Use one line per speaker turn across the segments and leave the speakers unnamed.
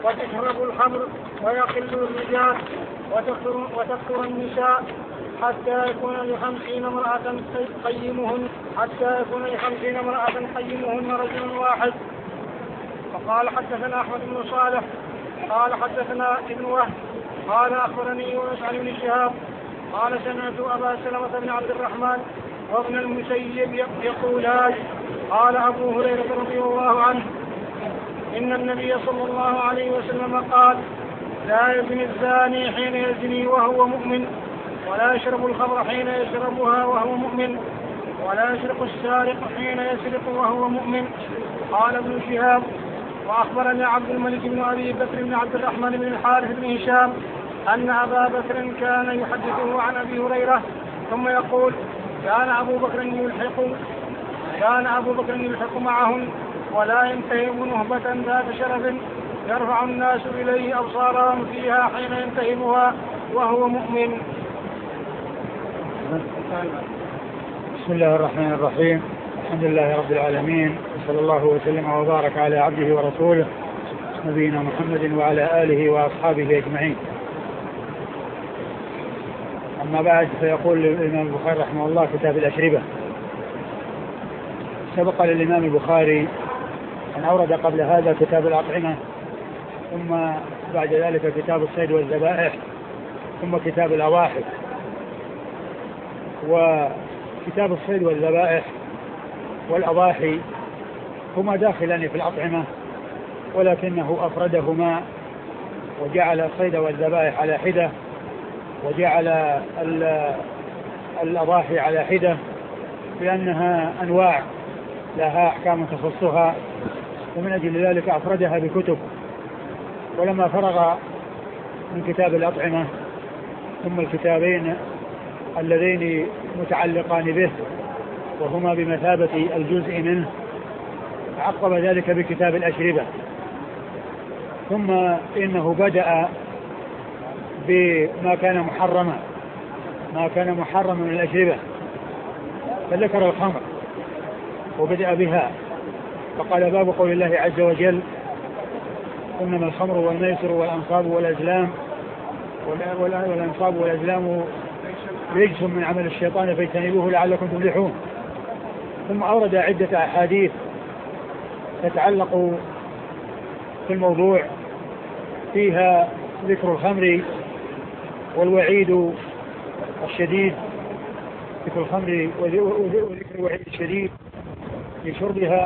وتشرب الخمر ويقل الرجال وتكثر النساء حتى يكون ل50 امرأة قيمهن رجل واحد. فقال حدثنا أحمد بن صالح قال حدثنا ابن وهب قال أخبرني يونس عن ابن شهاب قال سمعت أبا سلمة بن عبد الرحمن وابن المسيب يقولان قال أبو هريرة رضي الله عنه إن النبي صلى الله عليه وسلم قال لا يزني الزاني حين يزني وهو مؤمن ولا يشرب الخمر حين يشربها وهو مؤمن ولا يسرق السارق حين يسرق وهو مؤمن. قال ابن شهاب وأخبرنا عبد الملك بن أبي بكر بن عبد الرحمن بن الحارث بن هشام أن أبا بكر كان يحدثه عن أبي هريرة ثم يقول كان أبو بكر يلحق معهم ولا ينتهب نهبة ذات شرف يرفع الناس إليه أبصارهم فيها حين ينتهبها وهو مؤمن.
بسم الله الرحمن الرحيم. الحمد لله رب العالمين وصلى الله وسلم وبارك على عبده ورسوله نبينا محمد وعلى آله وأصحابه أجمعين. أما بعد فيقول الإمام البخاري رحمه الله كتاب الأشربة. سبق للإمام البخاري أن أورد قبل هذا كتاب الأطعمة ثم بعد ذلك كتاب الصيد والذبائح ثم كتاب الأواحد. وكتاب الصيد والذبائح والأضاحي هما داخلان في الأطعمة ولكنه أفردهما وجعل الصيد والذبائح على حدة وجعل الأضاحي على حدة لأنها أنواع لها أحكام تخصها ومن أجل ذلك أفردها بكتب. ولما فرغ من كتاب الأطعمة ثم الكتابين اللذين متعلقان به وهما بمثابة الجزء منه عقب ذلك بكتاب الأشربة. ثم إنه بدأ بما كان محرما من الأشربة فذكر الخمر وبدأ بها فقال باب قول الله عز وجل إنما الخمر والميسر والأنصاب والأزلام رجس من عمل الشيطان فاجتنبوه لعلكم تفلحون. ثم أورد عدة أحاديث تتعلق في الموضوع فيها ذكر الخمر والوعيد الشديد ذكر الخمر وذكر الوعيد الشديد لشربها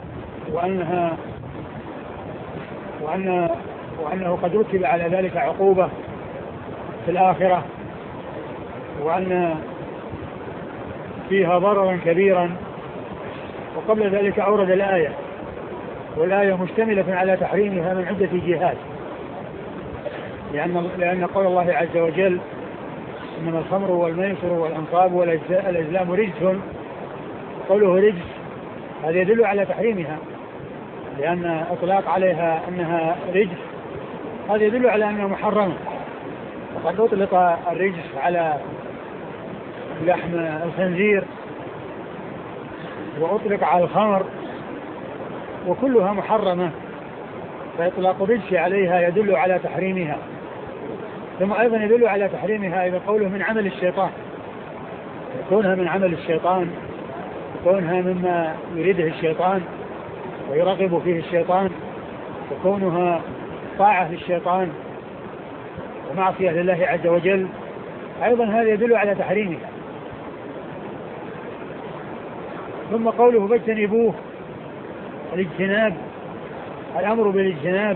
وأنه قد رتب على ذلك عقوبة في الآخرة وأن فيها ضررا كبيرا. وقبل ذلك أورد الآية والآية مشتملة على تحريمها من عدة جهات لأن قول الله عز وجل إنما الخمر والميسر والأنصاب والأزلام رجس قوله رجس هذا يدل على تحريمها لأن أطلاق عليها أنها رجس هذا يدل على أنها محرمة. وقد أطلق الرجس على لحم الخنزير وأطلق على الخمر وكلها محرمة فإطلاق الرجس عليها يدل على تحريمها. ثم أيضا يدل على تحريمها إذا قوله من عمل الشيطان كونها من عمل الشيطان كونها مما يريده الشيطان ويرغب فيه الشيطان وكونها طاعة للشيطان ومعصية لله عز وجل أيضا هذا يدل على تحريمها. ثم قوله فاجتنبوه الاجتناب الأمر بالاجتناب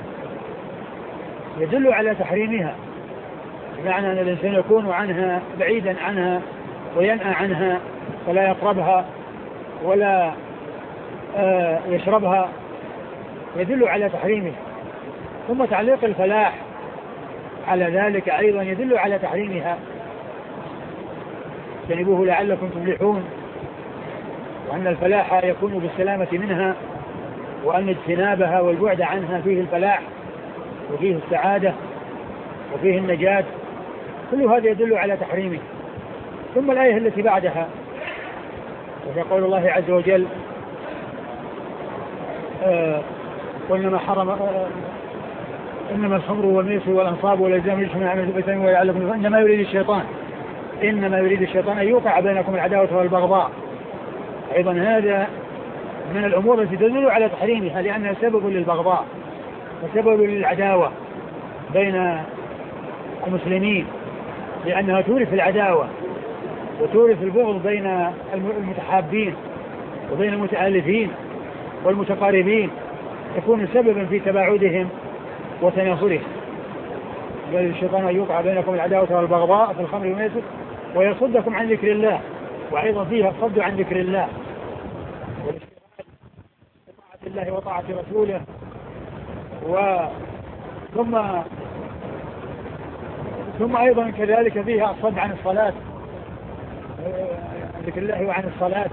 يدل على تحريمها بمعنى أن الإنسان يكون عنها بعيدا عنها وينأى عنها ولا يقربها ولا يشربها يدل على تحريمها. ثم تعليق الفلاح على ذلك أيضا يدل على تحريمها اجتنبوه لعلكم تفلحون وأن الفلاح يكون بالسلامة منها وأن اجتنابها والبعد عنها فيه الفلاح وفيه السعادة وفيه النجاة كل هذا يدل على تحريمه. ثم الآية التي بعدها وهي قول الله عز وجل وإنما حرم إنما الخمر والميسر والأنصاب والأزلام رجس من عمل الشيطان ويعلمكم إنما يريد الشيطان أن يوقع بينكم العداوة والبغضاء. أيضا هذا من الأمور التي تدل على تحريمها لأنها سبب للبغضاء وسبب للعداوة بين المسلمين، لأنها تورث العداوة وتورث البغض بين المتحابين وبين المتآلفين والمتقاربين، يكون سببا في تباعدهم وتنافرهم. قال الشيطان أن يوقع بينكم العداوة والبغضاء في الخمر والميسر ويصدكم عن ذكر الله، وأيضا فيها الصد عن ذكر الله والاشتغال بطاعة الله وطاعة رسوله، ثم أيضا كذلك فيها الصد عن الصلاة، عن ذكر الله وعن الصلاة.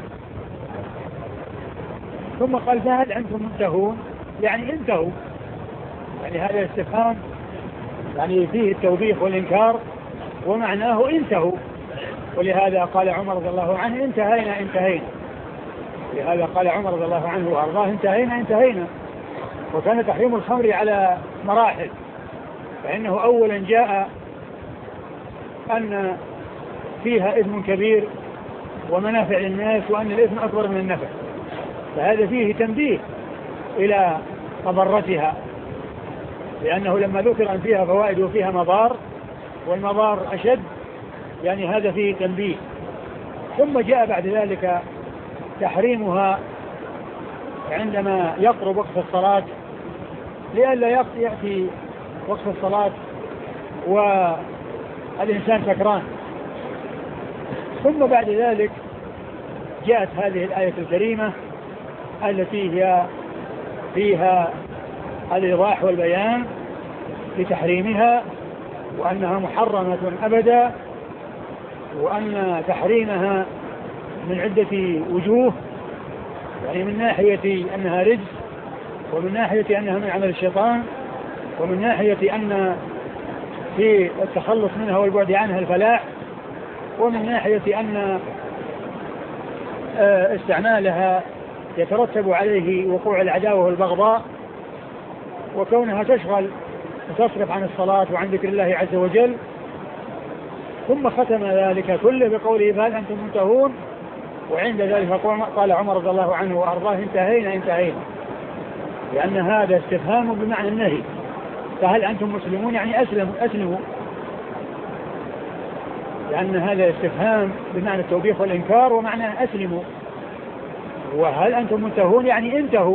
ثم قال فهل أنتم منتهون؟ يعني انتهوا، يعني هذا استفهام يعني فيه التوبيخ والإنكار ومعناه انتهوا. ولهذا قال عمر رضي الله عنه انتهينا. لهذا قال عمر رضي الله عنه وأرضاه انتهينا. وكان تحريم الخمر على مراحل، فإنه أولا جاء أن فيها إثم كبير ومنافع للناس وأن الإثم أكبر من النفع، فهذا فيه تنبيه إلى مضرتها، لأنه لما ذكر أن فيها فوائد وفيها مضار والمضار أشد، يعني هذا فيه تنبيه. ثم جاء بعد ذلك تحريمها عندما يقرب وقت الصلاة، لئلا يأتي وقت الصلاة والإنسان سكران. ثم بعد ذلك جاءت هذه الآية الكريمة التي هي فيها الإيضاح والبيان لتحريمها، وأنها محرمة أبدا، وأن تحريمها من عدة وجوه، يعني من ناحية أنها رجس، ومن ناحية أنها من عمل الشيطان، ومن ناحية أن في التخلص منها والبعد عنها الفلاح، ومن ناحية أن استعمالها يترتب عليه وقوع العداوة والبغضاء، وكونها تشغل وتصرف عن الصلاة وعن ذكر الله عز وجل. ثم ختم ذلك كله بقوله فهل أنتم منتهون، وعند ذلك قال عمر رضي الله عنه وأرضاه انتهينا، لأن هذا استفهام بمعنى النهي. فهل أنتم مسلمون يعني أسلموا، لأن هذا استفهام بمعنى التوبيخ والإنكار ومعنى أسلموا. وهل أنتم منتهون يعني انتهوا.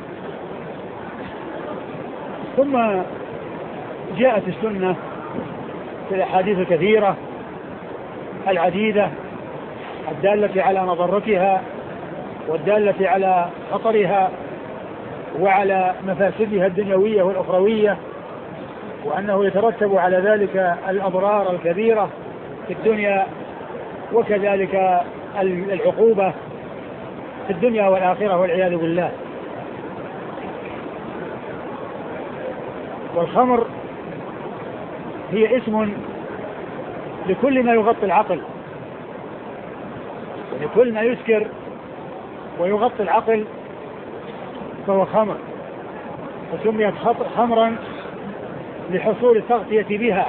ثم جاءت السنة في الأحاديث الكثيرة العديدة الدالة على مضرتها والدالة على خطرها وعلى مفاسدها الدنيوية والأخروية، وأنه يترتب على ذلك الأضرار الكبيرة في الدنيا، وكذلك العقوبة في الدنيا والآخرة والعياذ بالله. والخمر هي اسم لكل ما يغطي العقل، يعني كل ما يسكر ويغطي العقل فهو خمر، وسميت خمرا لحصول التغطية بها.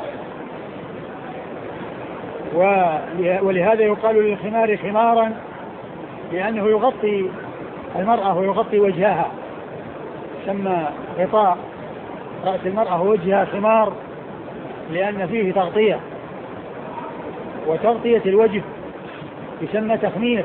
ولهذا يقال للخمار خمارا، لأنه يغطي المرأة ويغطي وجهها، سمى غطاء رأس المرأة ووجهها خمار لأن فيه تغطية. وتغطية الوجه يسمى تخمير.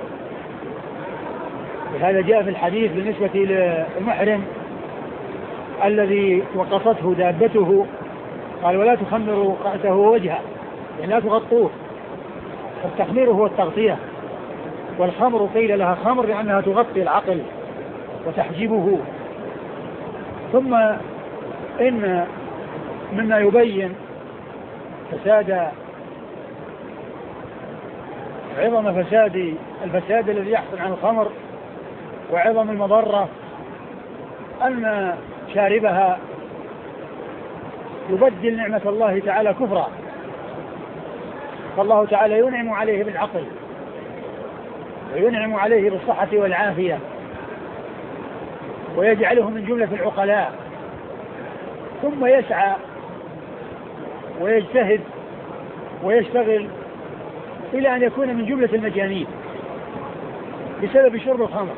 وهذا جاء في الحديث بالنسبة للمحرم الذي وقصته دابته، قال ولا تخمروا رأسه ووجهه، يعني لا تغطوه. التخمير هو التغطية، والخمر قيل لها خمر لأنها تغطي العقل وتحجبه. ثم إن مما يبين عظم الفساد الذي يحصل عن الخمر وعظم المضرة أن شاربها يبدل نعمة الله تعالى كفرا، فالله تعالى ينعم عليه بالعقل وينعم عليه بالصحة والعافية ويجعله من جملة العقلاء، ثم يسعى ويجتهد ويشتغل إلى أن يكون من جملة المجانين بسبب شرب الخمر،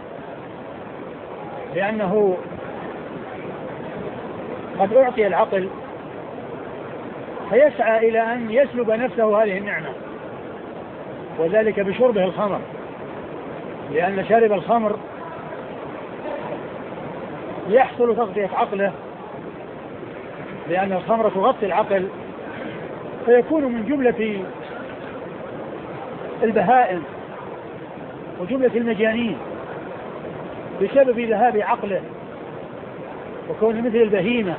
لأنه قد أعطي العقل فيسعى إلى أن يسلب نفسه هذه النعمة، وذلك بشربه الخمر، لأن شارب الخمر يحصل تغطية عقله، لأن الخمر تغطي العقل فيكون من جملة البهائم وجملة المجانين بسبب ذهاب عقله وكون مثل البهيمة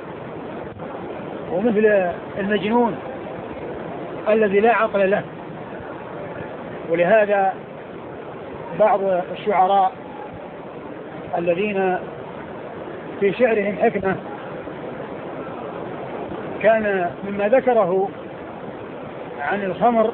ومثل المجنون الذي لا عقل له. ولهذا بعض الشعراء الذين في شعرهم حكمة كان مما ذكره عن الخمر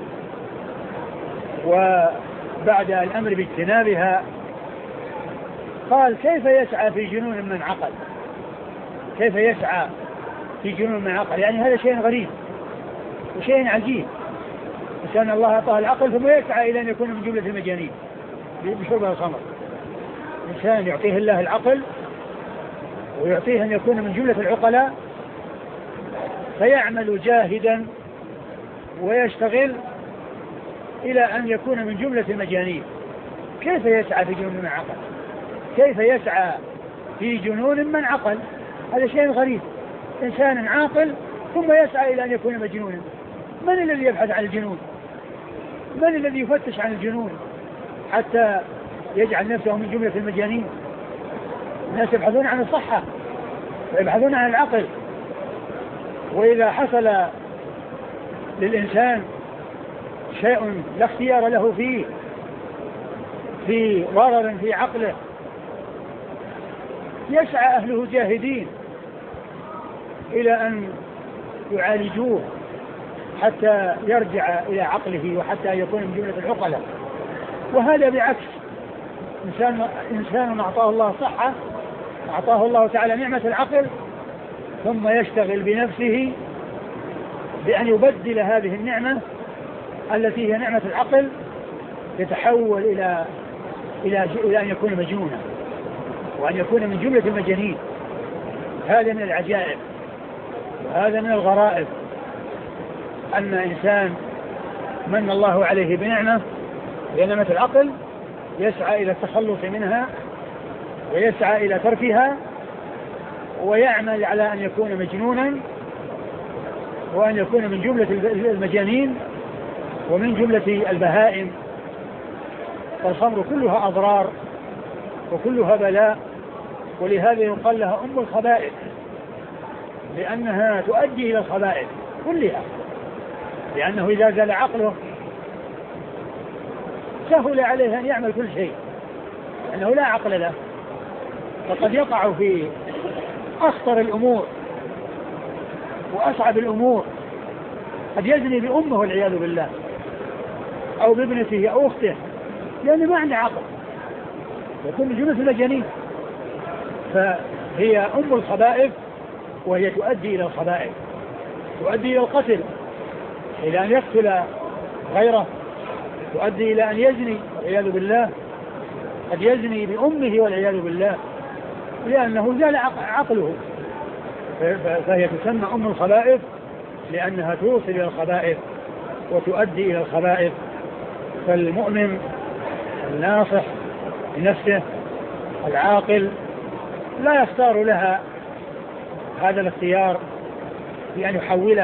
وبعد الأمر باجتنابها قال: كيف يسعى في جنون من عقل؟ كيف يسعى في جنون من عقل؟ يعني هذا شيء غريب وشيء عجيب، إنسان الله أعطاه العقل ثم يسعى إلى أن يكون من جملة المجانين بشرب الخمر. إنسان يعطيه الله العقل ويعطيه أن يكون من جملة العقلاء فيعمل جاهدا ويشتغل إلى أن يكون من جملة المجانين. كيف يسعى في جنون من عقل؟ كيف يسعى في جنون من عقل؟ هذا شيء غريب، إنسان عاقل ثم يسعى إلى أن يكون مجنونا. من الذي يبحث عن الجنون؟ من الذي يفتش عن الجنون حتى يجعل نفسه من جملة المجانين؟ الناس يبحثون عن الصحة ويبحثون عن العقل، وإذا حصل للإنسان شيء لا اختيار له فيه في ضرر في عقله يسعى أهله جاهدين إلى أن يعالجوه حتى يرجع إلى عقله وحتى يكون من جملة العقلاء. وهذا بعكس إنسان أعطاه الله صحة، أعطاه الله تعالى نعمة العقل، ثم يشتغل بنفسه بأن يبدل هذه النعمة التي هي نعمة العقل، يتحول إلى أن يكون مجنونا وأن يكون من جملة المجانين. هذا من العجائب وهذا من الغرائب، أن إنسان من الله عليه بنعمة بنعمة العقل يسعى إلى التخلص منها ويسعى إلى تركها ويعمل على أن يكون مجنونا وأن يكون من جملة المجانين ومن جملة البهائم. فالخمر كلها أضرار وكلها بلاء، ولهذا يقال لها أم الخبائث، لأنها تؤدي إلى الخبائث كلها، لأنه إذا زال عقله سهل عليه أن يعمل كل شيء، لأنه لا عقل له، فقد يقع في أخطر الأمور وأصعب الأمور، قد يزني بأمه والعياذ بالله أو بابنته أو أخته، لأنه ما عنده عقل، يكون من جملة المجانين. فهي أم الخبائث، وهي تؤدي إلى الخبائث، تؤدي إلى القتل، إلى أن يقتل غيره، تؤدي إلى أن يزني والعياذ بالله، قد يزني بأمه والعياذ بالله لأنه زال عقله. فهي تسمى أم الخبائث لأنها توصل إلى الخبائث وتؤدي إلى الخبائث. فالمؤمن الناصح لنفسه العاقل لا يختار لها هذا الاختيار بأن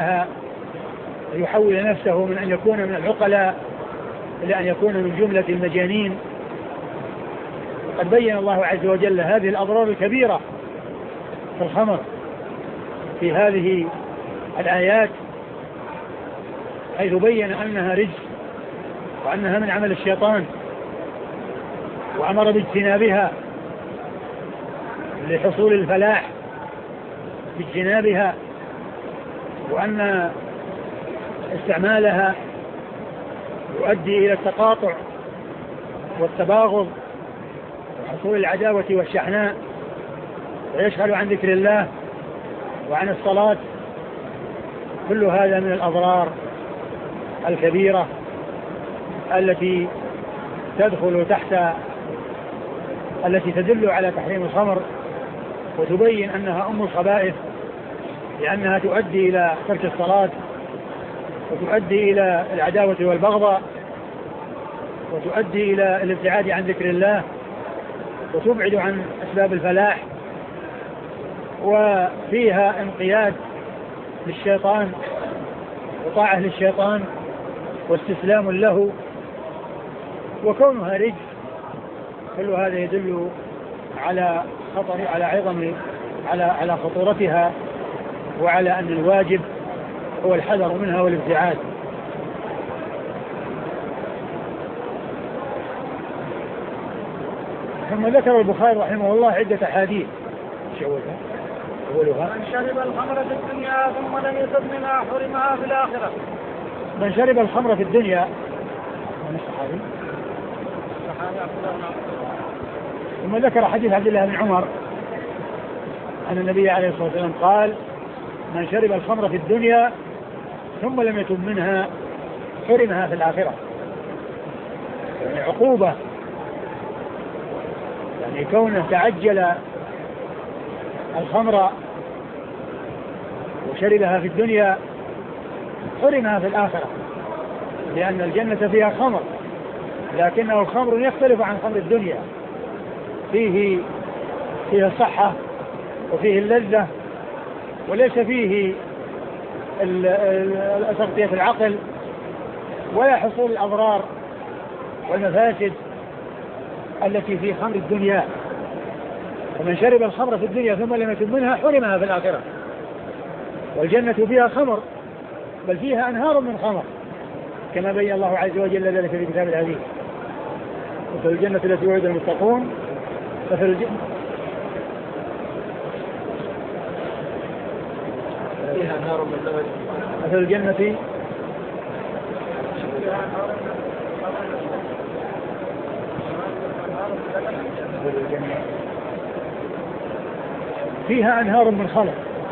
يحول نفسه من أن يكون من العقلاء إلى أن يكون من جملة المجانين. قد بين الله عز وجل هذه الأضرار الكبيرة في الخمر في هذه الآيات، حيث بين أنها رجس وأنها من عمل الشيطان، وأمر باجتنابها لحصول الفلاح باجتنابها، وأن استعمالها يؤدي إلى التقاطع والتباغض وحصول العداوة والشحناء ويشغل عن ذكر الله وعن الصلاة، كل هذا من الأضرار الكبيرة التي تدخل تحت، التي تدل على تحريم الخمر وتبين أنها أم الخبائث، لأنها تؤدي إلى ترك الصلاة، وتؤدي إلى العداوة والبغضاء، وتؤدي إلى الابتعاد عن ذكر الله، وتبعد عن أسباب الفلاح، وفيها انقياد للشيطان وطاعة للشيطان واستسلام له، وكونها رجس. كل هذا يدل على خطر، على عظم، على خطورتها، وعلى أن الواجب هو الحذر منها والابتعاد. ثم ذكر البخاري رحمه الله عدة أحاديث. أولها
من شرب الخمر في الدنيا ثم لم يتب منها حرمها في الآخرة.
من شرب الخمر في الدنيا، من الصحابي؟ ثم ذكر حديث عبد الله بن عمر أن النبي عليه الصلاة والسلام قال: من شرب الخمر في الدنيا ثم لم يتب منها حرمها في الآخرة. يعني عقوبة، يعني كونه تعجل الخمر وشربها في الدنيا حرمها في الآخرة، لأن الجنة فيها خمر، لكنه الخمر يختلف عن خمر الدنيا، فيه الصحة وفيه اللذة، وليس فيه تغطية العقل ولا حصول الأضرار والمفاسد التي في خمر الدنيا. ومن شرب الخمر في الدنيا ثم لم يتب منها حرمها في الآخرة. والجنة فيها خمر، بل فيها أنهار من خمر، كما بين الله عز وجل ذلك في كتاب العزيز: مثل الجنة التي وعد المتقون مثل الجنة فيها أنهار من خمر،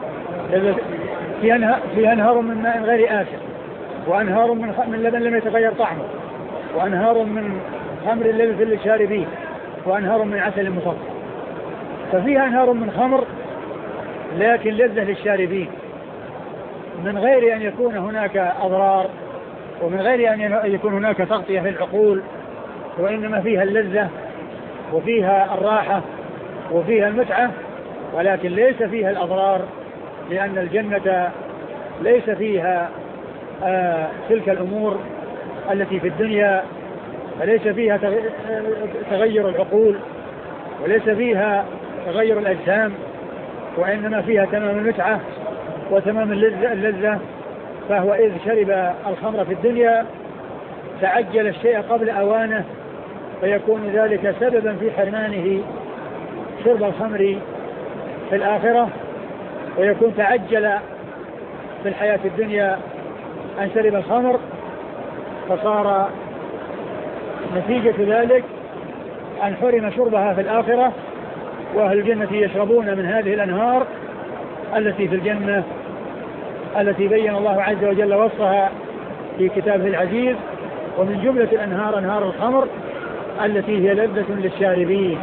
فيها أنهار من ماء غير آسن، وأنهار من لبن لم يتغير طعمه، وأنهار من خمر لذة للشاربين، وأنهار من عسل مصفى. ففيها أنهار من خمر لكن لذة للشاربين، من غير أن يكون هناك أضرار، ومن غير أن يكون هناك تغطية في العقول، وإنما فيها اللذة وفيها الراحة وفيها المتعة، ولكن ليس فيها الأضرار، لأن الجنة ليس فيها تلك الأمور التي في الدنيا، فليس فيها تغير العقول، وليس فيها تغير الأجسام، وإنما فيها تمام المتعة وتمام اللذة. فهو إذ شرب الخمر في الدنيا تعجل الشيء قبل أوانه، فيكون ذلك سببا في حرمانه شرب الخمر في الآخرة، ويكون تعجل في الحياة الدنيا أن شرب الخمر، فصار نتيجة ذلك أن حرم شربها في الآخرة. وأهل الجنة يشربون من هذه الأنهار التي في الجنة، التي بين الله عز وجل وصفها في كتابه العزيز: ومن جملة الأنهار أنهار الخمر التي هي لذة للشاربين.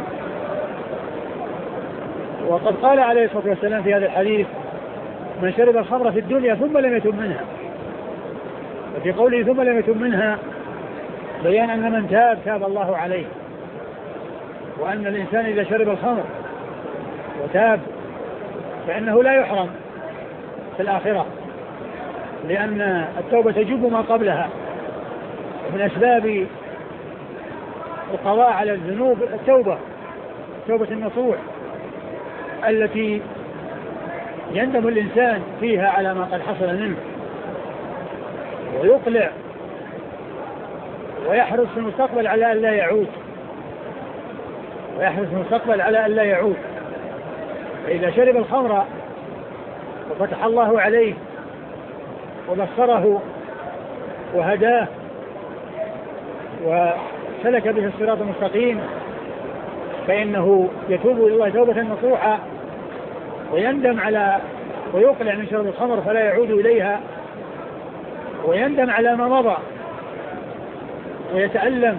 وقد قال عليه الصلاة والسلام في هذا الحديث: من شرب الخمر في الدنيا ثم لم يتب منها. وفي قوله ثم لم يتب منها بيان أن من تاب الله عليه، وأن الإنسان إذا شرب الخمر وتاب فإنه لا يحرم في الآخرة، لأن التوبة تجب ما قبلها. ومن أسباب القضاء على الذنوب توبة النصوح التي يندم الإنسان فيها على ما قد حصل منه، ويقلع ويحرص في المستقبل على أن لا يعود. فإذا شرب الخمر وفتح الله عليه وبصره وهداه وسلك به الصراط المستقيم، فإنه يتوب إلى الله توبة نصوحا، ويندم على ويقلع من شرب الخمر فلا يعود إليها ويندم على ما مضى ويتألم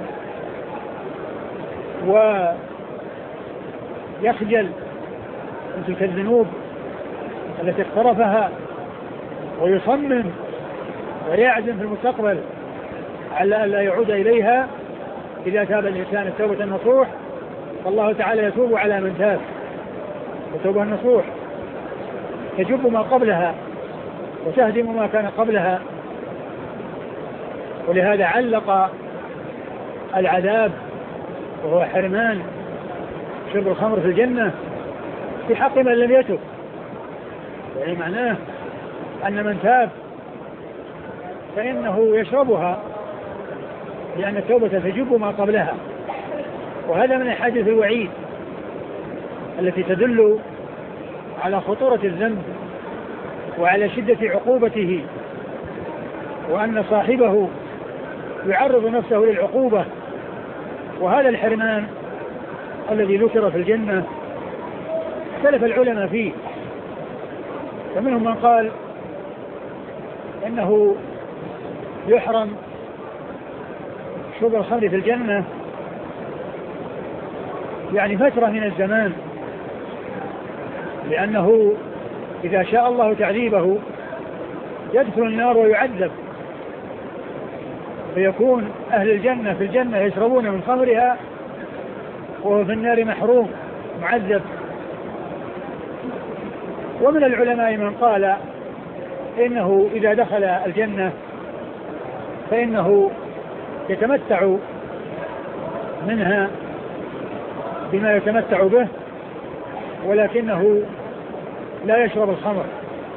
ويخجل من تلك الذنوب التي اقترفها ويصمم ويعزم في المستقبل على ألا يعود إليها. إذا تاب الإنسان التوبة النصوح فالله تعالى يتوب على من تاب، والتوبة النصوح تجب ما قبلها وتهدم ما كان قبلها. ولهذا علق العذاب وهو حرمان شرب الخمر في الجنة في حق من لم يتب، يعني معناه أن من تاب فإنه يشربها لأن التوبة تجب ما قبلها. وهذا من أحاديث الوعيد التي تدل على خطورة الذنب وعلى شدة عقوبته، وأن صاحبه يعرض نفسه للعقوبة. وهذا الحرمان الذي ذكر في الجنة اختلف العلماء فيه، فمنهم من قال إنه يحرم شرب الخمر في الجنة يعني فترة من الزمان، لأنه إذا شاء الله تعذيبه يدخل النار ويعذب، فيكون أهل الجنة في الجنة يشربون من خمرها وهو في النار محروم معذب. ومن العلماء من قال إنه إذا دخل الجنة فإنه يتمتع منها بما يتمتع به، ولكنه لا يشرب الخمر،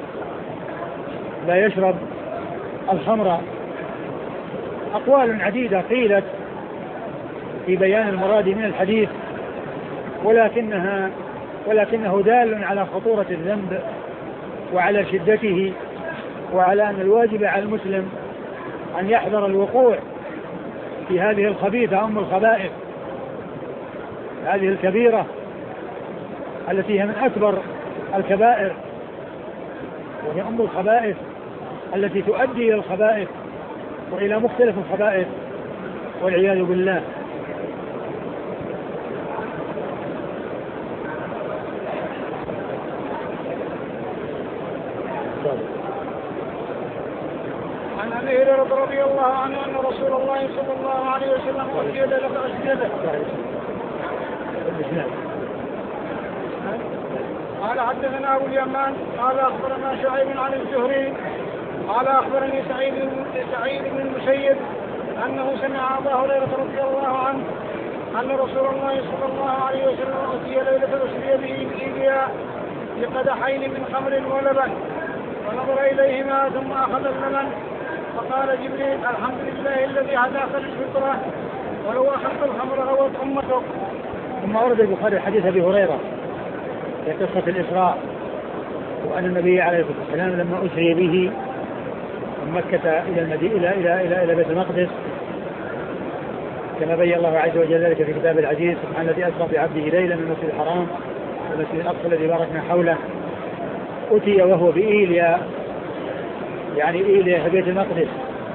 لا يشرب الخمر. أقوال عديدة قيلت في بيان المراد من الحديث، ولكنه دال على خطورة الذنب وعلى شدته، وعلى أن الواجب على المسلم أن يحذر الوقوع في هذه الخبيثة أم الخبائث، هذه الكبيرة التي هي من أكبر الكبائر، وهي أم الخبائث التي تؤدي إلى الخبائث وإلى مختلف الخبائث والعياذ بالله.
عن أبي هريرة رضي الله عنه أن رسول الله صلى الله عليه وسلم أسجد له فأسجده. قال حدثنا أبو اليمان قال أخبرنا شعيب عن الزهري قال أخبرني سعيد بن المسيب أنه سمع أبا هريرة رضي الله عنه أن رسول الله صلى الله عليه وسلم أتي ليلة أسري به بإيديا بقدحين من خمر ولبن، ونظر إليهما ثم أخذ اللبن فقال جبريل الحمد لله الذي هداك للفطرة ولو أخذت الخمر غوت أمتك.
ثم ورد البخاري حديث أبي هريرة في قصة الإسراء، وأن النبي عليه الصلاة والسلام لما أسري به من مكة إلى المدينة إلى بيت المقدس كما بين الله عز وجل ذلك في كتاب العزيز: سبحان الذي أسرى بعبده ليلا من المسجد الحرام والمسجد الأقصى الذي باركنا حوله. أتي وهو بإيليا، يعني إيليا في بيت المقدس،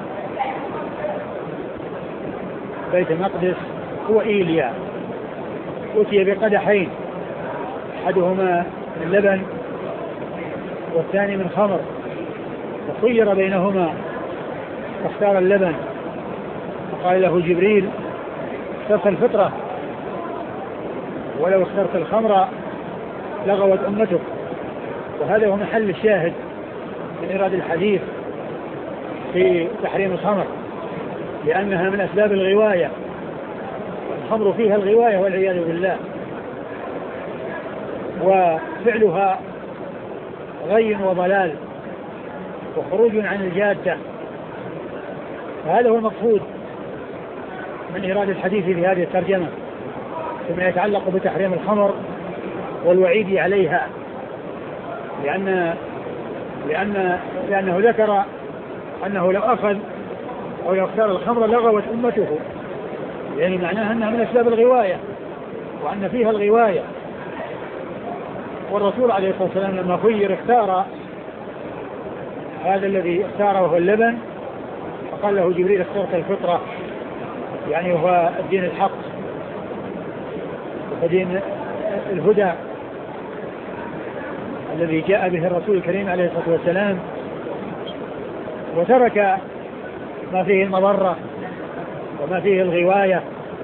بيت المقدس هو إيليا. أتي بقدحين، أحدهما من لبن والثاني من خمر، فخير بينهما فاختار اللبن، فقال له جبريل اخترت الفطرة ولو اخترت الخمر لغوت أمتك. وهذا هو محل الشاهد من إيراد الحديث في تحريم الخمر، لأنها من أسباب الغواية، الخمر فيها الغواية والعياذ بالله، وفعلها غي وضلال وخروج عن الجادة. فهذا هو المقصود من إيراد الحديث في هذه الترجمة فيما يتعلق بتحريم الخمر والوعيد عليها، لأنه ذكر أنه لو أخذ أو لو اختار الخمر لغوت أمته، يعني معناها أنها من أسباب الغواية وأن فيها الغواية. والرسول عليه الصلاة والسلام لما خير اختار هذا الذي اختاره هو اللبن، فقال له جبريل اخترت الفطرة، يعني هو الدين الحق ودين الهدى الذي جاء به الرسول الكريم عليه الصلاة والسلام، وترك ما فيه المضرة وما فيه الغواية.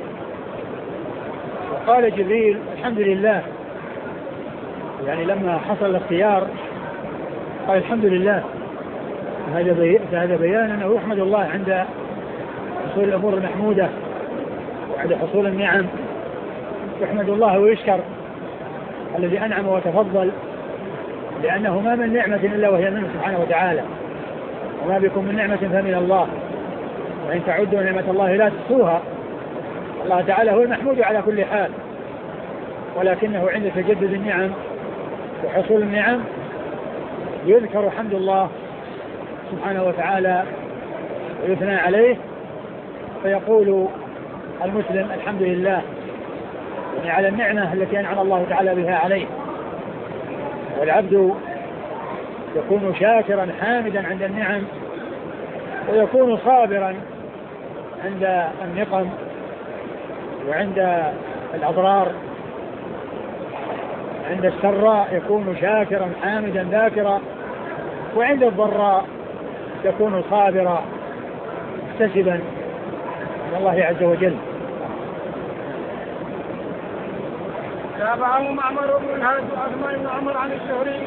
وقال جبريل الحمد لله، يعني لما حصل الاختيار قال الحمد لله. هذا بيان أنه يحمد الله عند حصول الأمور المحمودة وعند حصول النعم، يحمد الله ويشكر الذي أنعم وتفضل، لأنه ما من نعمة إلا وهي منه سبحانه وتعالى، وما بكم من نعمة فمن الله، وإن تعدوا نعمة الله لا تحصوها. الله تعالى هو المحمود على كل حال، ولكنه عند تجدد النعم وحصول النعم يذكر حمد الله سبحانه وتعالى ويثنى عليه، فيقول المسلم الحمد لله، يعني على النعمة التي أنعم الله تعالى بها عليه. والعبد يكون شاكرا حامدا عند النعم، ويكون صابرا عند النقم وعند الأضرار. عند السراء يكون شاكرا حامدا ذاكرا، وعند الضراء يكون صابرا محتسبا من الله عز وجل.
تابعه معمر بن الهاد وعثمان بن عمر عن الزهري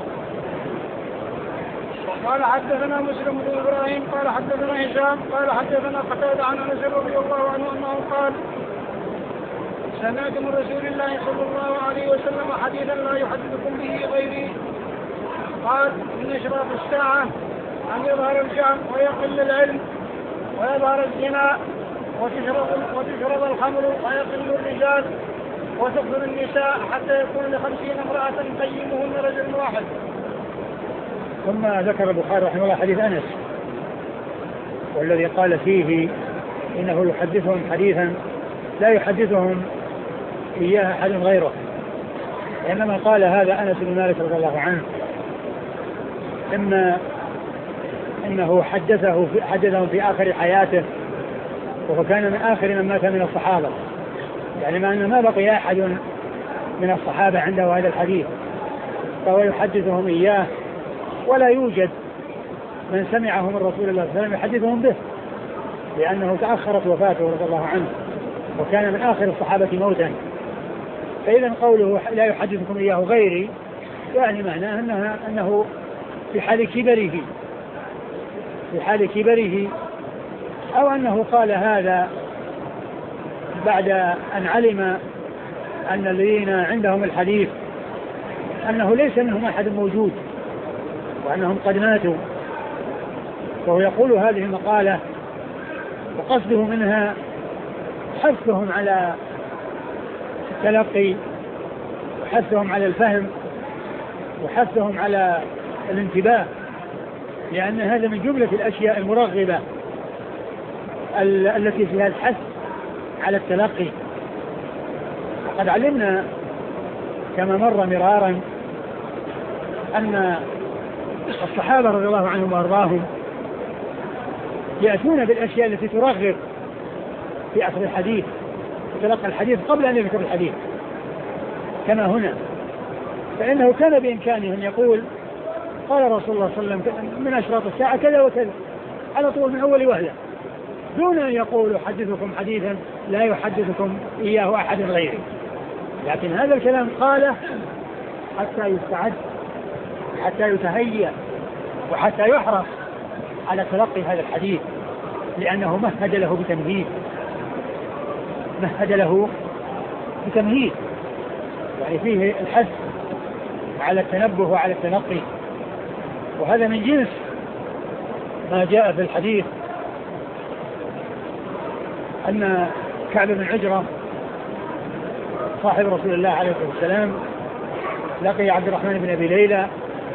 قال حدثنا مسلم بن ابراهيم قال حدثنا هشام قال حدثنا قتادة عن انس رضي الله عنه انه قال سمعت من رسول الله صلى الله عليه وسلم حديثا لا يحدثكم به غيري قال ان اشراط الساعة ان يظهر الجهل ويقل العلم ويظهر الزنا وتشرب الخمر ويقل الرجال وتكثر النساء حتى يكون ل50 امرأة قيمهن رجل واحد.
ثم ذكر البخاري رحمه الله حديث أنس، والذي قال فيه إنه يحدثهم حديثا لا يحدثهم إياه أحد غيره، إنما قال هذا أنس بن مالك رضي الله عنه إما إنه حدثهم في آخر حياته، وهو كان من آخر من مات من الصحابة، يعني ما أنه ما بقي أحد من الصحابة عنده هذا الحديث، فهو يحدثهم إياه، ولا يوجد من سمعه من رسول الله صلى الله عليه وسلم يحدثهم به، لأنه تأخرت وفاته رضي الله عنه وكان من آخر الصحابة موتا. فإذا قوله لا يحدثكم إياه غيري يعني معناه أنه في حال كبره أو أنه قال هذا بعد أن علم أن الذين عندهم الحديث أنه ليس منهم أحد موجود وأنهم قد ماتوا، وهو يقول هذه المقالة وقصده منها حثهم على التلقي وحثهم على الفهم وحثهم على الانتباه، لأن هذا من جملة الأشياء المرغبة التي فيها الحث على التلقي. وقد علمنا كما مر مرارا أن الصحابة رضي الله عنهم وأرضاهم يأتون بالأشياء التي ترغب في أخذ الحديث وتلقى الحديث قبل أن يذكر الحديث، كما هنا، فإنه كان بإمكانه أن يقول قال رسول الله صلى الله عليه وسلم من أشراط الساعة كذا وكذا على طول من أول وهلة، دون أن يقول حدثكم حديثا لا يحدثكم إياه أحد غيره. لكن هذا الكلام قاله حتى يستعد، حتى يتهيأ، وحتى يحرص على تلقي هذا الحديث، لأنه مهد له بتمهيد، يعني فيه الحث على التنبه وعلى التنقي. وهذا من جنس ما جاء في الحديث أن كعب بن عجرة صاحب رسول الله عليه الصلاة والسلام لقي عبد الرحمن بن أبي ليلى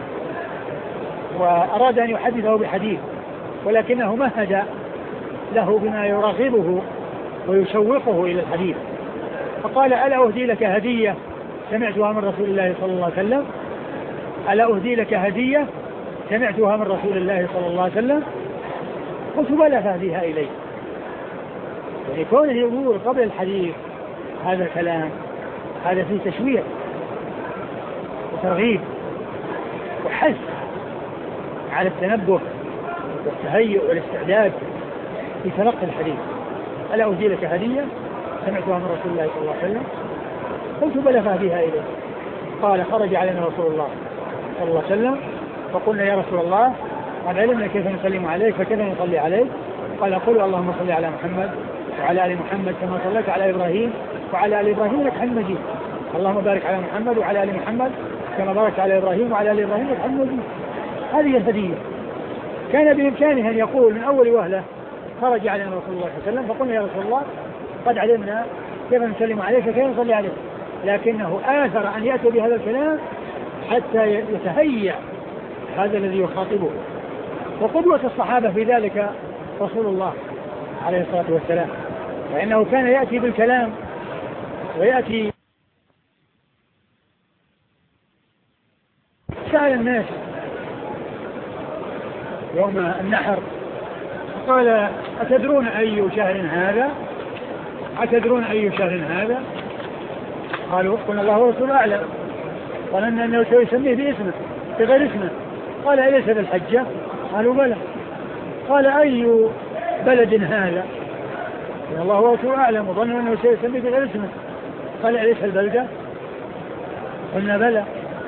وأراد أن يحدثه بحديث، ولكنه مهد له بما يرغبه ويشوقه إلى الحديث، فقال ألا أهدي لك هدية سمعتها من رسول الله صلى الله عليه وسلم؟ ألا أهدي لك هدية سمعتها من رسول الله صلى الله عليه وسلم، قلت بلى فهديها إلي. يعني كونه يقول قبل الحديث هذا الكلام هذا فيه تشويق وترغيب وحث على التنبه والتهيؤ والاستعداد في تلقي الحديث. ألا أهدي لك هدية سمعتها من رسول الله صلى الله عليه وسلم؟ قلت بلى فهديها إليه. قال خرج علينا رسول الله صلى الله عليه وسلم فقلنا يا رسول الله قد علمنا كيف نسلم عليك فكيف نصلي عليك؟ قال قل اللهم صل على محمد وعلى آل محمد كما صليت على إبراهيم وعلى آل إبراهيم إنك حميد مجيد. اللهم بارك على محمد وعلى آل محمد كما باركت على إبراهيم وعلى آل إبراهيم إنك حميد مجيد. هذه الهدية. كان بإمكانه أن يقول من أول وهلة خرج علينا رسول الله صلى الله عليه وسلم فقلنا يا رسول الله قد علمنا كيف نسلم عليك كيف نصلي عليك، لكنه آثر أن يأتي بهذا الكلام حتى يتهيأ هذا الذي يخاطبه. وقدوة الصحابة في ذلك رسول الله عليه الصلاة والسلام، فإنه كان يأتي بالكلام ويأتي. سأل الناس يوم النحر قال أتدرون أي شهر هذا؟ أتدرون أي شهر هذا؟ قالوا قلنا الله ورسوله أعلم. قال أنه سيسميه باسمه بغير اسمه. قال أليس بالحجة؟ قالوا بلى. قال أي بلد هذا؟ قال الله ورسوله أعلم وظنوا أنه سيسميه بغير اسمه. قال أليس البلدة؟ قلنا بلى.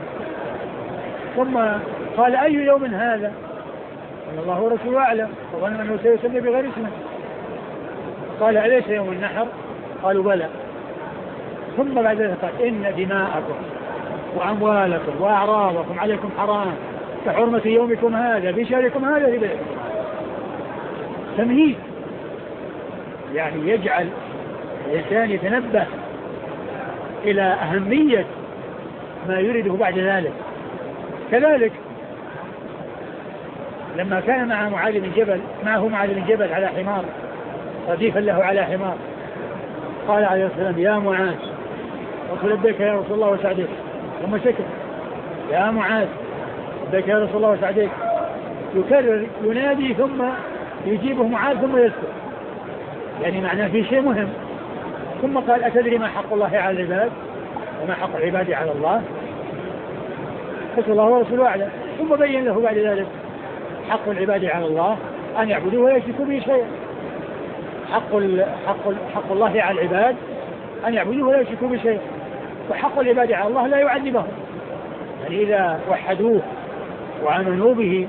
ثم قال أي يوم هذا؟ قال الله ورسوله أعلم وظنوا أنه سيسميه بغير اسمه. قال أليس يوم النحر؟ قالوا بلى. ثم بعد ذلك قال إن دماءكم وأموالكم وأعراضكم عليكم حرام كحرمة يومكم هذا في شهركم هذا في بلدكم. تمهيد، يعني يجعل الإنسان يتنبه إلى أهمية ما يريده بعد ذلك. كذلك لما كان معه معاذ بن جبل على حمار رديفا له على حمار قال عليه الصلاة والسلام يا معاذ، قلت لبيك يا رسول الله وسعديك، ثم سكت. يا معاذ لبيك يا رسول الله وسعديك، يكرر ينادي ثم يجيبه معاذ ثم يسكت، يعني معناه في شيء مهم. ثم قال أتدري ما حق الله على العباد وما حق العباد على الله؟ قلت الله ورسوله أعلم. ثم بين له بعد ذلك حق العباد على الله أن يعبدوه ولا يشركوا به شيئا. حق الله على العباد أن يعبدوه ولا يشركوا به شيئا، وحق العباد على الله لا يعذبهم، يعني إذا وحدوه وآمنوا به.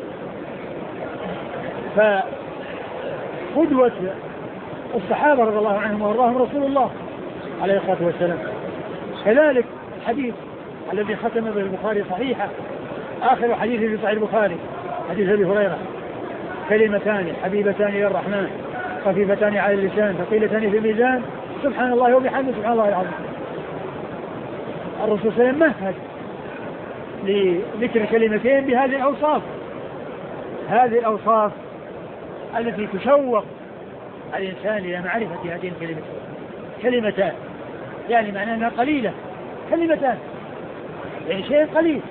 فقدوة الصحابة رضي الله عنهم وارضاهم رسول الله عليه الصلاة والسلام. كذلك الحديث الذي ختم به البخاري صحيحة، آخر حديث في صحيح البخاري حديث أبي هريرة: كلمتان حبيبتان إلى الرحمن خفيفتان على اللسان ثقيلتان في الميزان سبحان الله وبحمده سبحان الله العظيم. الرسول صلى الله عليه وسلم مهد لذكر كلمتين بهذه الأوصاف، هذه الأوصاف التي تشوق الإنسان إلى معرفة هذه الكلمتين. كلمتان يعني معناها أنها قليلة، كلمتان يعني شيء قليل.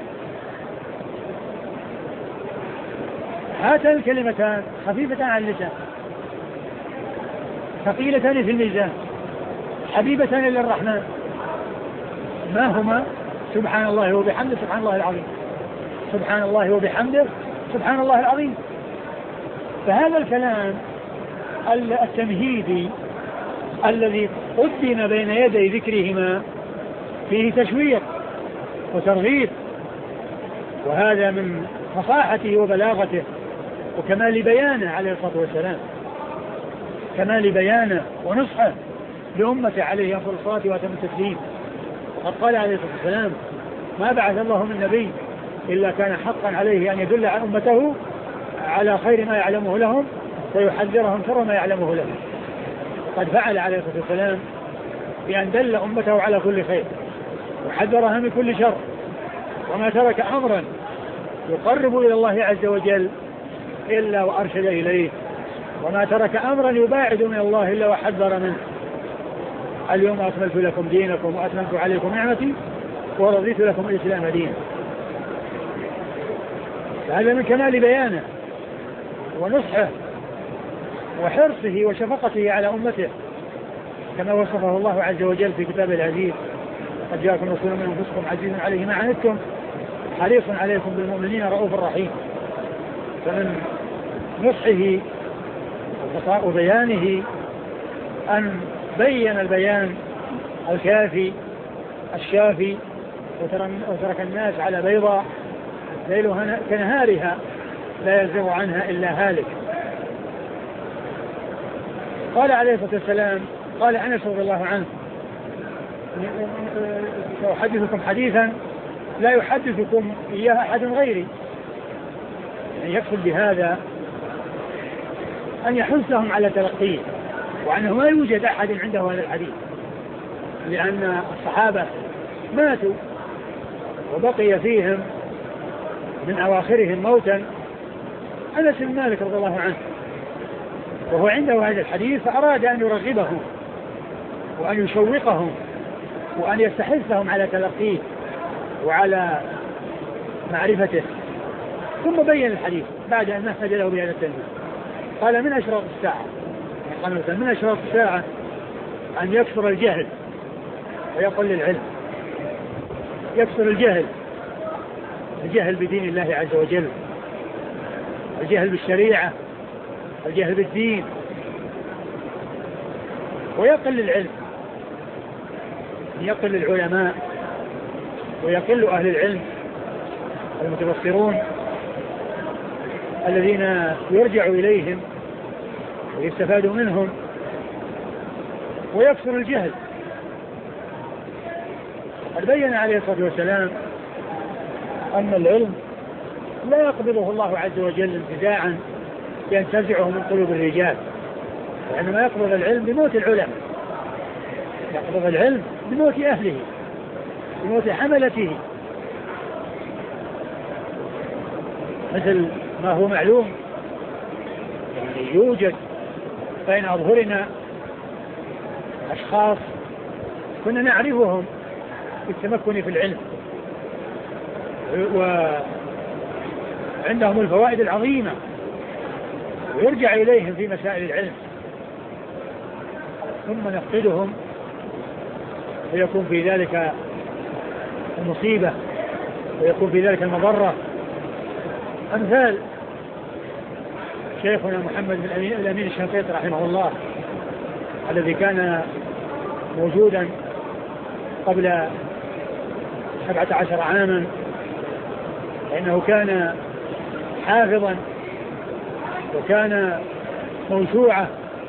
هاتان الكلمتان خفيفتان على اللسان ثقيلتان في الميزان حبيبتان إلى الرحمن، ما هما؟ سبحان الله وبحمده سبحان الله العظيم، سبحان الله وبحمده سبحان الله العظيم. فهذا الكلام التمهيدي الذي قدم بين يدي ذكرهما فيه تشويق وترغيب، وهذا من فصاحته وبلاغته وكمال بيانه عليه الصلاة والسلام، كمال بيانه ونصحه لأمته عليه أفضل الصلاة وأتم التسليم. وقد قال عليه الصلاة والسلام: ما بعث الله من نبي إلا كان حقا عليه أن يدل على أمته على خير ما يعلمه لهم ويحذرهم شر ما يعلمه لهم. قد فعل عليه الصلاة والسلام بأن دل أمته على كل خير وحذرها من كل شر، وما ترك أمرا يقرب إلى الله عز وجل إلا وأرشد إليه، وما ترك أمرا يباعد من الله إلا وحذر منه. اليوم أكملت لكم دينكم وأتممت عليكم نعمتي ورضيت لكم الإسلام دينا. هذا من كمال بيانه ونصحه وحرصه وشفقته على أمته، كما وصفه الله عز وجل في كتابه العزيز: قد جاءكم رسول من أنفسكم عزيز عليه ما عنتم حريص عليكم بالمؤمنين رؤوف رحيم. فمن نصحه وبيانه أن بين البيان الكافي الشافي، وترك الناس على بيضاء ليلها كنهارها لا يزيغ عنها إلا هالك. قال عليه الصلاة والسلام، قال أنس رضي الله عنه: سأحدثكم حديثا لا يحدثكم إياه أحد غيري. يعني يقصد بهذا أن يحثهم على تلقيه، وأنه ما يوجد أحد عنده هذا الحديث، لأن الصحابة ماتوا وبقي فيهم من أواخرهم موتا أنس بن مالك رضي الله عنه، وهو عنده هذا الحديث، فأراد أن يرغبهم وأن يشوقهم وأن يستحثهم على تلقيه وعلى معرفته. ثم بين الحديث بعد أن مهد له بهذا التنبيه، قال: من أشراط الساعة، قال من أشراط الساعة أن يكثر الجهل ويقل العلم. يكثر الجهل بدين الله عز وجل، الجهل بالشريعة، الجهل بالدين، ويقل العلم، يقل العلماء ويقل أهل العلم المتبصرون الذين يرجع إليهم ويستفاد منهم، ويكثر الجهل. قد بين عليه الصلاة والسلام أن العلم لا يقبضه الله عز وجل انتزاعا ينتزعه من قلوب الرجال، وإنما يقبض العلم بموت العلماء، يقبض العلم بموت أهله، بموت حملته، مثل ما هو معلوم. يعني يوجد بين أظهرنا أشخاص كنا نعرفهم بالتمكن في العلم وعندهم الفوائد العظيمة ويرجع إليهم في مسائل العلم، ثم نفقدهم ويكون في ذلك المصيبة ويكون في ذلك المضرة. أمثال شيخنا محمد بن الأمين الشنقيطي رحمه الله، الذي كان موجودا قبل 17 عاما، لأنه كان حافظا وكان موسوعة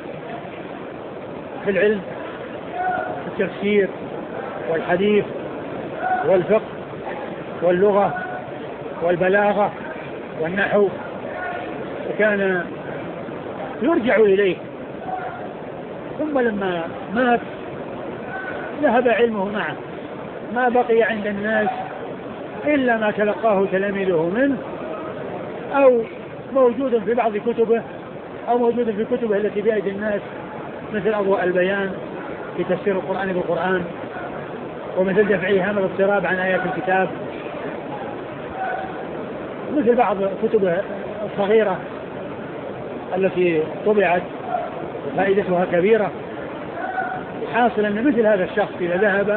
في العلم، في التفسير والحديث والفقه واللغة والبلاغة والنحو، وكان يرجع إليه. ثم لما مات ذهب علمه معه، ما بقي عند الناس إلا ما تلقاه تلاميذه منه، أو موجود في بعض كتبه، أو موجود في كتبه التي بأيدي الناس، مثل أضواء البيان في تفسير القرآن بالقرآن، ومثل دفع إيهام الاضطراب عن آيات الكتاب، مثل بعض كتبه الصغيرة التي طبعت فائدتها كبيرة. حاصل أن مثل هذا الشخص إذا ذهب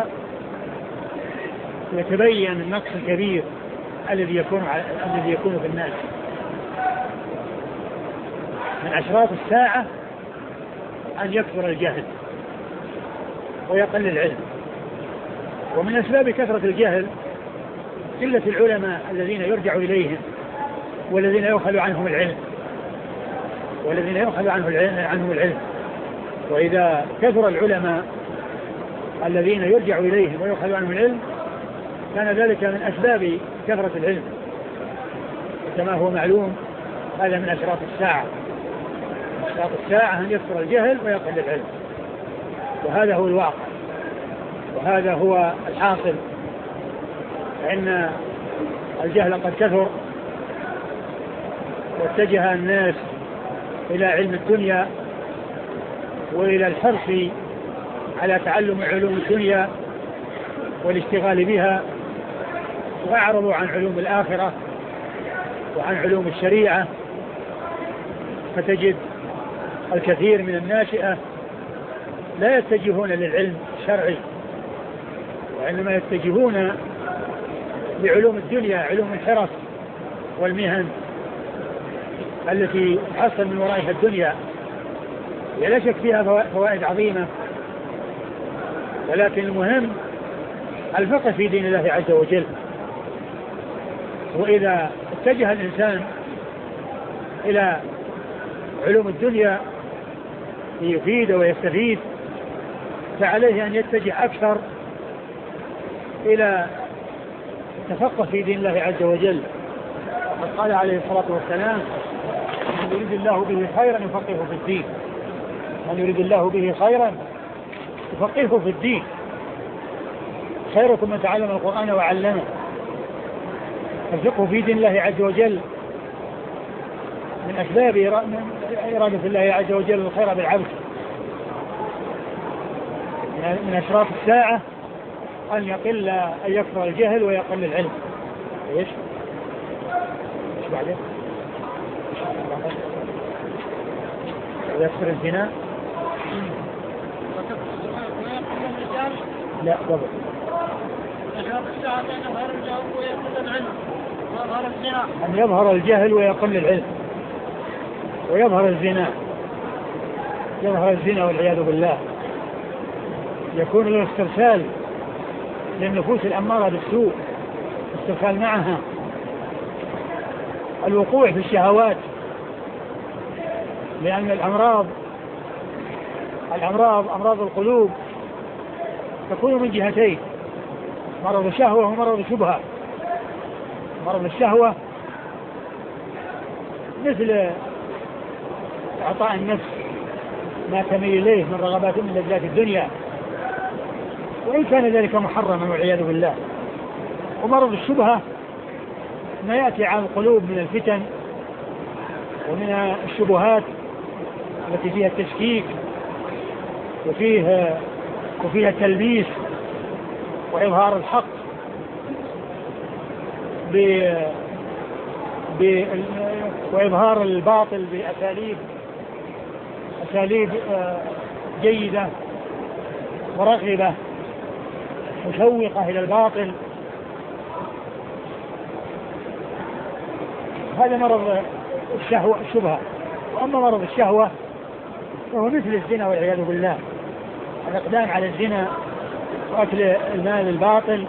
يتبين النقص الكبير الذي يكون في الناس. من أشراط الساعة أن يكثر الجهل ويقل العلم، ومن أسباب كثرة الجهل قلة العلماء الذين يرجع إليهم والذين يؤخذ عنهم العلم، وإذا كثر العلماء الذين يرجع إليهم ويؤخذ عنهم العلم كان ذلك من أسباب كثرة العلم، كما هو معلوم. هذا من أشراط الساعة. أشراط الساعة أن يكثر الجهل ويقل العلم، وهذا هو الواقع، وهذا هو الحاصل. فإن الجهل قد كثر واتجه الناس إلى علم الدنيا وإلى الحرص على تعلم علوم الدنيا والاشتغال بها، وأعرضوا عن علوم الآخرة وعن علوم الشريعة، فتجد الكثير من الناشئة لا يتجهون للعلم الشرعي، وإنما يتجهون لعلوم الدنيا، علوم الحرف والمهن التي تحصل من ورائها الدنيا. لا شك فيها فوائد عظيمة، ولكن المهم الفقه في دين الله عز وجل. وإذا اتجه الإنسان إلى علوم الدنيا ليفيد ويستفيد، فعليه أن يتجه أكثر إلى التفقه في دين الله عز وجل. وقد قال عليه الصلاة والسلام: من يريد الله به خيرا يفقهه في الدين. من يريد الله به خيرا يفقهه في الدين. خيركم من تعلم القرآن وعلمه. الفقه في دين الله عز وجل من أسباب إرادة الله عز وجل الخير بالعبد. من أشراط الساعة أن يكثر الجهل ويقل العلم. إيش بعده؟ يكثر الزنا. لا قبل.
أشراط الساعة أن يظهر الجهل ويقل العلم ويظهر الزنا.
أن يظهر الجهل ويقل العلم ويظهر الزنا. يظهر الزنا والعياذ بالله. يكون الاسترسال للنفوس الأمارة بالسوء، الاسترسال معها، الوقوع في الشهوات، لأن أمراض القلوب تكون من جهتين: مرض الشهوة ومرض الشبهة. مرض الشهوة مثل إعطاء النفس ما تميل إليه من رغبات من لذات الدنيا، وإن كان ذلك محرما والعياذ بالله. ومرض الشبهة ما يأتي على القلوب من الفتن ومن الشبهات التي فيها التشكيك وفيها التلبيس وإظهار الحق وإظهار الباطل بأساليب جيدة ورغبة مشوقة إلى الباطل. هذا مرض الشبهة. وأما مرض الشهوة فهو مثل الزنا والعياذ بالله: الإقدام على الزنا وأكل المال الباطل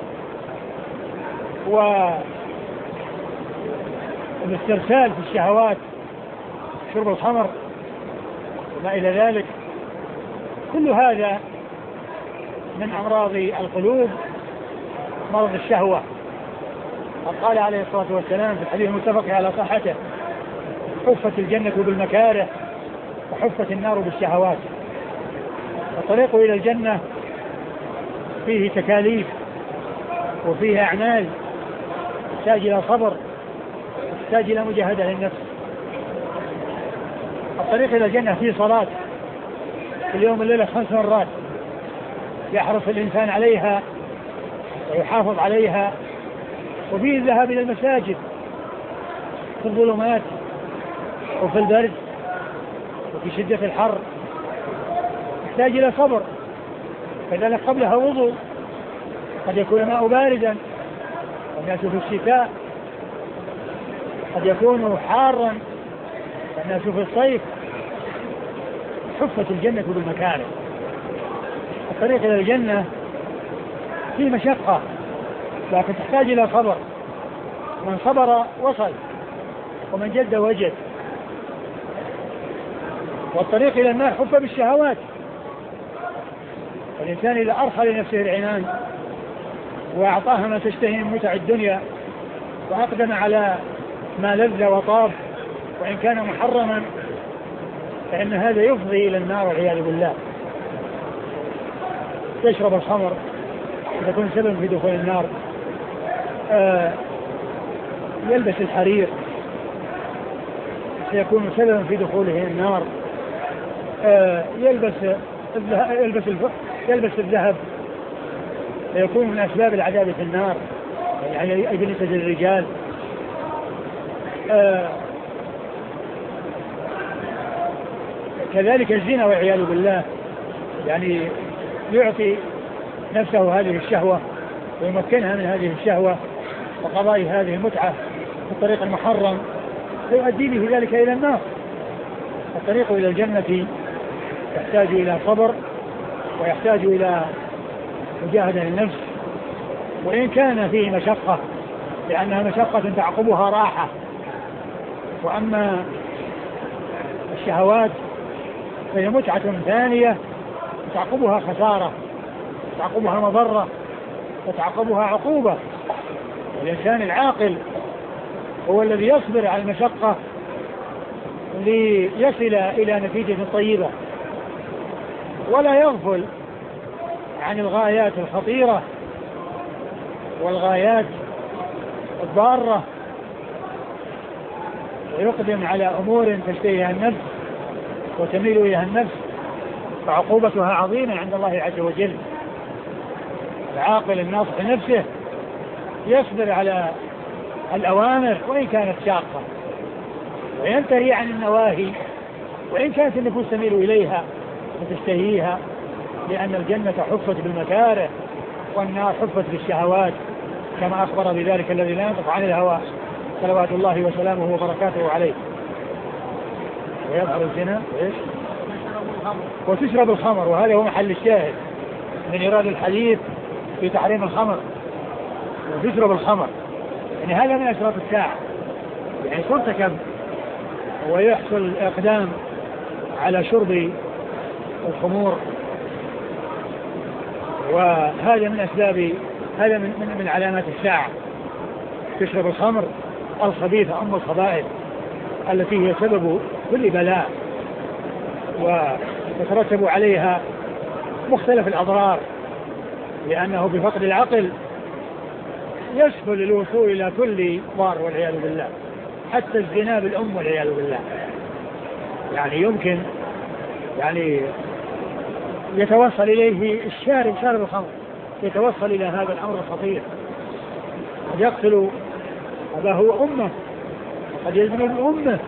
والاسترسال في الشهوات، شرب الخمر وما إلى ذلك. كل هذا من أمراض القلوب، مرض الشهوة. قال عليه الصلاة والسلام في الحديث المتفق على صحته: حفت الجنة بالمكاره وحفت النار بالشهوات. الطريق إلى الجنة فيه تكاليف وفيه أعمال تحتاج إلى صبر، تحتاج إلى مجاهدة للنفس. الطريق إلى الجنة فيه صلاة في اليوم والليلة 5 مرات يحرص الإنسان عليها ويحافظ عليها، وفيه الذهاب إلى المساجد في الظلمات وفي البرد وفي شدة الحر، يحتاج إلى صبر. كذلك قبلها وضوء، قد يكون الماء باردا، والناس في الشتاء، قد يكون حارا والناس في الصيف. حفت الجنة بالمكاره. الطريق إلى الجنة فيه مشقة لكن تحتاج إلى صبر. من صبر وصل ومن جد وجد. والطريق إلى النار حف بالشهوات. والإنسان إذا أرخى لنفسه العنان وأعطاها ما تشتهي من متع الدنيا وأقدم على ما لذ وطاب وإن كان محرما، فإن هذا يفضي إلى النار والعياذ بالله. يشرب الخمر يكون سبب في دخول النار، يلبس الحرير سيكون سببا في دخوله النار، يلبس الذهب سيكون من أسباب العذاب في النار، يعني بالنسبة للرجال. كذلك الزنا والعياذ بالله، يعني يعطي نفسه هذه الشهوة ويمكنها من هذه الشهوة وقضاء هذه المتعة في الطريق المحرم، فيؤدي به ذلك إلى النار. الطريق إلى الجنة يحتاج إلى صبر ويحتاج إلى مجاهدة للنفس، وإن كان فيه مشقة لأنها مشقة تعقبها راحة. وأما الشهوات فهي متعة ثانية تعقبها خسارة، تعقبها مضرة، وتعقبها عقوبة. والإنسان العاقل هو الذي يصبر على المشقة ليصل إلى نتيجة طيبة، ولا يغفل عن الغايات الخطيرة والغايات الضارة، ويقدم على أمور تشتهيها النفس وتميل إليها النفس، فعقوبتها عظيمة عند الله عز وجل. العاقل الناصح نفسه يصبر على الأوامر وإن كانت شاقة، وينتهي عن النواهي وإن كانت النفوس تميل إليها وتشتهيها، لأن الجنة حفت بالمكاره والنار حفت بالشهوات، كما أخبر بذلك الذي لا ينطق عن الهوى صلوات الله وسلامه وبركاته عليه. ويظهر الزنا وتشرب الخمر، وهذا هو محل الشاهد من إيراد الحديث في تحريم الخمر. وتشرب الخمر يعني هذا من أشراط الساعة، يعني ترتكب ويحصل الإقدام على شرب الخمور، وهذا من أسباب، هذا من علامات الساعة. تشرب الخمر الخبيثة أم الخبائث التي هي سبب كل بلاء، ويترتب عليها مختلف الأضرار، لأنه بفقد العقل يسهل الوصول إلى كل ضار والعياذ بالله، حتى الزنا بالأم والعياذ بالله. يعني يمكن يعني يتوصل إليه الشارب، شارب الخمر يتوصل إلى هذا الأمر الخطير، قد يقتل أباه وأمه وقد يزني بأمه.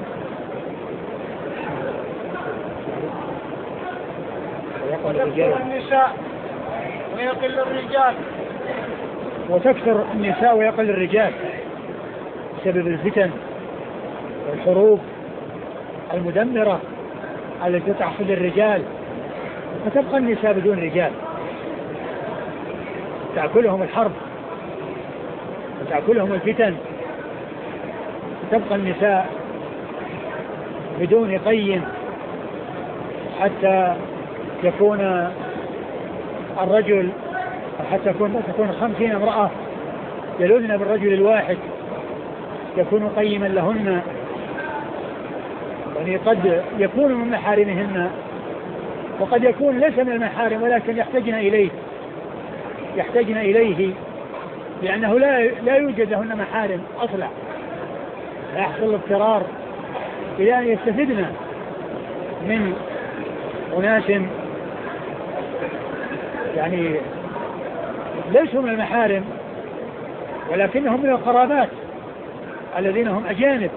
وتكثر النساء ويقل الرجال،
وتكثر النساء ويقل الرجال بسبب الفتن والحروب المدمرة التي تحصل الرجال، فتبقى النساء بدون رجال، تأكلهم الحرب وتأكلهم الفتن، فتبقى النساء بدون قيم، حتى يكون الرجل، حتى تكون 50 امرأة يلذن بالرجل الواحد يكون قيما لهن، يعني قد يكون من محارمهن وقد يكون ليس من المحارم ولكن يحتاجن إليه لأنه لا يوجد لهن محارم أصلا، لا يحصل الاضطرار إلى أن يستفدن من أناس يعني ليسوا من المحارم ولكنهم من القرابات الذين هم أجانب.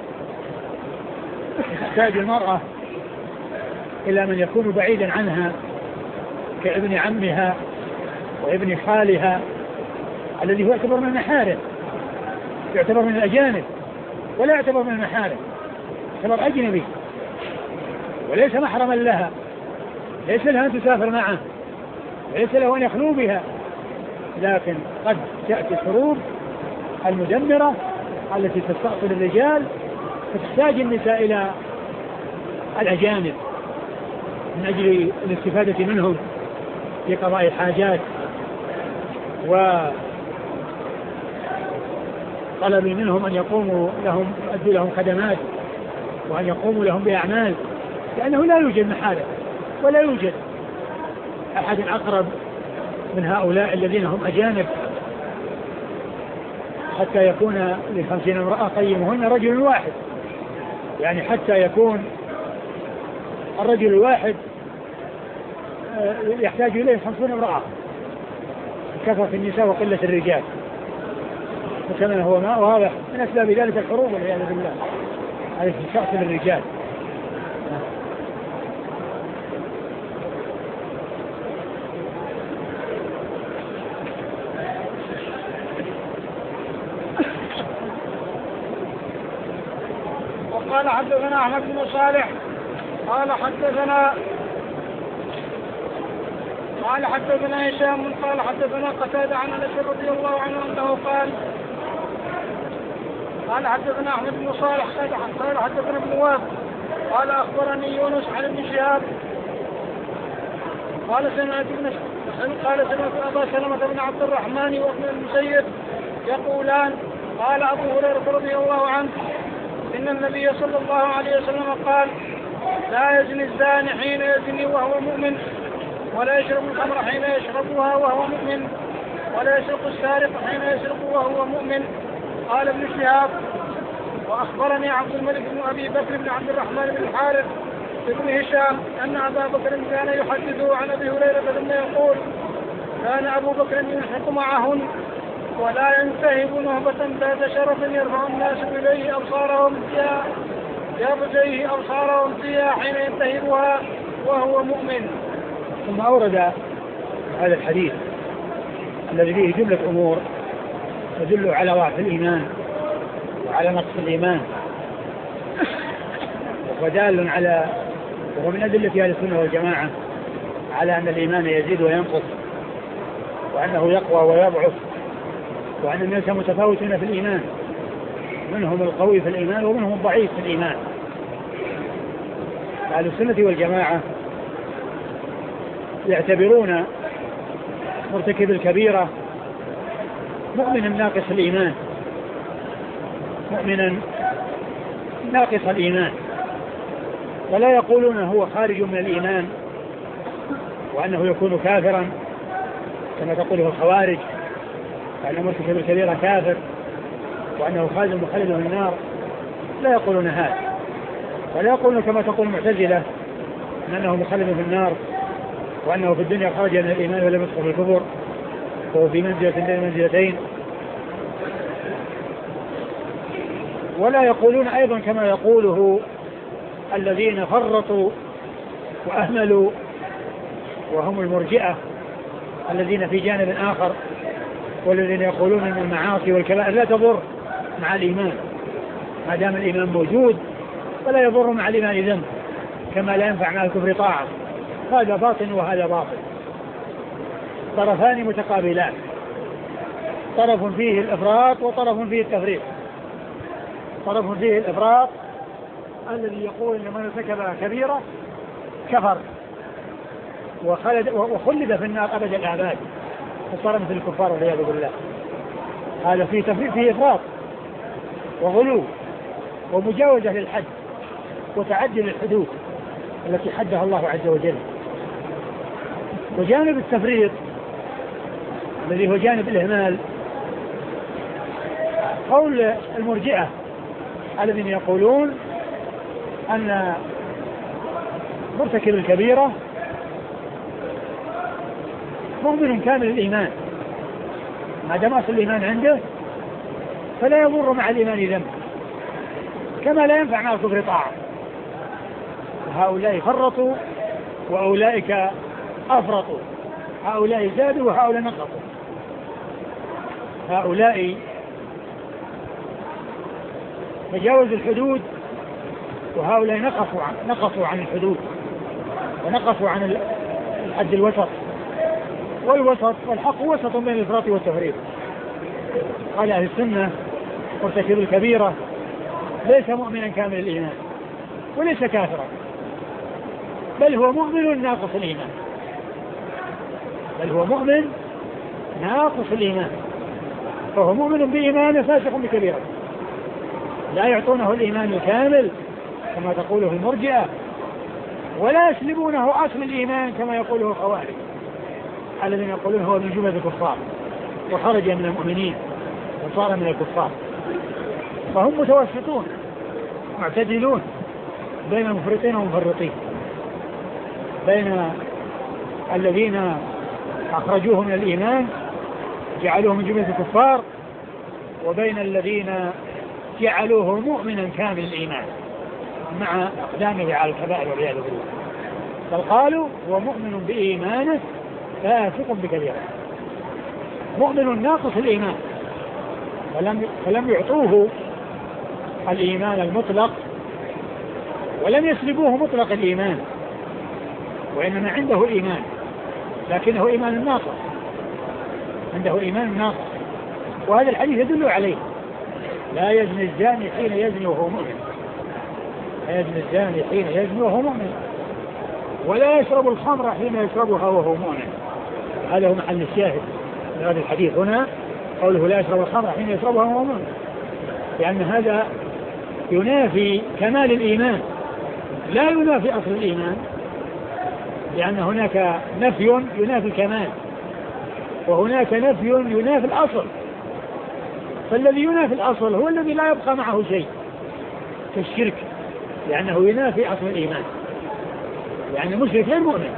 تحتاج المرأة إلى من يكون بعيدا عنها كابن عمها وابن خالها الذي هو يعتبر من المحارم، يعتبر من الأجانب ولا يعتبر من المحارم، يعتبر أجنبي وليس محرما لها، ليس لها أن تسافر معه، ليس له أن يخلو بها، لكن قد تأتي الحروب المدمرة التي تستأصل الرجال، فتحتاج النساء إلى الأجانب من أجل الاستفادة منهم في قضاء الحاجات وطلب منهم أن يقوموا لهم، يؤدوا لهم خدمات وأن يقوموا لهم بأعمال، لأنه لا يوجد محارم ولا يوجد أحد أقرب من هؤلاء الذين هم أجانب، حتى يكون ل50 امرأة قيمهن رجل واحد، يعني حتى يكون الرجل الواحد يحتاج إليه 50 امرأة، كثرة النساء وقلة الرجال. وكما هو ما واضح من أسباب ذلك الحروب والعياذ بالله على شخص الرجال.
وقال حدثنا أحمد بن صالح قال حدثنا هشام قال حدثنا قتادة عن أنس رضي الله عنه أنه قال حدثنا أحمد بن صالح قال حدثنا ابن وهب قال أخبرني يونس عن ابن شهاب قال سمعت أبا سلمة بن عبد الرحمن وابن المسيب يقولان قال أبو هريرة رضي الله عنه إن النبي صلى الله عليه وسلم قال لا يزني الزاني حين يزني وهو مؤمن ولا يشرب الخمر حين يشربها وهو مؤمن ولا يسرق السارق حين يسرق وهو مؤمن. قال ابن شهاب وأخبرني عبد الملك بن أبي بكر بن عبد الرحمن بن الحارث بن هشام أن أبا بكر كان يحدثه عن أبي هريرة ثم يقول كان أبو بكر يلحق معهن ولا ينتهب نهبة ذات شرف يرفع الناس إليه أبصارهم فيها حين ينتهبها وهو مؤمن.
ثم أورد هذا الحديث الذي فيه جملة أمور تدل على ضعف الإيمان وعلى نقص الإيمان ودال على وهو من أدلة أهل السنة والجماعة على أن الإيمان يزيد وينقص وأنه يقوى ويضعف وأن الناس متفاوتون في الإيمان منهم القوي في الإيمان ومنهم الضعيف في الإيمان. أهل السنة والجماعة يعتبرون مرتكب الكبيرة مؤمنا ناقص الإيمان ولا يقولون هو خارج من الإيمان وأنه يكون كافرا كما تقوله الخوارج وأن مرتكب الكبيرة كافر وأنه خالد مخلد في النار. لا يقولون هذا ولا يقولون كما تقول المعتزلة أنه مخلد في النار وأنه في الدنيا خرج من الإيمان ولم يدخل في الكفر وهو في منزلة بين المنزلتين. ولا يقولون أيضا كما يقوله الذين فرطوا وأهملوا وهم المرجئة الذين في جانب آخر والذين يقولون أن المعاصي والكبائر لا تضر مع الإيمان ما دام الإيمان موجود فلا يضر مع الإيمان ذنب كما لا ينفع مع الكفر طاعة. هذا باطن وهذا باطل طرفان متقابلان طرف فيه الإفراط وطرف فيه التفريط. طرف فيه الإفراط الذي يقول إن من ارتكب كبيرة كفر وخلد في النار أبد الآباد فصار مثل الكفار والعياذ بالله. هذا فيه تفريط فيه إفراط وغلو ومجاوزة للحد وتعدي للحدود التي حدها الله عز وجل. وجانب التفريط الذي هو جانب الإهمال قول المرجئة الذين يقولون أن مرتكب الكبيرة مؤمن كامل الإيمان ما دام أصل الإيمان عنده فلا يضر مع الإيمان ذنب كما لا ينفع مع الكفر طاعة. هؤلاء فرطوا وأولئك أفرطوا هؤلاء زادوا وهؤلاء نقصوا. هؤلاء تجاوزوا الحدود وهؤلاء نقصوا عن الحدود ونقصوا عن الحد الوسط والوسط والحق وسط بين الإفراط والتفريط. قال أهل السنة مرتكب الكبيرة ليس مؤمنا كامل الإيمان وليس كافرا بل هو مؤمن ناقص الإيمان فهو مؤمن بإيمان فاسق بكبيرة لا يعطونه الإيمان الكامل كما تقوله المرجئة ولا يسلبونه أصل الإيمان كما يقوله الخوارج الذين يقولون هو من جملة الكفار وخرج من المؤمنين وصار من الكفار. فهم متوسطون معتدلون بين المفرطين والمفرطين بين الذين أخرجوه من الإيمان جعلوه من جملة الكفار وبين الذين جعلوه مؤمنا كامل الإيمان مع أقدامه على الكبائر والعياذ بالله، بل قالوا هو مؤمن بإيمانه فاسق بكبيرة، مؤمن ناقص الإيمان، فلم يعطوه الإيمان المطلق ولم يسلبوه مطلق الإيمان، وإنما عنده إيمان لكنه إيمان ناقص، عنده إيمان ناقص. وهذا الحديث يدل عليه: لا يزني الزاني حين يزني وهو مؤمن، لا يزني الزاني حين يزني وهو مؤمن، ولا يشرب الخمر حين يشربها وهو مؤمن. هذا هو محل الشاهد من هذا الحديث هنا، قوله لا يشرب الخمر حين يشربها وهو مؤمن، لأن هذا ينافي كمال الإيمان لا ينافي أصل الإيمان، لأن هناك نفي ينافي الكمال وهناك نفي ينافي الأصل، فالذي ينافي الأصل هو الذي لا يبقى معه شيء كالشرك، لأنه ينافي أصل الإيمان، يعني المشرك غير مؤمن.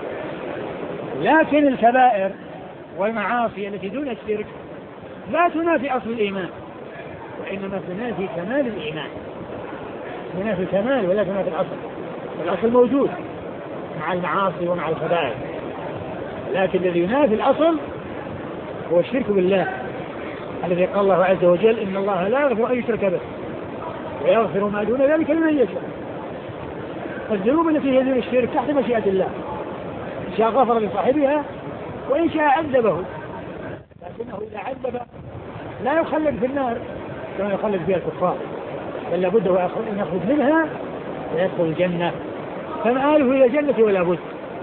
لكن الكبائر والمعاصي التي دون الشرك لا تنافي أصل الإيمان، وإنما تنافي كمال الإيمان، تنافي الكمال ولا تنافي الأصل، الأصل موجود مع المعاصي ومع الكبائر، لكن الذي ينافي الأصل هو الشرك بالله، الذي قال الله عز وجل: إن الله لا يغفر أن يشرك به ويغفر ما دون ذلك لمن يشاء. فالذنوب التي هي دون الشرك تحت مشيئة الله، إن شاء غفر لصاحبها وإن شاء عذبه، لكنه إذا عذب لا يخلد في النار كما يخلد فيها الكفار، بل لابد أن يخرج منها ويدخل الجنة، فمآله إلى الجنة ولا بد.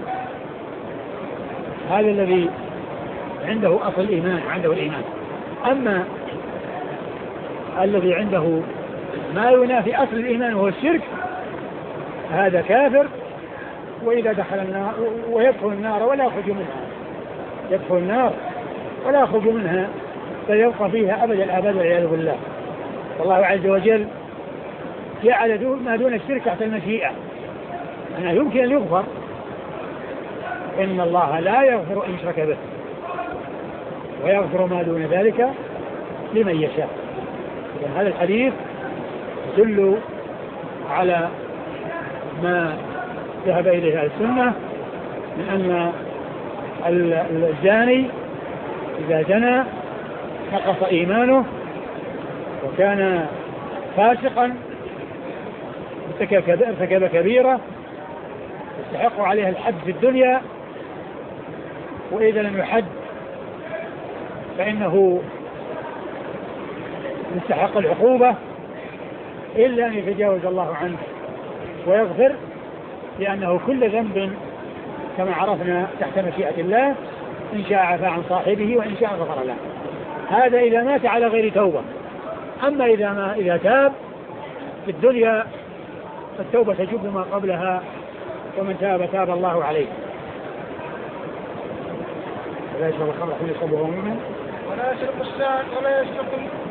هذا الذي عنده أصل الإيمان، عنده الإيمان. أما الذي عنده ما ينافي أصل الإيمان وهو الشرك هذا كافر، وإذا دخل النار ويدخل النار ولا يخرج منها، يدخل النار ولا يخرج منها، فيبقى فيها أبد الآباد والعياذ بالله. والله عز وجل جعل ما دون الشرك تحت المشيئة، أنه يمكن أن يغفر، إن الله لا يغفر أن يشرك به ويغفر ما دون ذلك لمن يشاء. إذن هذا الحديث يدل على ما ذهب إليه أهل السنة من أن الزاني إذا زنى نقص إيمانه وكان فاسقا ارتكب كبيرة يستحق عليها الحد في الدنيا، وإذا لم يحد فإنه يستحق العقوبة إلا أن يتجاوز الله عنه ويغفر، لأنه كل ذنب كما عرفنا تحت مشيئة الله، إن شاء عفا عن صاحبه وإن شاء غفر له. هذا إذا مات على غير توبة. أما إذا تاب في الدنيا فالتوبة تجب ما قبلها، ومن تاب تاب الله عليه. ولا يشرب الخمر حين يشربه مؤمن،
ولا يسرق السارق ولا يسرق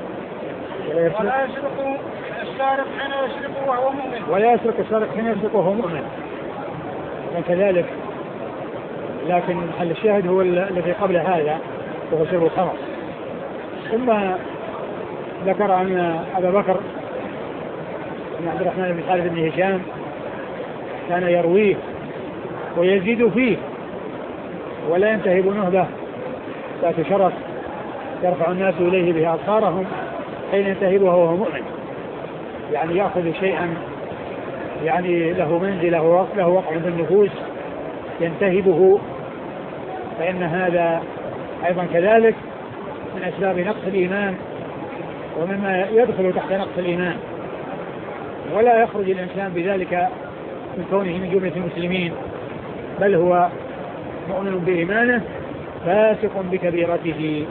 السارق حين يسرق وهو مؤمن،
ولا يسرق السارق حين يسرق وهو مؤمن، وكذلك. لكن محل الشاهد هو الذي قبل هذا وهو شرب الخمر. ثم ذكر أن أبا بكر بن عبد الرحمن بن خالد بن هشام كان يرويه ويزيد فيه ولا ينتهب نهبه ذات شرف يرفع الناس إليه بها أبصارهم حين ينتهبه وهو مؤمن، يعني يأخذ شيئا يعني له منزله له وقع في النفوس ينتهبه، فإن هذا أيضا كذلك من أسباب نقص الإيمان ومما يدخل تحت نقص الإيمان، ولا يخرج الإنسان بذلك من كونه من جملة المسلمين، بل هو مؤمن بإيمانه فاسق بكبيرته.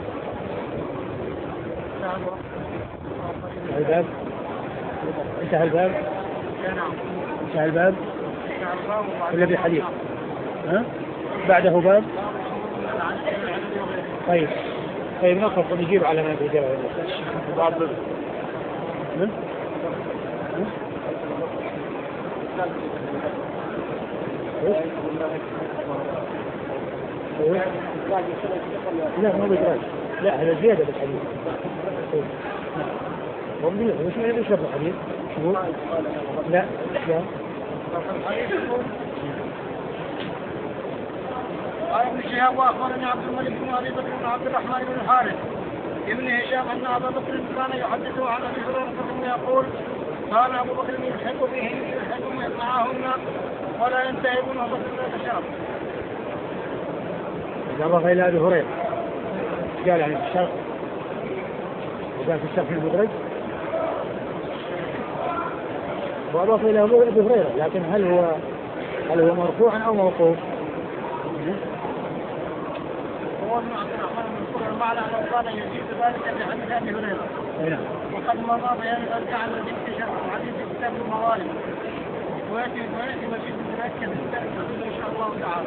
الباب انتهى الباب انتهى الباب الذي حديث بعده باب. طيب نقف ونجيب على ما في جواب لا ما بدراج لا هذا زيادة بالحديث. وش يشرب الحديث؟ شو؟ لا لا.
قال ابن شهاب واخبرني عبد الملك بن ابي بكر بن عبد الرحمن بن الحارث ابن هشام ان ابا بكر كان يحدثه عن ابي هريره يقول كان ابو بكر يلحق بهن يلحق معهن ولا ينتهبون بكر شرب.
إضافة إلى أبي هريرة قال يعني في الشرق وقال في الشرق المدرج وأضافة إلى أبي هريرة، لكن هل هو مرفوعا أو موقوف؟
هو ابن عبد الرحمن بن الحارث المعنى أنه كان يزيد ذلك بحديث أبي هريرة. وقد مضى بيان ذلك عن ذكر شرح حديث كتاب الموالد ويأتي مزيد متأكد إن شاء الله تعالى.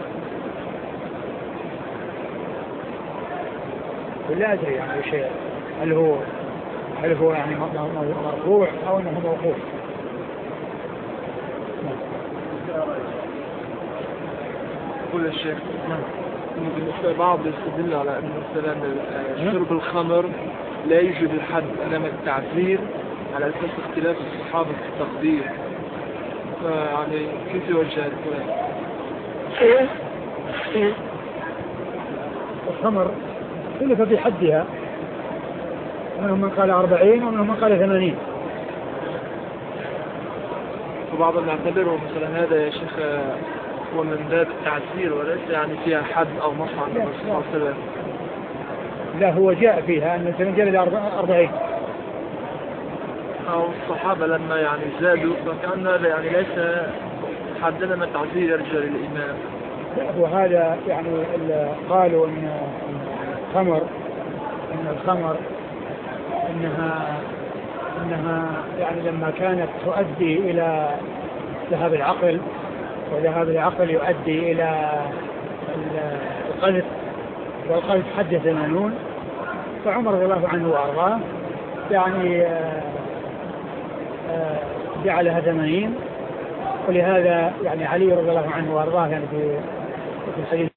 لا أدري يعني شيء هل هو يعني مرفوع أو أنه موقوف.
يقول الشيخ بالنسبة بعض يستدل على أن مثلا شرب الخمر لا يوجد الحد إنما التعزير على أساس اختلاف الصحابة في التقدير، يعني كيف يوجه الكلام؟
الخمر اختلف في حدها، منهم من قال 40 ومنهم من قال 80.
وبعضهم يعتبره مثلا هذا يا شيخ هو من باب التعزير وليس يعني فيها حد أو مصنع من الرسول صلى الله عليه وسلم.
لا هو جاء فيها أن الجلد 40.
أو الصحابة لما يعني زادوا فكأن هذا يعني ليس حدنا من تعزير يرجع للإمام.
وهذا يعني قالوا ان الخمر انها يعني لما كانت تؤدي الى ذهاب العقل، وذهاب العقل يؤدي الى القذف، والقذف حد 80، فعمر رضي الله عنه وارضاه يعني جعلها 80، ولهذا يعني علي رضي الله عنه وارضاه يعني في الحديث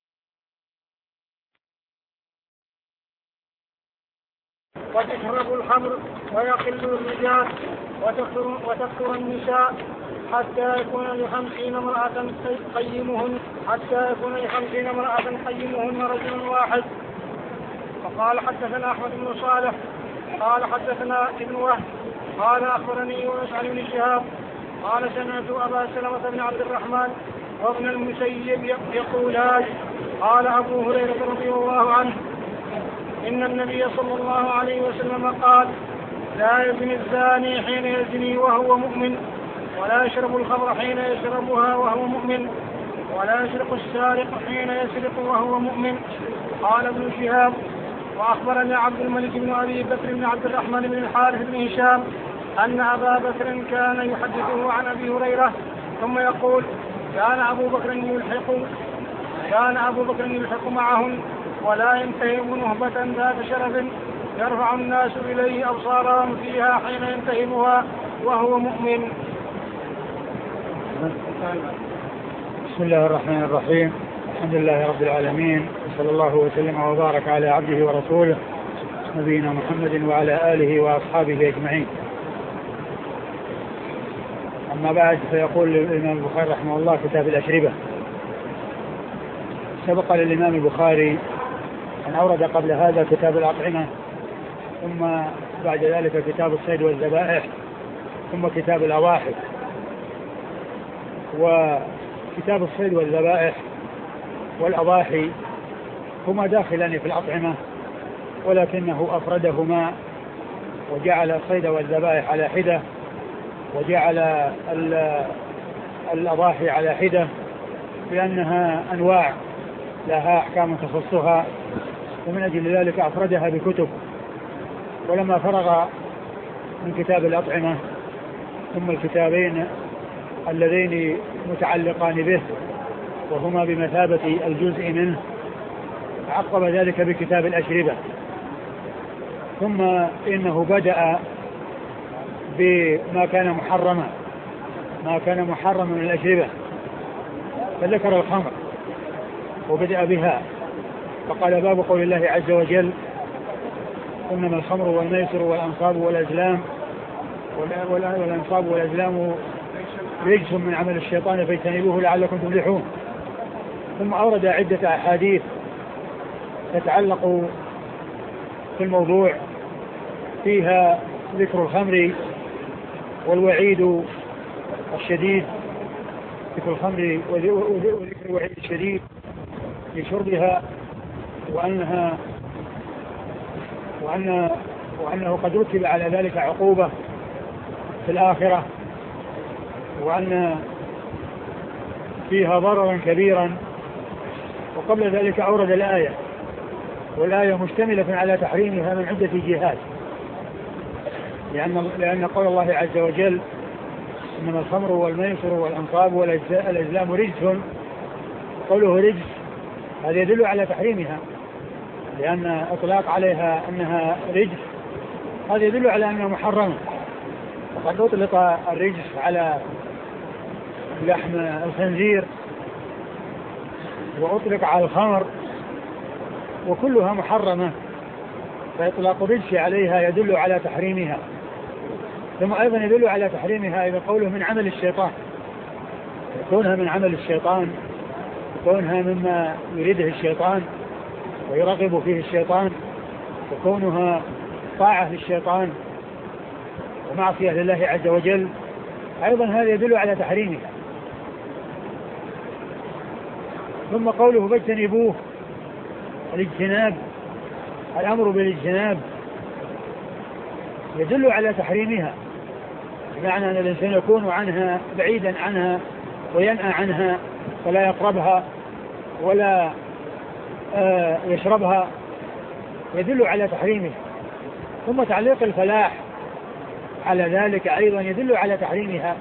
وتشرب الخمر ويقل الرجال وتكثر النساء حتى يكون ل50 امرأة قيمهن رجل واحد. فقال حدثنا أحمد بن صالح قال حدثنا ابن وهب قال أخبرني يونس عن ابن شهاب قال سمعت أبا سلمة بن عبد الرحمن وابن المسيب يقولان قال أبو هريرة رضي الله عنه إن النبي صلى الله عليه وسلم قال لا يزني الزاني حين يزني وهو مؤمن، ولا يشرب الخمر حين يشربها وهو مؤمن، ولا يسرق السارق حين يسرق وهو مؤمن. قال ابن شهاب وأخبرنا عبد الملك بن أبي بكر بن عبد الرحمن بن الحارث بن هشام أن أبا بكر كان يحدثه عن أبي هريرة ثم يقول كان أبو بكر يلحق معهن ولا ينتهب نهبة ذات شرف يرفع الناس إليه أبصارهم فيها حين ينتهبها وهو مؤمن.
بسم الله الرحمن الرحيم، الحمد لله رب العالمين، صلى الله وسلم وبارك على عبده ورسوله نبينا محمد وعلى آله وأصحابه أجمعين. أما بعد، فيقول الإمام البخاري رحمه الله كتاب الأشربة. سبق للإمام البخاري أن أورد قبل هذا كتاب الأطعمة، ثم بعد ذلك كتاب الصيد والذبائح، ثم كتاب الأواحد. وكتاب الصيد والذبائح والأضاحي هما داخلان في الأطعمة، ولكنه أفردهما وجعل الصيد والذبائح على حدة، وجعل الأضاحي على حدة، لأنها أنواع لها أحكام تخصها، ومن أجل ذلك أفردها بكتب. ولما فرغ من كتاب الأطعمة ثم الكتابين اللذين متعلقان به وهما بمثابة الجزء منه، عقب ذلك بكتاب الأشربة. ثم إنه بدأ بما كان محرما من الأشربة، فذكر الخمر وبدأ بها، فقال باب قول الله عز وجل إنما الخمر والميسر والأنصاب والأزلام والأنصاب والأزلام رجس من عمل الشيطان فاجتنبوه لعلكم تفلحون. ثم أورد عدة أحاديث تتعلق في الموضوع فيها ذكر الخمر والوعيد الشديد، ذكر الخمر وذكر الوعيد الشديد لشربها، وأنه قد رتب على ذلك عقوبة في الآخرة، وأن فيها ضررا كبيرا. وقبل ذلك أورد الآية، والآية مشتملة على تحريمها من عدة جهات، لأن قول الله عز وجل إنما الخمر والميسر والأنصاب والأزلام رجس، قوله رجس هذا يدل على تحريمها، لأن إطلاق عليها أنها رجس هذا يدل على أنها محرمة. وقد أطلق الرجس على لحم الخنزير وأطلق على الخمر، وكلها محرمة، فإطلاق الرجس عليها يدل على تحريمها. ثم أيضا يدل على تحريمها إذا قوله من عمل الشيطان، كونها من عمل الشيطان، كونها مما يريده الشيطان ويرغب فيه الشيطان، وكونها طاعة للشيطان ومعصية لله عز وجل، أيضا هذا يدل على تحريمها. ثم قوله فاجتنبوه، الاجتناب، الأمر بالاجتناب يدل على تحريمها، بمعنى أن الإنسان يكون عنها بعيدا عنها وينأى عنها ولا يقربها ولا يشربها، يدل على تحريمها. ثم تعليق الفلاح على ذلك أيضا يدل على تحريمها،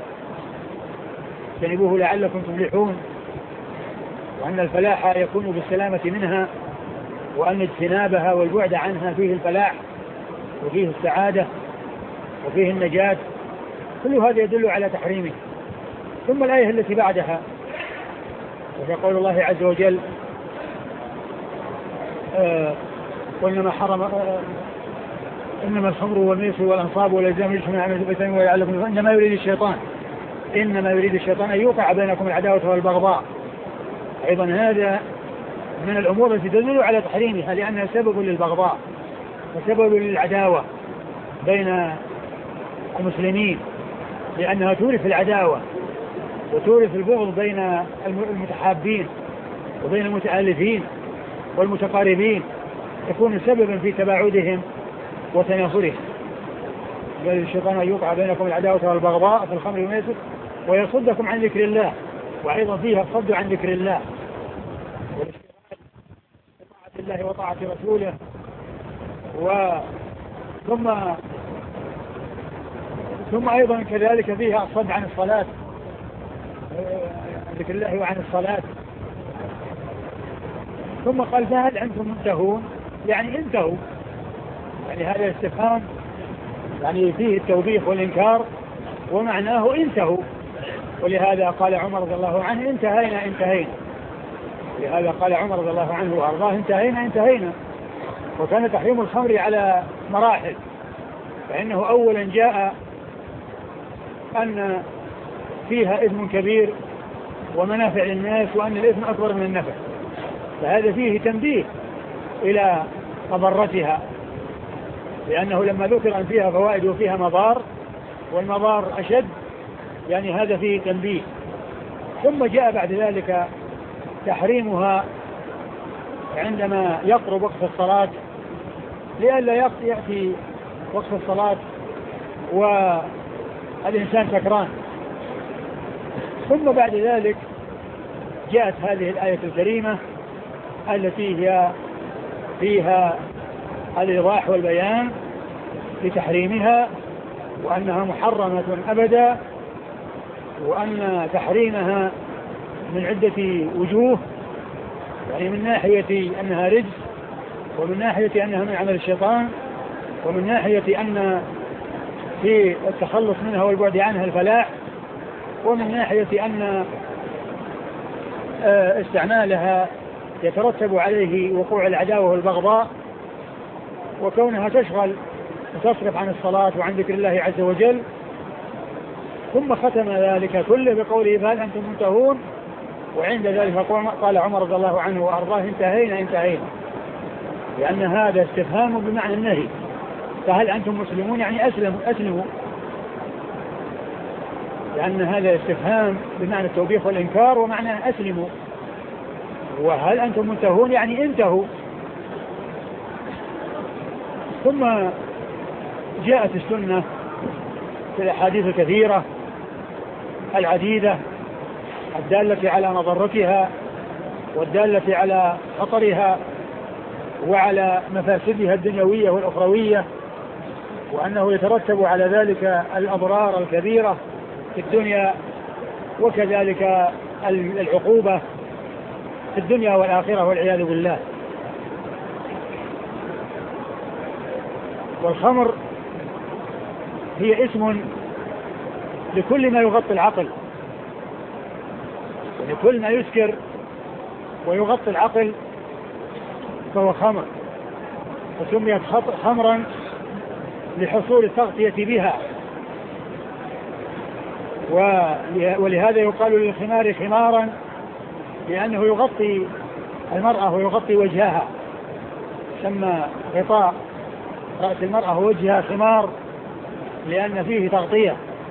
اجتنبوه لعلكم تفلحون، وأن الفلاح يكون بالسلامة منها، وأن اجتنابها والبعد عنها فيه الفلاح وفيه السعادة وفيه النجاة، كل هذا يدل على تحريمه. ثم الآية التي بعدها وهي قول الله عز وجل وإنما حرم إنما الخمر والميسر والأنصاب والأزلام رجس من عمل الشيطان ولعلكم، إنما يريد الشيطان أن يوقع بينكم العداوة والبغضاء. أيضا هذا من الأمور التي تدل على تحريمها، لأنها سبب للبغضاء وسبب للعداوة بين المسلمين، لأنها تورث العداوة وتورث البغض بين المتحابين وبين المتآلفين والمتقاربين، يكون سببا في تباعدهم وتنافرهم. قال الشيطان أن يوقع بينكم العداوة والبغضاء في الخمر والميسر ويصدكم عن ذكر الله، وأيضا فيها الصد عن ذكر الله والاشتغال بطاعة الله وطاعة رسوله. ثم أيضا كذلك فيها الصد عن الصلاة، ذكر الله وعن الصلاة. ثم قال فهل أنتم منتهون، يعني انتهوا، يعني هذا استفهام يعني فيه التوبيخ والإنكار ومعناه انتهوا. ولهذا قال عمر رضي الله عنه انتهينا، لهذا قال عمر رضي الله عنه وأرضاه انتهينا. وكان تحريم الخمر على مراحل، فإنه أولا جاء أن فيها إثم كبير ومنافع للناس، وأن الإثم أكبر من النفع، فهذا فيه تنبيه إلى مضرتها، لأنه لما ذكر أن فيها فوائد وفيها مضار والمضار أشد، يعني هذا فيه تنبيه. ثم جاء بعد ذلك تحريمها عندما يقرب وقت الصلاة، لئلا يأتي وقت الصلاة والإنسان سكران. ثم بعد ذلك جاءت هذه الآية الكريمة التي هي فيها الإيضاح والبيان لتحريمها، وأنها محرمة أبدا، وأن تحريمها من عدة وجوه، يعني من ناحية أنها رجس، ومن ناحية أنها من عمل الشيطان، ومن ناحية أن في التخلص منها والبعد عنها الفلاح، ومن ناحية أن استعمالها يترتب عليه وقوع العداوة والبغضاء. وكونها تشغل وتصرف عن الصلاة وعن ذكر الله عز وجل. ثم ختم ذلك كله بقوله فهل أنتم منتهون، وعند ذلك قال عمر رضي الله عنه وأرضاه انتهينا، لأن هذا استفهام بمعنى النهي. فهل أنتم مسلمون يعني أسلموا، لأن هذا استفهام بمعنى التوبيخ والإنكار ومعنى أسلموا. وهل أنتم منتهون يعني انتهوا. ثم جاءت السنة في الأحاديث الكثيرة العديدة الدالة على مضرتها والدالة على خطرها وعلى مفاسدها الدنيوية والأخروية، وأنه يترتب على ذلك الأضرار الكبيرة في الدنيا وكذلك العقوبة في الدنيا والآخرة والعياذ بالله. والخمر هي اسم لكل ما يغطي العقل، لكل ما يسكر ويغطي العقل فهو خمر، وسميت خمرا لحصول التغطية بها. ولهذا يقال للخمار خمارا لأنه يغطي المرأة ويغطي وجهها، سمى غطاء رأس المرأة ووجهها خمار لأن فيه تغطية.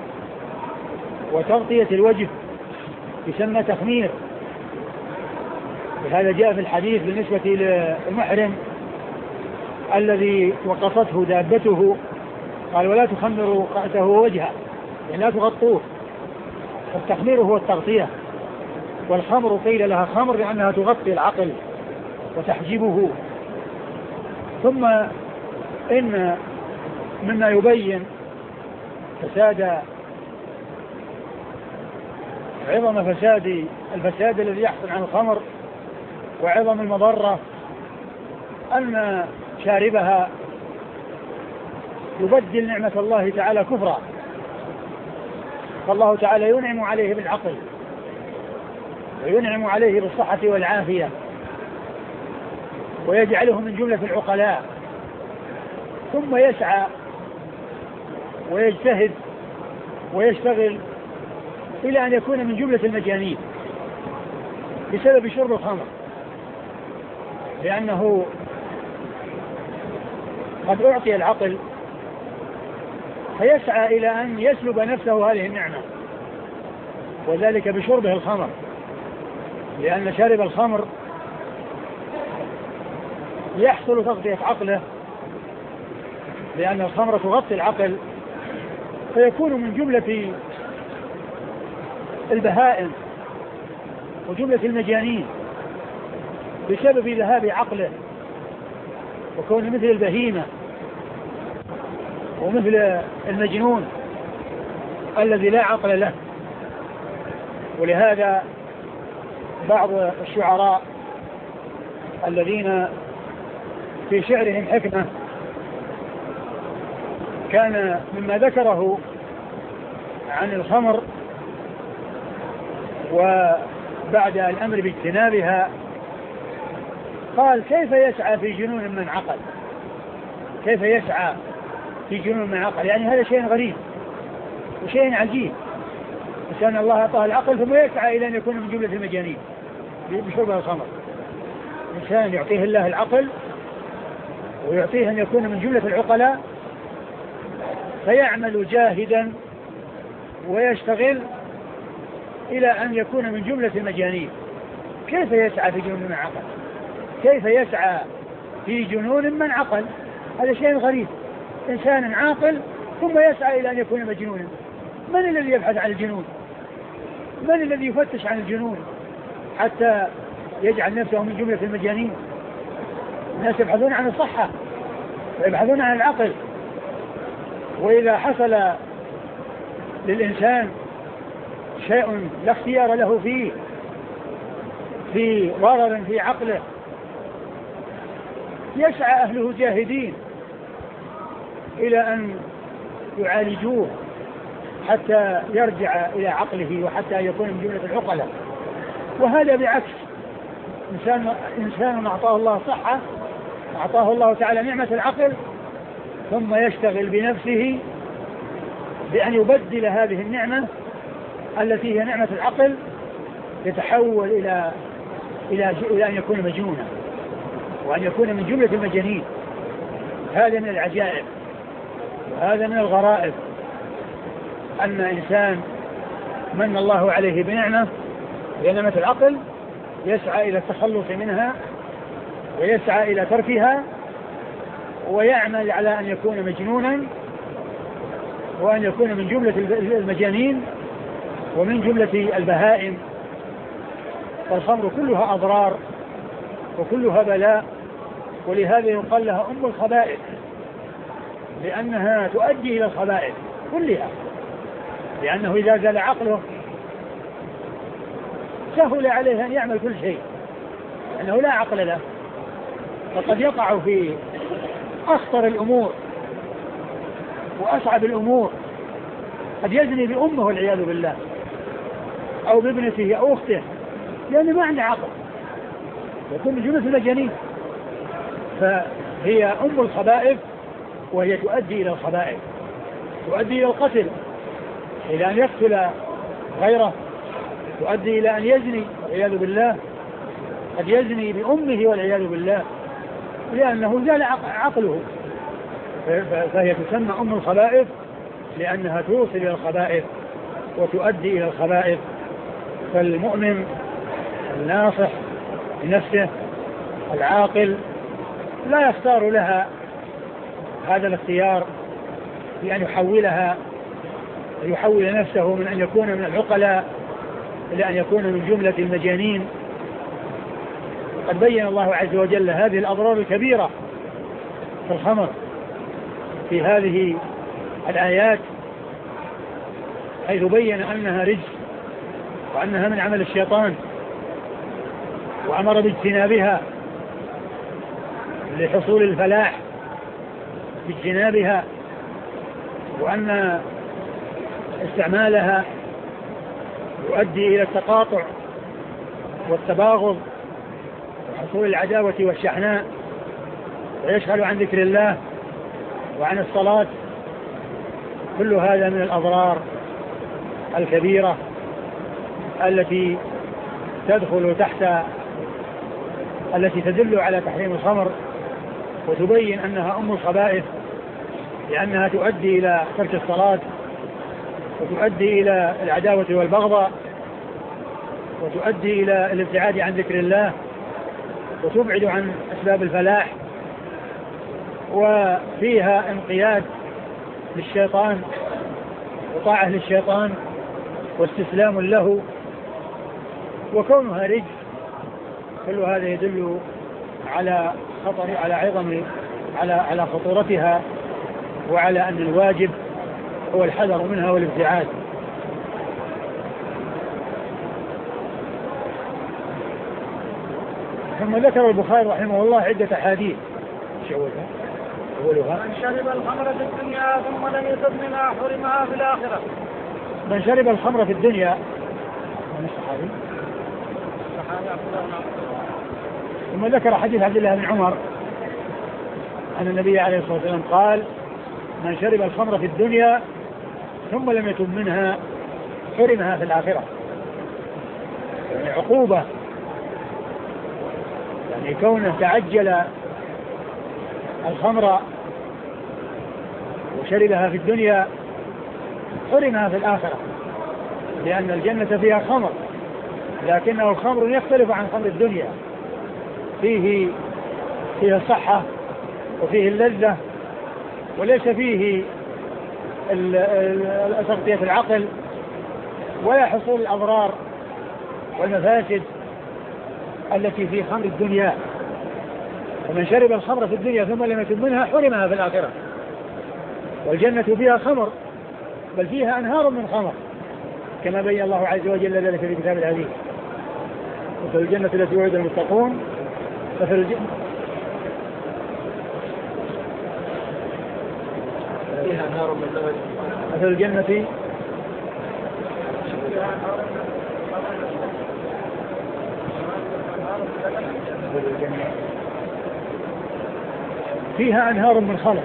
وتغطية الوجه يسمى تخمير. وهذا جاء في الحديث بالنسبة للمحرم الذي وقفته دابته قال ولا تخمروا رأسه ووجهه، يعني لا تغطوه. التخمير هو التغطية، والخمر قيل لها خمر لأنها تغطي العقل وتحجبه. ثم إن مما يبين عظم الفساد الذي يحصل عن الخمر وعظم المضرة أن شاربها يبدل نعمة الله تعالى كفرا. فالله تعالى ينعم عليه بالعقل وينعم عليه بالصحة والعافية ويجعله من جملة العقلاء، ثم يسعى ويجتهد ويشتغل إلى أن يكون من جملة المجانين بسبب شرب الخمر، لأنه قد أعطي العقل فيسعى إلى أن يسلب نفسه هذه النعمة، وذلك بشربه الخمر، لأن شارب الخمر يحصل تغطية عقله، لأن الخمر تغطي العقل فيكون من جملة البهائم وجملة المجانين بسبب ذهاب عقله وكون مثل البهيمة ومثل المجنون الذي لا عقل له. ولهذا بعض الشعراء الذين في شعرهم حكمة كان مما ذكره عن الخمر وبعد الأمر باجتنابها قال كيف يسعى في جنون من عقل، كيف يسعى في جنون من عقل، يعني هذا شيء غريب وشيء عجيب. إنسان الله أعطاه العقل ثم يسعى إلى أن يكون من جملة المجانين بشرب الخمر. إنسان يعطيه الله العقل ويعطيه أن يكون من جملة العقلاء فيعمل جاهدا ويشتغل إلى أن يكون من جملة المجانين. كيف يسعى في جنون من عقل؟ كيف يسعى في جنون من عقل؟ هذا شيء غريب. إنسان عاقل ثم يسعى إلى أن يكون مجنونا. من الذي يبحث عن الجنون؟ من الذي يفتش عن الجنون حتى يجعل نفسه من جملة المجانين؟ الناس يبحثون عن الصحة ويبحثون عن العقل، وإذا حصل للإنسان شيء لا اختيار له فيه في ضرر في عقله يسعى أهله جاهدين إلى أن يعالجوه حتى يرجع إلى عقله وحتى يكون من جملة العقلاء. وهذا بعكس إنسان أعطاه الله صحة أعطاه الله تعالى نعمة العقل ثم يشتغل بنفسه بأن يبدل هذه النعمة التي هي نعمة العقل يتحول إلى أن يكون مجنونا وأن يكون من جملة المجانين. هذا من العجائب وهذا من الغرائب أن إنسان من الله عليه بنعمة بنعمة العقل يسعى إلى التخلص منها ويسعى إلى تركها ويعمل على أن يكون مجنونا وأن يكون من جملة المجانين ومن جملة البهائم. فالخمر كلها أضرار وكلها بلاء، ولهذا يقال لها أم الخبائث لأنها تؤدي إلى الخبائث كلها، لأنه إذا زال عقله سهل عليه أن يعمل كل شيء لأنه لا عقل له، فقد يقع في أخطر الأمور وأصعب الأمور. قد يزني بأمه والعياذ بالله أو بابنته أو أخته لأنه ما عنده عقل، يكون من جملة المجانين. فهي أم الخبائث وهي تؤدي إلى الخبائث، تؤدي إلى القتل، إلى أن يقتل غيره، تؤدي إلى أن يزني والعياذ بالله، قد يزني بأمه والعياذ بالله لأنه زال عقله. فهي تسمى أم الخبائث لأنها توصل إلى الخبائث وتؤدي إلى الخبائث. فالمؤمن الناصح لنفسه العاقل لا يختار لها هذا الاختيار بأن يحول نفسه من أن يكون من العقلاء إلى أن يكون من جملة المجانين. قد بين الله عز وجل هذه الأضرار الكبيرة في الخمر في هذه الآيات، حيث بين أنها رجس وأنها من عمل الشيطان وأمر باجتنابها لحصول الفلاح باجتنابها، وأن استعمالها يؤدي إلى التقاطع والتباغض وحصول العداوة والشحناء ويشغل عن ذكر الله وعن الصلاة. كل هذا من الأضرار الكبيرة التي تدخل تحت التي تدل على تحريم الخمر وتبين أنها أم الخبائث لأنها تؤدي إلى ترك الصلاة وتؤدي إلى العداوة والبغضاء وتؤدي إلى الابتعاد عن ذكر الله وتبعد عن أسباب الفلاح، وفيها انقياد للشيطان وطاعة للشيطان واستسلام له وكونها رجس. كل هذا يدل على خطر على عظم على خطورتها وعلى أن الواجب هو الحذر منها والابتعاد. ثم ذكر البخاري رحمه الله عدة أحاديث أولها
من شرب الخمر في الدنيا ثم لم يتب منها حرمها في الآخرة.
من شرب الخمر في الدنيا من الصحابي. ثم ذكر حديث عبد الله بن عمر أن النبي عليه الصلاة والسلام قال من شرب الخمر في الدنيا ثم لم يتب منها حرمها في الآخرة، يعني عقوبة، يعني كونه تعجل الخمر وشربها في الدنيا حرمها في الآخرة، لأن الجنة فيها خمر لكنه الخمر يختلف عن خمر الدنيا، فيه الصحة وفيه اللذة وليس فيه تغطية العقل ولا حصول الأضرار والمفاسد التي في خمر الدنيا. ومن شرب الخمر في الدنيا ثم لم يتب منها حرمها في الآخرة. والجنة فيها خمر بل فيها أنهار من خمر كما بين الله عز وجل ذلك في كتاب العزيز. مثل الجنة التي وعد المتقون مثل الجنة
فيها نار من لبن
مثل الجنة فيها أنهار من خمر،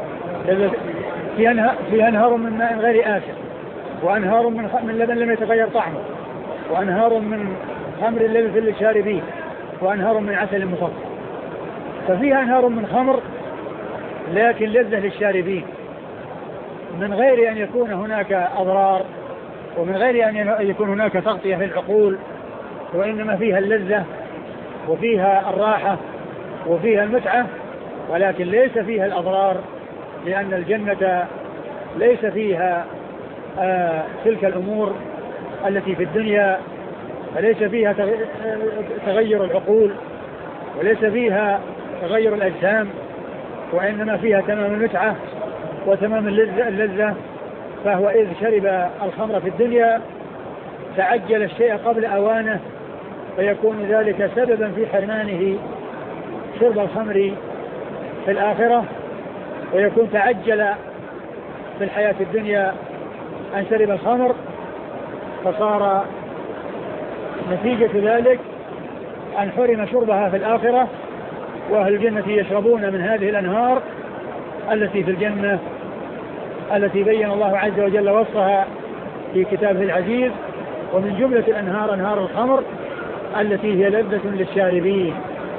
فيها أنهار من ماء غير آسن، وأنهار من لبن لم يتغير طعمه، وأنهار من خمر لذة للشاربين، وأنهار من عسل مصفى. ففيها أنهار من خمر لكن لذة للشاربين، من غير أن يكون هناك أضرار، ومن غير أن يكون هناك تغطية في العقول، وإنما فيها اللذة وفيها الراحة وفيها المتعة، ولكن ليس فيها الأضرار، لأن الجنة ليس فيها تلك الأمور التي في الدنيا، فليس فيها تغير العقول، وليس فيها تغير الأجسام، وإنما فيها تمام المتعة وتمام اللذة. فهو إذ شرب الخمر في الدنيا تعجل الشيء قبل أوانه، فيكون ذلك سببا في حرمانه شرب الخمر في الآخرة، ويكون تعجل في الحياة الدنيا أن شرب الخمر، فصار نتيجة ذلك أن حرم شربها في الآخرة. وأهل الجنة يشربون من هذه الأنهار التي في الجنة، التي بين الله عز وجل وصفها في كتابه العزيز. ومن جملة الأنهار أنهار الخمر التي هي لذة للشاربين.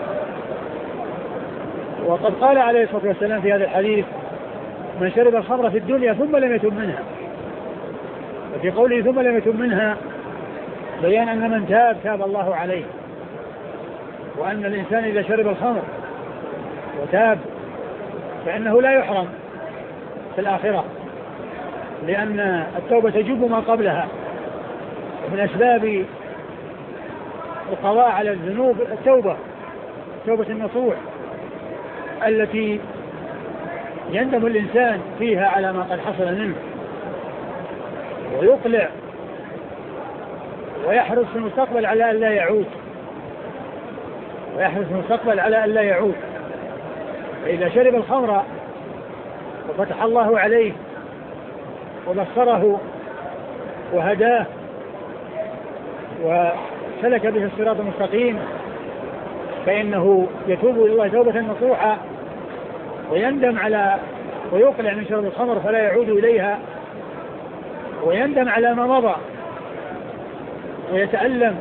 وقد قال عليه الصلاة والسلام في هذا الحديث: من شرب الخمر في الدنيا ثم لم يتب منها. وفي قوله ثم لم يتب منها بيان أن من تاب تاب الله عليه، وأن الإنسان إذا شرب الخمر وتاب فإنه لا يحرم في الآخرة، لأن التوبة تجب ما قبلها. من أسباب القضاء على الذنوب توبة النصوح التي يندم الإنسان فيها على ما قد حصل منه، ويقلع ويحرص في المستقبل على أن لا يعود. فإذا شرب الخمر وفتح الله عليه وبصره وهداه وسلك به الصراط المستقيم، فإنه يتوب إلى الله توبة نصوحا، ويندم ويقلع من شرب الخمر فلا يعود إليها، ويندم على ما مضى، ويتألم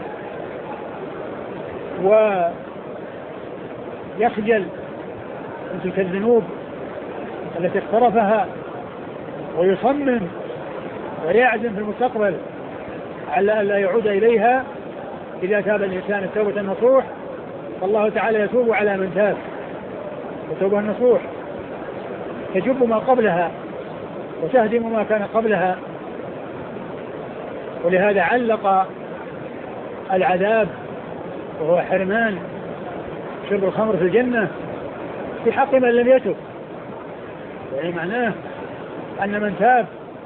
ويخجل من تلك الذنوب التي اقترفها، ويصمم ويعزم في المستقبل على أن لا يعود إليها. إذا تاب الإنسان التوبة النصوح فالله تعالى يتوب على من تاب، وتوبة النصوح تجب ما قبلها وتهدم ما كان قبلها. ولهذا علق العذاب وهو حرمان شرب الخمر في الجنة في حق من لم يتب، يعني معناه أن من تاب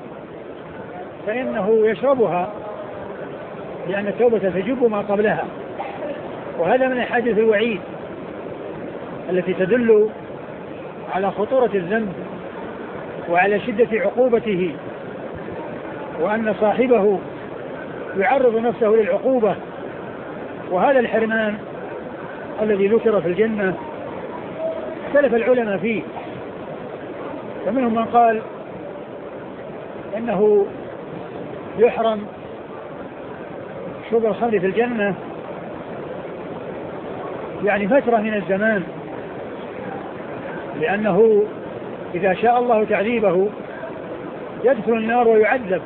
فإنه يشربها، لأن التوبة تجب ما قبلها. وهذا من أحاديث الوعيد التي تدل على خطورة الذنب وعلى شدة عقوبته، وأن صاحبه يعرض نفسه للعقوبة. وهذا الحرمان الذي ذكر في الجنة اختلف العلماء فيه، فمنهم من قال إنه يحرم شرب الخمر في الجنة يعني فترة من الزمان، لأنه إذا شاء الله تعذيبه يدخل النار ويعذب،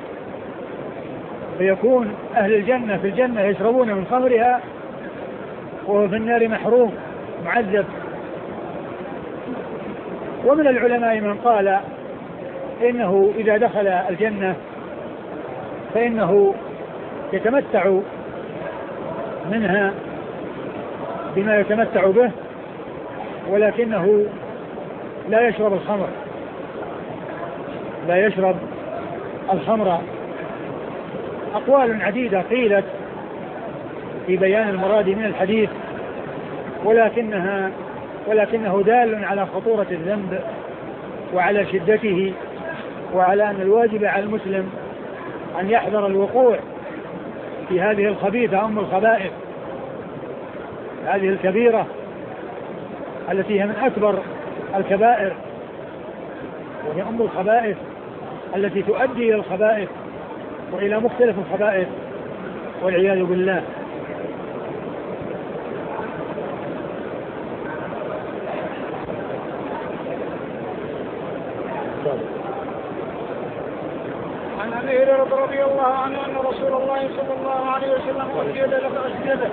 فيكون أهل الجنة في الجنة يشربون من خمرها وهو في النار محروم معذب. ومن العلماء من قال إنه إذا دخل الجنة فإنه يتمتع منها بما يتمتع به، ولكنه لا يشرب الخمر. أقوال عديدة قيلت في بيان المراد من الحديث، ولكنه دال على خطورة الذنب وعلى شدته، وعلى أن الواجب على المسلم أن يحذر الوقوع في هذه الخبيثة أم الخبائث، هذه الكبيرة التي هي من أكبر الكبائر، وهي أم الخبائث التي تؤدي إلى الخبائث وإلى مختلف الخبائث والعياذ بالله.
عن أبي هريرة رضي الله عنه أن رسول الله صلى الله عليه وسلم أسجد له فأسجده.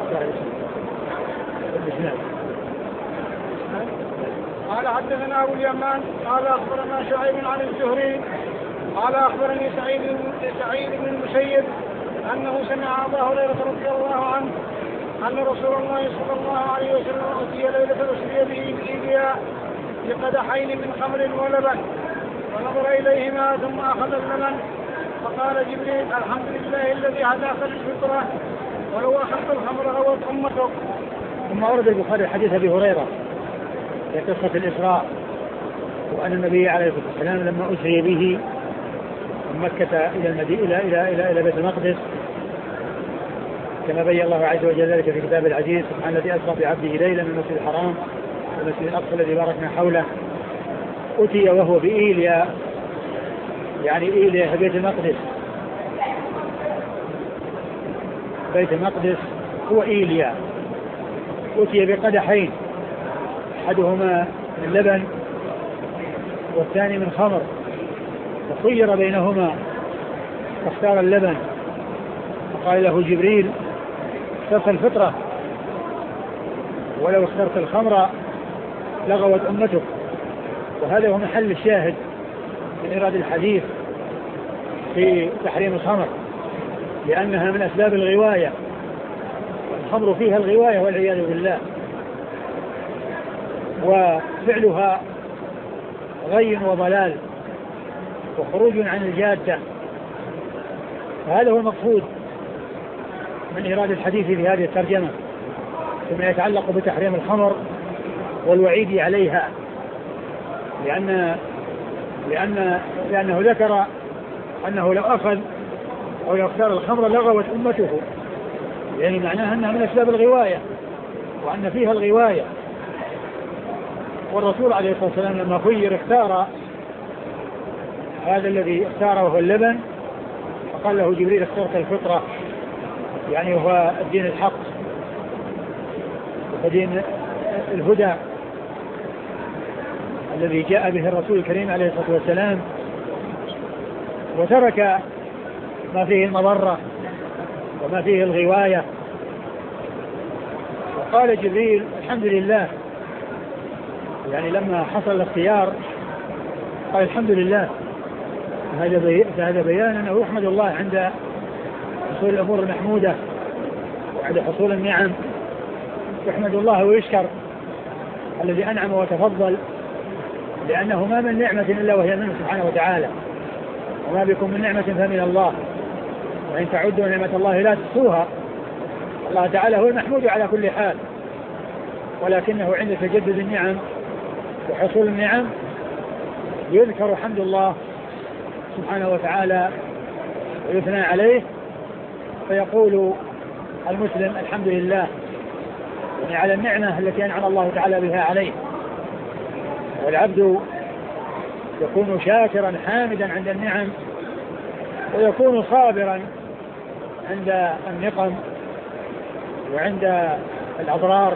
قال حدثنا أبو اليمان قال أخبرنا شعيب عن الزهري قال أخبرني سعيد بن المسيب أنه سمع أبا هريرة رضي الله عنه أن رسول الله صلى الله عليه وسلم أتي ليلة أسري به بإيديا بقدحين من خمر ولبن ونظر إليهما ثم أخذ اللبن فقال جبريل الحمد لله الذي هداك للفطرة ولو أخذت الخمر غوت أمتك.
ثم أورد البخاري حديث أبي هريرة في قصة الإسراء، وأن النبي عليه الصلاة والسلام لما أسري به من مكة إلى المدينة إلى بيت المقدس كما بين الله عز وجل ذلك في كتاب العزيز سبحان الذي أسرى بعبده ليلا من المسجد الحرام والمسجد الأقصى الذي باركنا حوله، أتي وهو بإيليا يعني إيليا في بيت المقدس، بيت المقدس هو إيليا، أتي بقدحين أحدهما من لبن والثاني من خمر، فخير بينهما فاختار اللبن، فقال له جبريل اخترت الفطرة ولو اخترت الخمر لغوت أمتك. وهذا هو محل الشاهد من إيراد الحديث في تحريم الخمر، لأنها من أسباب الغواية، والخمر فيها الغواية والعياذ بالله، وفعلها غي وضلال وخروج عن الجادة. فهذا هو المقصود من إيراد الحديث في هذه الترجمة فيما يتعلق بتحريم الخمر والوعيد عليها، لأنه ذكر أنه لو أخذ أو لو اختار الخمر لغوت أمته، يعني معناها أنها من أسباب الغواية وأن فيها الغواية. والرسول عليه الصلاة والسلام لما خير اختار هذا الذي اختاره وهو اللبن، فقال له جبريل اخترت الفطرة، يعني هو الدين الحق ودين الهدى الذي جاء به الرسول الكريم عليه الصلاة والسلام، وترك ما فيه المضرة وما فيه الغواية. وقال جبريل الحمد لله، يعني لما حصل الاختيار قال الحمد لله. هذا بيان أنه يحمد الله عند حصول الأمور المحمودة وعند حصول النعم، يحمد الله ويشكر الذي أنعم وتفضل، لأنه ما من نعمة إلا وهي منه سبحانه وتعالى، وما بكم من نعمة فمن الله، وإن تعدوا نعمة الله لا تحصوها. الله تعالى هو المحمود على كل حال، ولكنه عند تجدد النعم وحصول النعم يذكر حمد الله سبحانه وتعالى ويثنى عليه، فيقول المسلم الحمد لله يعني على النعمة التي أنعم الله تعالى بها عليه. والعبد يكون شاكرا حامدا عند النعم، ويكون صابرا عند النقم وعند الأضرار.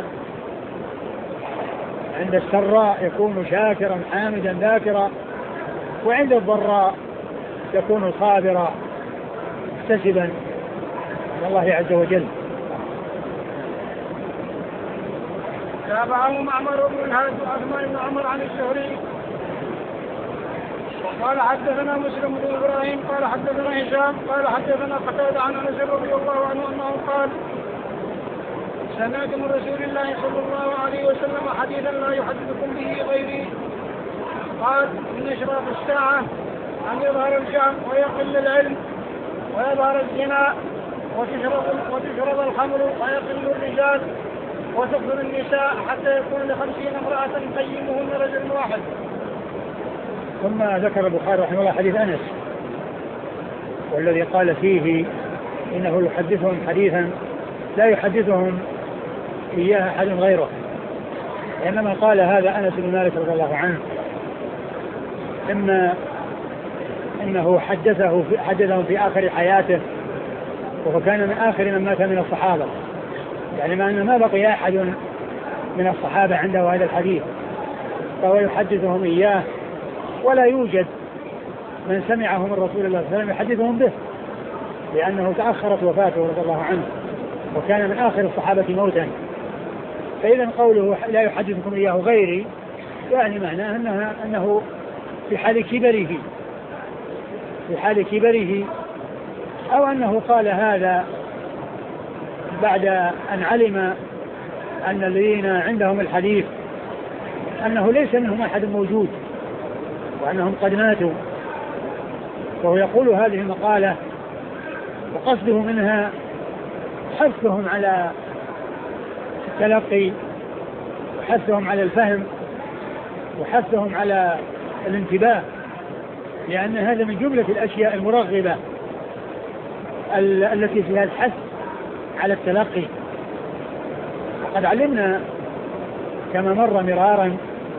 عند السراء يكون شاكرا حامدا ذاكرا، وعند الضراء يكون صابرا محتسبا من الله عز وجل.
تابعه معمر بن الهاد وعثمان بن عمر عن الزهري قال حدثنا مسلم بن ابراهيم قال حدثنا هشام قال حدثنا قتادة عن انس رضي الله عنه انه قال سمعت من رسول الله صلى الله عليه وسلم حديثا لا يحدثكم به غيري قال ان اشراط الساعة ان يظهر الجهل ويقل العلم ويظهر الزنا وتشرب الخمر ويقل الرجال وتكثر النساء حتى يكون 50 امرأة قيمهن رجل واحد.
ثم ذكر البخاري رحمه الله حديث أنس، والذي قال فيه إنه يحدثهم حديثا لا يحدثهم إياه أحد غيره، إنما قال هذا أنس بن مالك رضي الله عنه إما إنه حدثهم في آخر حياته، وهو كان من آخر من مات من الصحابة، يعني ما بقي أحد من الصحابة عنده هذا الحديث، فهو يحدثهم إياه، ولا يوجد من سمعه من رسول الله صلى الله عليه وسلم يحدثهم به، لأنه تأخرت وفاته رضي الله عنه، وكان من آخر الصحابة موتا. فإذا قوله لا يحدثكم إياه غيري يعني معناه أنه في حال كبره أو أنه قال هذا بعد أن علم أن الذين عندهم الحديث أنه ليس منهم أحد موجود وأنهم قد ماتوا، وهو يقول هذه المقالة وقصده منها حثهم على التلقي، وحثهم على الفهم، وحثهم على الانتباه، لأن هذا من جملة الأشياء المرغبة التي فيها الحث على التلقي. وقد علمنا كما مر مرارا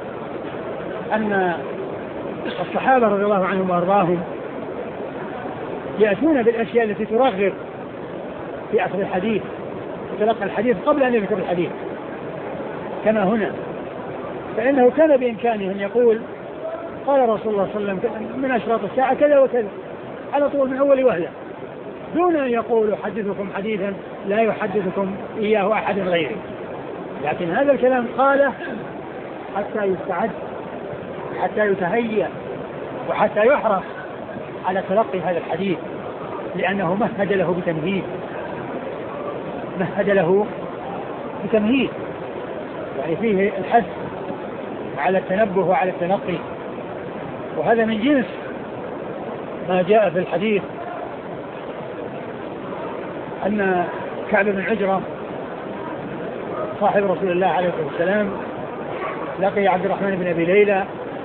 أن الصحابة رضي الله عنهم وأرضاهم يأتون بالأشياء التي ترغب في أخذ الحديث وتلقى الحديث قبل أن يذكر الحديث، كما هنا، فإنه كان بإمكانه أن يقول قال رسول الله صلى الله عليه وسلم من أشراط الساعة كذا وكذا على طول من أول وهلة، دون أن يقول أحدثكم حديثا لا يحدثكم إياه أحد غيره. لكن هذا الكلام قاله حتى يستعد، حتى يتهيأ، وحتى يحرص على تلقي هذا الحديث، لأنه مهد له بتمهيد، يعني فيه الحث على التنبه وعلى التنقي. وهذا من جنس ما جاء في الحديث أن كعب بن عجرة صاحب رسول الله عليه الصلاة والسلام لقي عبد الرحمن بن أبي ليلى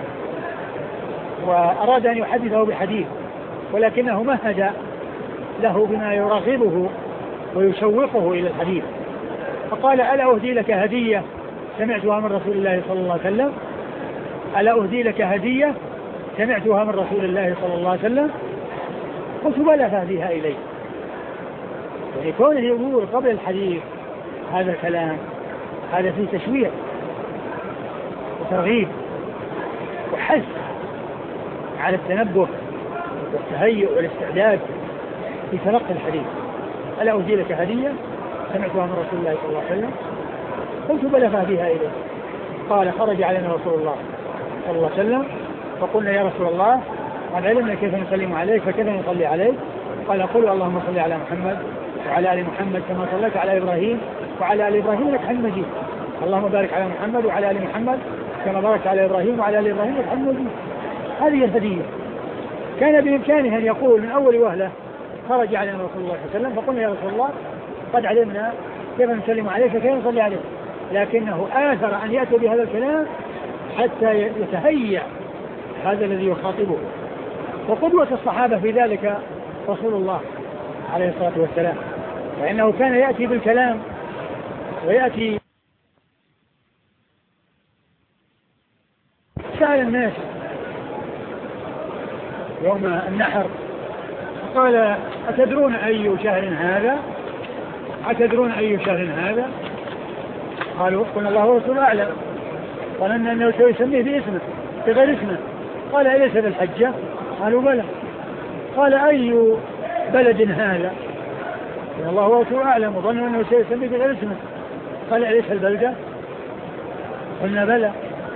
وأراد أن يحدثه بحديث، ولكنه مهد له بما يرغبه ويشوقه إلى الحديث، فقال ألا أهدي لك هدية سمعتها من رسول الله صلى الله عليه وسلم؟ ألا أهدي لك هدية سمعتها من رسول الله صلى الله عليه وسلم؟ قلت بلى فأهديها إليه. يعني كونه يقول قبل الحديث هذا الكلام هذا فيه تشويق وترغيب وحث على التنبه والتهيؤ والاستعداد في تلقي الحديث. ألا أهدي لك هدية سمعتها من رسول الله صلى الله عليه وسلم؟ قلت بلى فأهديها إليه. قال خرج علينا رسول الله صلى الله عليه وسلم فقلنا يا رسول الله قد علمنا كيف نسلم عليك فكيف نصلي عليك؟ قال قل اللهم صل على محمد وعلى آل محمد كما صليت على إبراهيم وعلى آل إبراهيم إنك حميد مجيد. اللهم بارك على محمد وعلى آل محمد كما باركت على إبراهيم وعلى آل إبراهيم إنك حميد مجيد. هذه الهدية. كان بإمكانه أن يقول من أول وهلة خرج علينا رسول الله صلى الله عليه وسلم فقلنا يا رسول الله قد علمنا كيف نسلم عليك فكيف نصلي عليك، لكنه آثر أن يأتي بهذا الكلام حتى يتهيأ هذا الذي يخاطبه. وقدوة الصحابة في ذلك رسول الله عليه الصلاة والسلام، فإنه كان يأتي بالكلام ويأتي. سأل الناس يوم النحر قال أتدرون أي شهر هذا؟ أتدرون أي شهر هذا؟ قالوا قلنا الله ورسوله أعلم. قال أنه سيسميه باسمه بغير اسمه. قال أليس بالحجة؟ قالوا بلى. قال أي بلد هذا؟ قال الله ورسوله أعلم وظنوا أنه سيسميه بغير اسمه. قال أليس البلدة؟ قلنا بلى.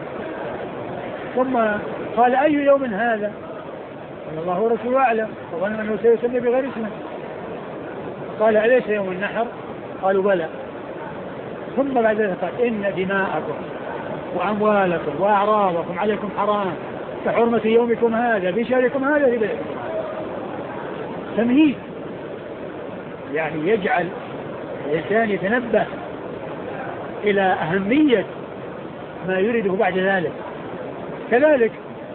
ثم قال أي يوم هذا؟ قال الله ورسوله أعلم وظنوا أنه سيسميه بغير اسمه. قال أليس يوم النحر؟ قالوا بلى. ثم بعد ذلك قال إن دماءكم وأموالكم وأعراضكم عليكم حرام كحرمة يومكم هذا في شهركم هذا في بلدكم. تمهيد، يعني يجعل الإنسان يتنبه إلى أهمية ما يريده بعد ذلك. كذلك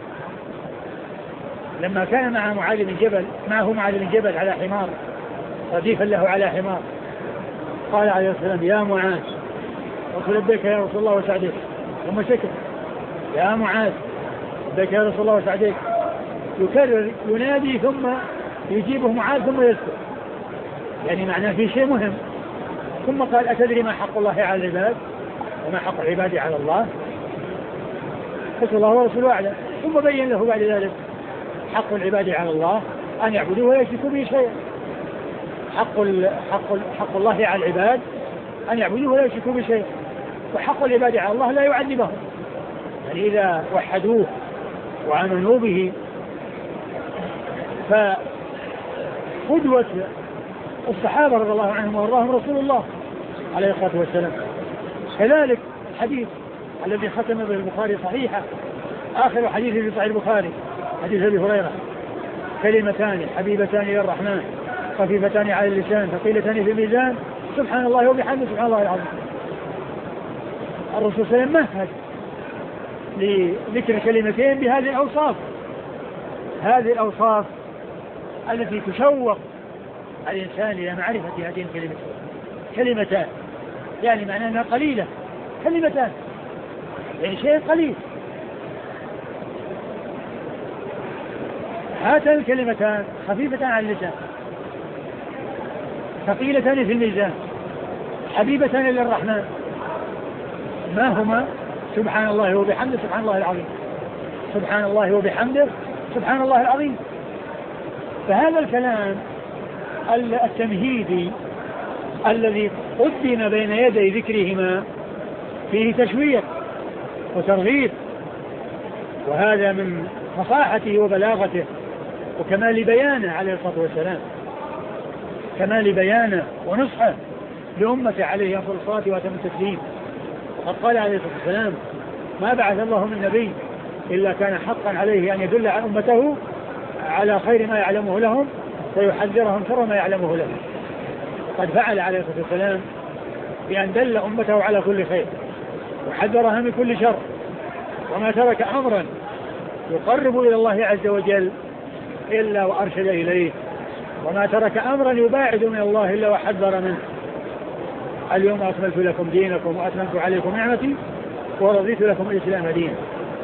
لما كان معه معاذ بن جبل على حمار رديفا له على حمار قال عليه الصلاة والسلام يا معاذ قلت لبيك يا رسول الله وسعديك ثم سكت. يا معاذ لبيك يا رسول الله وسعديك. يكرر ينادي ثم يجيبه معاذ ثم يسكت، يعني معناه في شيء مهم. ثم قال أتدري ما حق الله على العباد وما حق العباد على الله؟ قلت الله ورسوله أعلم. ثم بين له بعد ذلك حق العباد على الله أن يعبدوه ولا يشركوا به شيئا. حق الله على العباد أن يعبدوه ولا يشركوا به شيئا، وحق العباد على الله لا يعذبهم. يعني إذا وحدوه وآمنوا به فقدوة الصحابة رضي الله عنهم وارضاهم رسول الله عليه الصلاة والسلام. كذلك الحديث الذي ختم به البخاري صحيحا، آخر حديث في صحيح البخاري حديث أبي هريرة: كلمتان حبيبتان إلى الرحمن خفيفتان على اللسان ثقيلتان في الميزان سبحان الله وبحمده سبحان الله العظيم. الرسول صلى الله عليه وسلم مهد لذكر كلمتين بهذه الأوصاف، هذه الأوصاف التي تشوق الإنسان إلى معرفة هذه الكلمتين. كلمتان يعني معناها أنها قليلة، كلمتان يعني شيء قليل. هاتان الكلمتان خفيفتان على اللسان ثقيلتان في الميزان حبيبتان إلى الرحمن، ما هما؟ سبحان الله وبحمده سبحان الله العظيم، سبحان الله وبحمده سبحان الله العظيم. فهذا الكلام التمهيدي الذي قدم بين يدي ذكرهما فيه تشويق وترغيب، وهذا من فصاحته وبلاغته وكمال بيانه عليه الصلاة والسلام، كمال بيانه ونصحه لأمته عليه أفضل الصلاة وأتم التسليم. وقد قال عليه الصلاة والسلام: ما بعث الله من نبي إلا كان حقا عليه أن يدل على أمته على خير ما يعلمه لهم ويحذرهم شر ما يعلمه لهم. وقد فعل عليه الصلاة والسلام بأن دل أمته على كل خير وحذرها من كل شر، وما ترك أمرا يقرب إلى الله عز وجل إلا وأرشد إليه، وما ترك أمرا يباعد من الله إلا وحذر منه. اليوم أكملت لكم دينكم وأتممت عليكم نعمتي ورضيت لكم الإسلام دينا.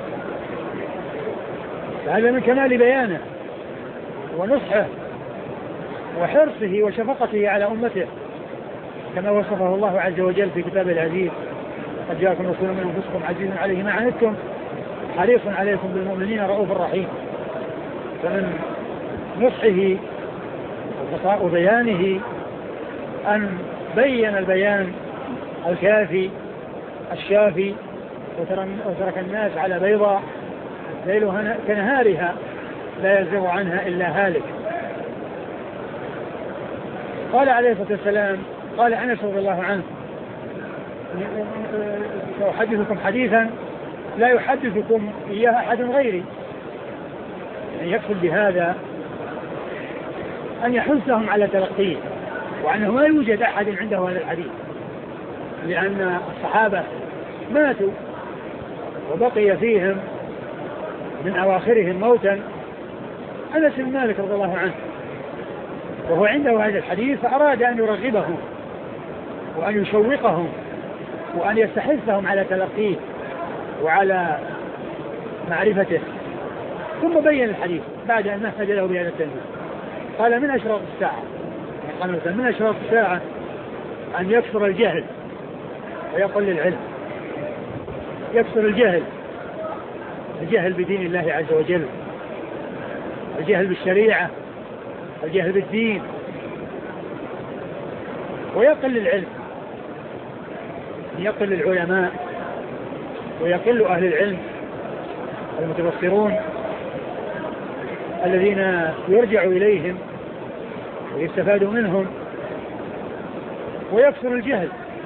فهذا من كمال بيانه ونصحه وحرصه وشفقته على أمته، كما وصفه الله عز وجل في كتابه العزيز: قد جاءكم رسول من أنفسكم عزيز عليه ما عنتم حريص عليكم بالمؤمنين رؤوف رحيم. فمن نصحه وبيانه أن بين البيان الكافي الشافي، وترك الناس على بيضاء ليلها كنهارها لا يزيغ عنها إلا هالك. قال عليه الصلاة والسلام، قال أنس رضي الله عنه: سأحدثكم حديثا لا يحدثكم إياه أحد غيري. يعني يقصد بهذا أن يحثهم على تلقيه، وأنه ما يوجد أحد عنده هذا الحديث، لأن الصحابة ماتوا وبقي فيهم من أواخرهم موتا أنس بن مالك رضي الله عنه، وهو عنده هذا الحديث، فأراد أن يرغبهم وأن يشوقهم وأن يستحثهم على تلقيه وعلى معرفته. ثم بين الحديث بعد أن مهد له بهذا التنبيه. قال: من أشراط الساعة، قال من أشراط الساعة أن يكثر الجهل ويقل العلم. يكثر الجهل بدين الله عز وجل، الجهل بالشريعة، الجهل بالدين، ويقل العلم، يقل العلماء ويقل أهل العلم المتبصرون الذين يرجع إليهم ويستفاد منهم، ويكثر الجهل.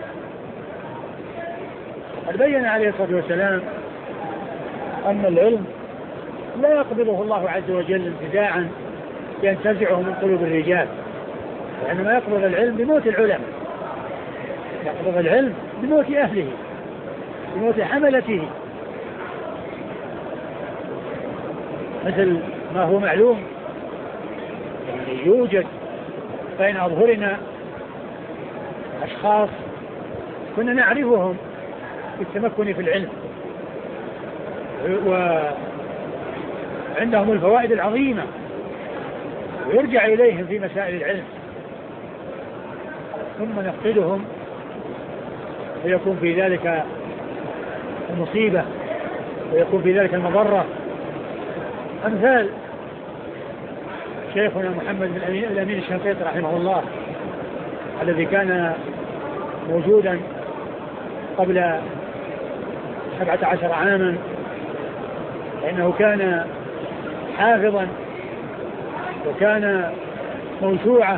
قد بين عليه الصلاة والسلام أن العلم لا يقبضه الله عز وجل انتزاعا ينتزعه من قلوب الرجال، وإنما يقبض العلم بموت العلماء، يقبض العلم بموت أهله، بموت حملته، مثل ما هو معلوم. يعني يوجد بين أظهرنا أشخاص كنا نعرفهم بالتمكن في العلم وعندهم الفوائد العظيمة ويرجع إليهم في مسائل العلم، ثم نفقدهم ويكون في ذلك المصيبة ويكون في ذلك المضرة. أمثال شيخنا محمد بن الأمين الشنقيطي رحمه الله الذي كان موجودا قبل 17 عاما، لأنه كان حافظا وكان موسوعة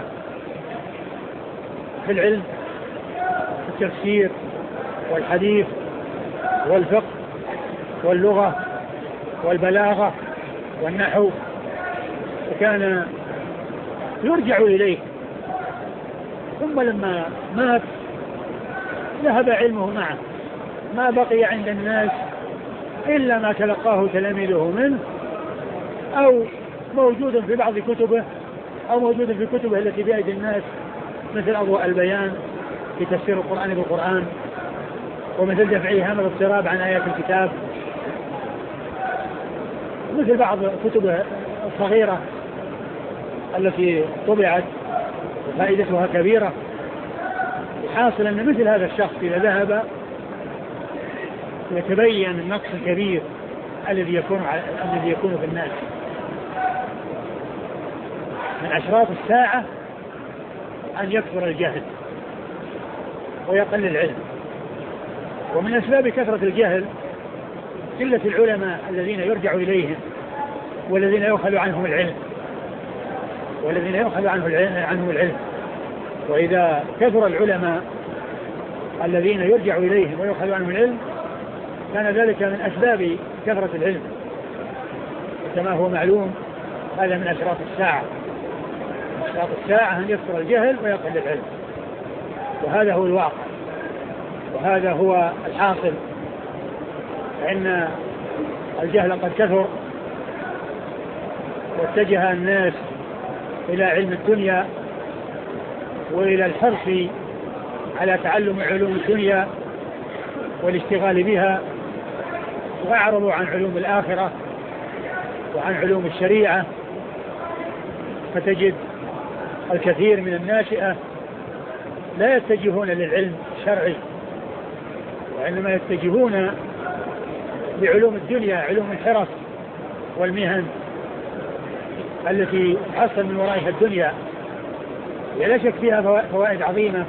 في العلم، في التفسير والحديث والفقه واللغة والبلاغة والنحو، وكان يرجع إليه. ثم لما مات ذهب علمه معه، ما بقي عند الناس إلا ما تلقاه تلاميذه منه، أو موجود في بعض كتبه، أو موجود في كتبه التي بأيدي الناس، مثل أضواء البيان في تفسير القرآن بالقرآن، ومثل دفع إيهام الاضطراب عن آيات الكتاب، مثل بعض كتبه الصغيرة التي طبعت وفائدتها كبيرة. حاصل أن مثل هذا الشخص إذا ذهب يتبين النقص الكبير الذي يكون في الناس. من أشراط الساعة أن يكثر الجهل ويقل العلم، ومن أسباب كثرة الجهل قلة العلماء الذين يرجع إليهم والذين يؤخذ عنهم العلم. وإذا كثر العلماء الذين يرجع إليهم ويؤخذ عنهم العلم كان ذلك من أسباب كثرة العلم، كما هو معلوم. هذا من أشراط الساعة. أشراط الساعة أن يكثر الجهل ويقل العلم، وهذا هو الواقع وهذا هو الحاصل. فإن الجهل قد كثر واتجه الناس إلى علم الدنيا وإلى الحرص على تعلم علوم الدنيا والاشتغال بها، وأعرضوا عن علوم الآخرة وعن علوم الشريعة. فتجد الكثير من الناشئة لا يتجهون للعلم الشرعي، وإنما يتجهون لعلوم الدنيا، علوم الحرف والمهن التي تحصل من ورائها الدنيا. لا شك فيها فوائد عظيمة،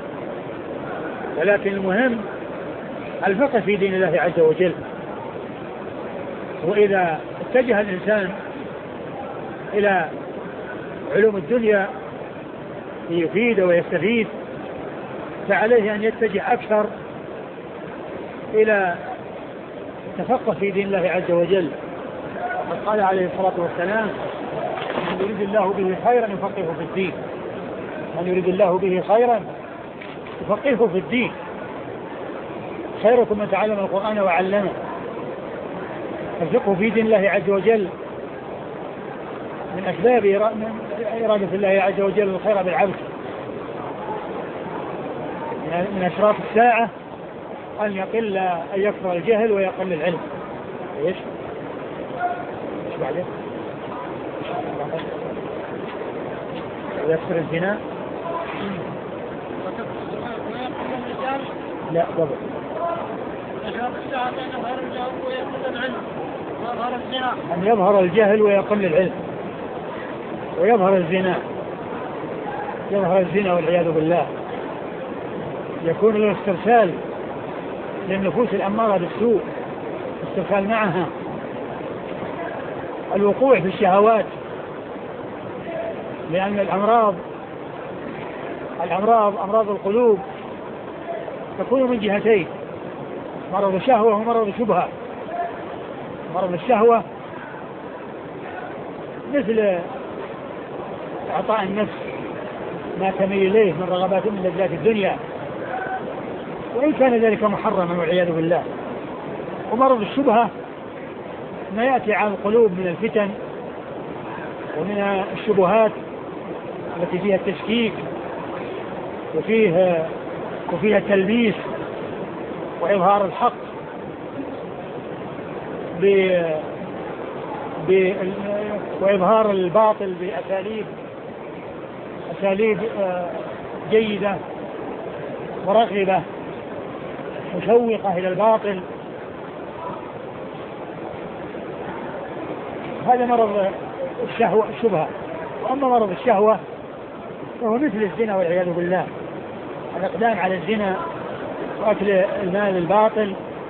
ولكن المهم الفقه في دين الله عز وجل. وإذا اتجه الإنسان إلى علوم الدنيا ليفيد ويستفيد فعليه أن يتجه أكثر إلى التفقه في دين الله عز وجل. قد قال عليه الصلاة والسلام: من يريد الله به خيرا يفقهه في الدين. من يريد الله به خيرا يفقهه في الدين. خيركم من تعلم القرآن وعلمه. الفقه في دين الله عز وجل من أسباب إرادة الله عز وجل الخير بالعبد. من أشراط الساعة أن يكثر الجهل ويقل العلم. إيش بعده؟ ويكثر الزنا. لا قبل. أن يظهر الجهل ويقل العلم، ويظهر الزنا. يظهر الزنا والعياذ بالله. يكون الاسترسال للنفوس الأمارة بالسوء، استرسال معها، الوقوع في الشهوات، لأن أمراض القلوب تكون من جهتين: مرض الشهوة ومرض الشبهة. مرض الشهوة مثل إعطاء النفس ما تميل إليه من رغبات من لذات الدنيا، وإن كان ذلك محرما والعياذ بالله. ومرض الشبهة ما يأتي على القلوب من الفتن ومن الشبهات التي فيها التشكيك وفيها التلبيس وإظهار الحق. وإظهار الباطل بأساليب جيدة مرغبة مشوقة إلى الباطل. هذا مرض الشبهة. وأما مرض الشهوة فهو مثل الزنا والعياذ بالله، الإقدام على الزنا وأكل المال الباطل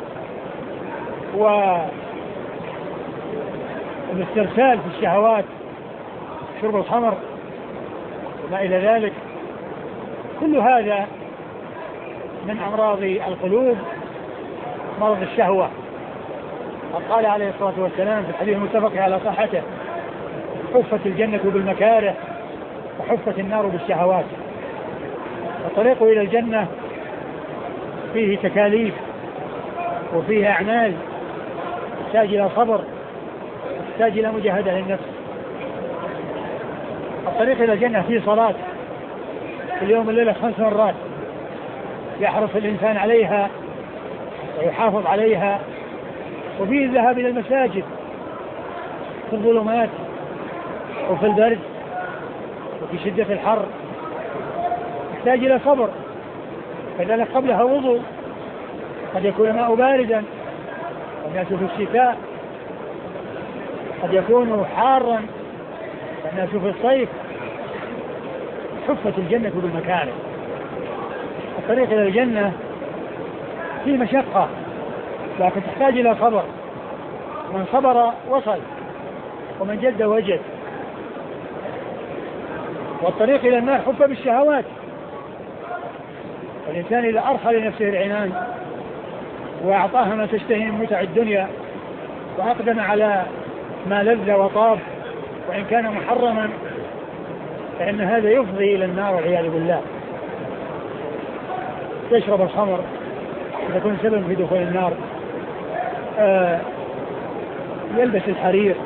والاسترسال في الشهوات، شرب الخمر وما إلى ذلك، كل هذا من أمراض القلوب، مرض الشهوة. قال عليه الصلاة والسلام في الحديث المتفق على صحته: حفت الجنة بالمكاره وحفت النار بالشهوات. الطريق إلى الجنة فيه تكاليف وفيه أعمال تحتاج إلى صبر، تحتاج إلى مجاهدة للنفس. الطريق إلى الجنة فيه صلاة في اليوم والليلة 5 مرات يحرص الإنسان عليها ويحافظ عليها، وفيه الذهاب إلى المساجد في الظلمات وفي البرد وفي شدة الحر، يحتاج إلى صبر. كذلك قبلها وضوء، قد يكون الماء باردا والناس في الشتاء، قد يكون حارا والناس في الصيف. حفت الجنة بالمكاره. الطريق إلى الجنة فيه مشقة لكن تحتاج إلى صبر، من صبر وصل ومن جد وجد. والطريق إلى النار حف بالشهوات. الإنسان إذا أرخى لنفسه العنان وأعطاها ما تشتهي من متع الدنيا وأقدم على ما لذ وطاب وإن كان محرما، فإن هذا يفضي إلى النار والعياذ بالله. يشرب الخمر يكون سبب في دخول النار، يلبس الحرير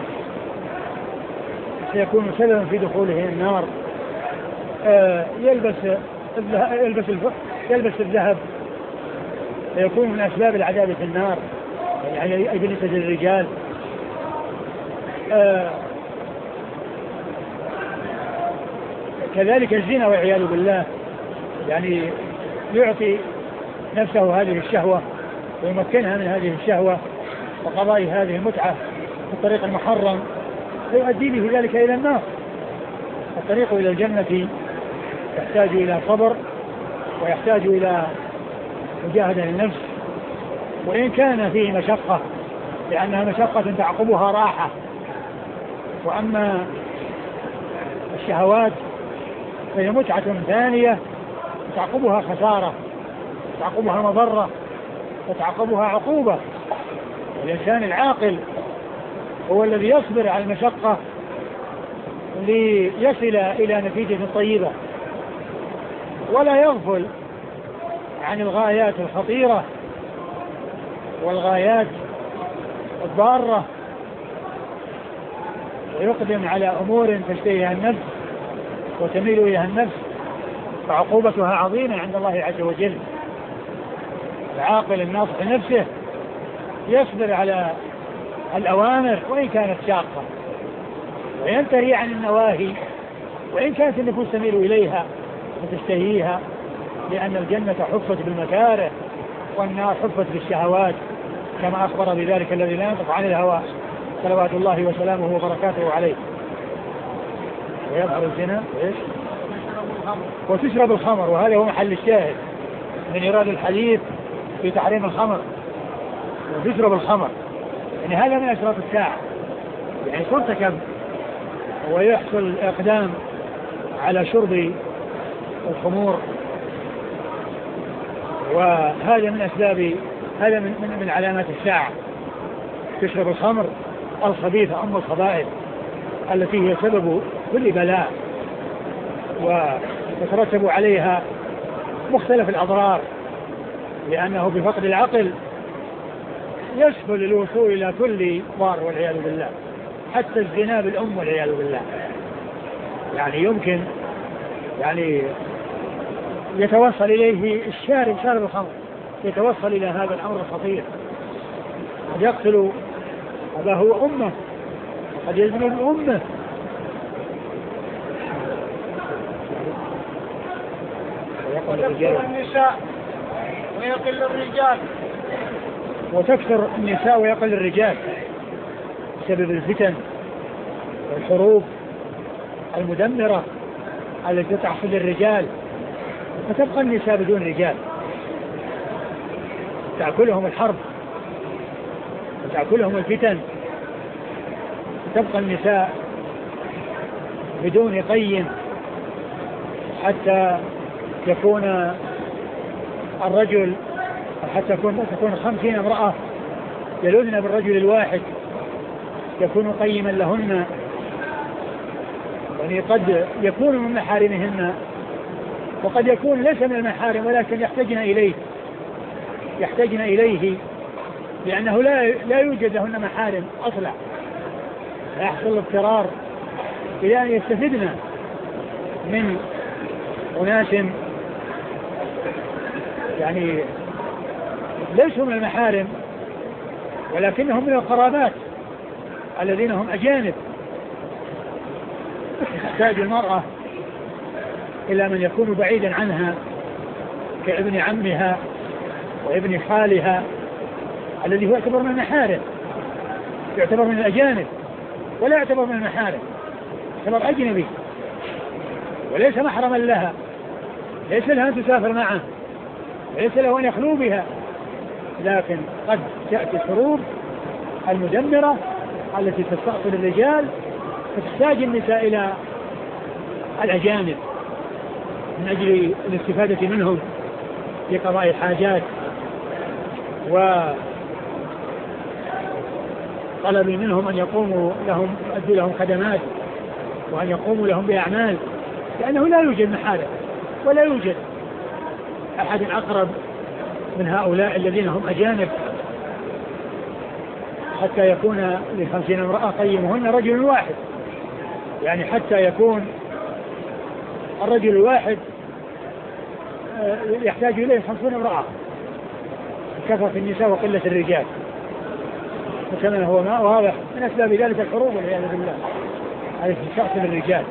سيكون سببا في دخوله النار، يلبس الذهب سيكون من أسباب العذاب في النار، يعني أي بالنسبة للرجال. كذلك الزنا والعياذ بالله، يعني يعطي نفسه هذه الشهوة ويمكنها من هذه الشهوة وقضاء هذه المتعة في الطريق المحرم ويؤدي به ذلك إلى النار. الطريق إلى الجنة يحتاج إلى صبر ويحتاج إلى مجاهدة للنفس، وإن كان فيه مشقة لأنها مشقة تعقبها راحة. وأما الشهوات فهي متعة ثانية تعقبها خسارة، تعقبها مضرة، وتعقبها عقوبة. الإنسان العاقل هو الذي يصبر على المشقة ليصل إلى نتيجة طيبة، ولا يغفل عن الغايات الخطيرة والغايات الضارة، ويقدم على أمور تشتهيها النفس وتميل إليها النفس، فعقوبتها عظيمة عند الله عز وجل. العاقل الناصح لنفسه يصبر على الأوامر وإن كانت شاقة، وينتهي عن النواهي وإن كانت النفوس تميل إليها وتشتهيها، لأن الجنة حفت بالمكاره والنار حفت بالشهوات، كما أخبر بذلك الذي لا ينطق عن الهوى صلوات الله وسلامه وبركاته عليه. ويظهر الزنا وتشرب الخمر، وهذا هو محل الشاهد من إيراد الحديث في تحريم الخمر. وتشرب الخمر يعني هذا من أشراط الساعة، يعني ترتكب ويحصل الإقدام على شرب الخمور، وهذا من أسباب، هذا من علامات الساعة. تشرب الخمر الخبيثة أم الخبائث التي هي سبب كل بلاء ويترتب عليها مختلف الأضرار، لأنه بفقد العقل يسهل الوصول إلى كل ضار والعياذ بالله، حتى الزنا بالأم والعياذ بالله. يعني يمكن يعني يتوصل إليه شارب الخمر، يتوصل إلى هذا الأمر الخطير، قد يقتل هذا هو أمه، قد يزني بأمه.
وتكثر النساء ويقل الرجال.
وتكثر النساء ويقل الرجال بسبب الفتن والحروب المدمرة التي تحصل للرجال، فتبقى النساء بدون رجال، تأكلهم الحرب وتأكلهم الفتن، تبقى النساء بدون قيم حتى يكون الرجل، حتى تكون 50 امرأة يلوذن بالرجل الواحد يكون قيما لهن، يعني قد يكون من محارمهن وقد يكون ليس من المحارم ولكن يحتاجن إليه لأنه لا يوجد لهن محارم أصلا، لا يحصل الاضطرار إلى أن يستفدن من أناس يعني ليسوا من المحارم ولكنهم من القرابات الذين هم أجانب. تحتاج المرأة إلى من يكون بعيدا عنها كابن عمها وابن خالها الذي هو يعتبر من المحارم، يعتبر من الأجانب ولا يعتبر من المحارم، يعتبر أجنبي وليس محرما لها، ليس لها أن تسافر معه، ليس له أن يخلو بها، لكن قد تأتي الحروب المدمرة التي تستأصل الرجال فتحتاج النساء إلى الأجانب من أجل الاستفادة منهم في قضاء الحاجات وطلب منهم أن يقوموا لهم، يؤدوا لهم خدمات وأن يقوموا لهم بأعمال، لأنه لا يوجد محارم ولا يوجد أحد أقرب من هؤلاء الذين هم أجانب حتى يكون ل50 امرأة قيمهن رجل واحد، يعني حتى يكون الرجل الواحد يحتاج إليه 50 امرأة، كثرة النساء وقلة الرجال، وكما هو ما واضح من أسباب ذلك الحروب والعياذ بالله التي تستأصل الرجال.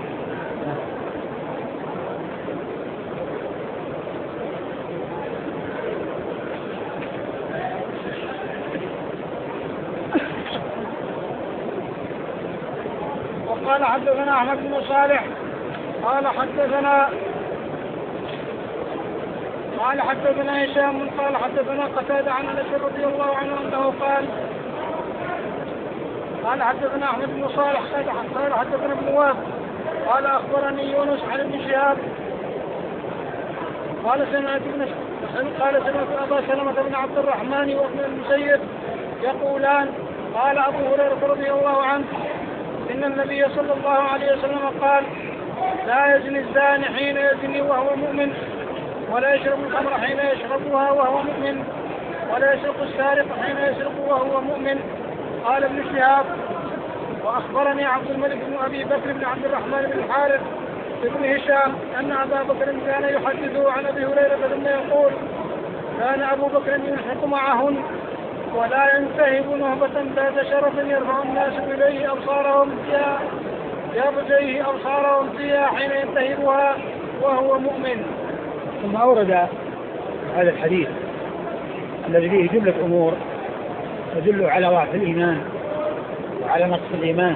قال حدثنا أحمد بن صالح قال حدثنا هشام قال حدثنا قتادة عن أنس رضي الله عنه أنه قال حدثنا أحمد بن صالح قال حدثنا ابن وهب قال أخبرني يونس عن ابن شهاب قال سمعت أبا سلمة بن عبد الرحمن وابن المسيب يقولان قال أبو هريرة رضي الله عنه إن النبي صلى الله عليه وسلم قال لا يزني الزاني حين يزني وهو مؤمن، ولا يشرب الخمر حين يشربها وهو مؤمن، ولا يسرق السارق حين يسرق وهو مؤمن. قال ابن شهاب وأخبرني عبد الملك بن أبي بكر بن عبد الرحمن بن الحارث بن هشام أن أبا بكر كان يحدثه عن أبي هريرة ثم يقول كان أبو بكر يلحق معهن ولا ينتهب نهبة ذات شرف يرفع الناس إليه أبصارهم فيها حين ينتهبها وهو مؤمن.
ثم أورد هذا الحديث الذي فيه جملة أمور تدل على ضعف الإيمان وعلى نقص الإيمان،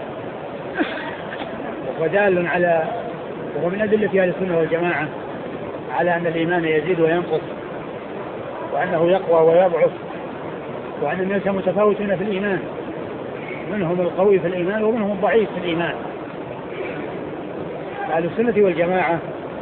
ودال على، وهو من أدلة أهل السنة والجماعة على أن الإيمان يزيد وينقص وأنه يقوى ويضعف، وأن الناس متفاوتون في الإيمان، منهم القوي في الإيمان ومنهم الضعيف في الإيمان. أهل السنة والجماعة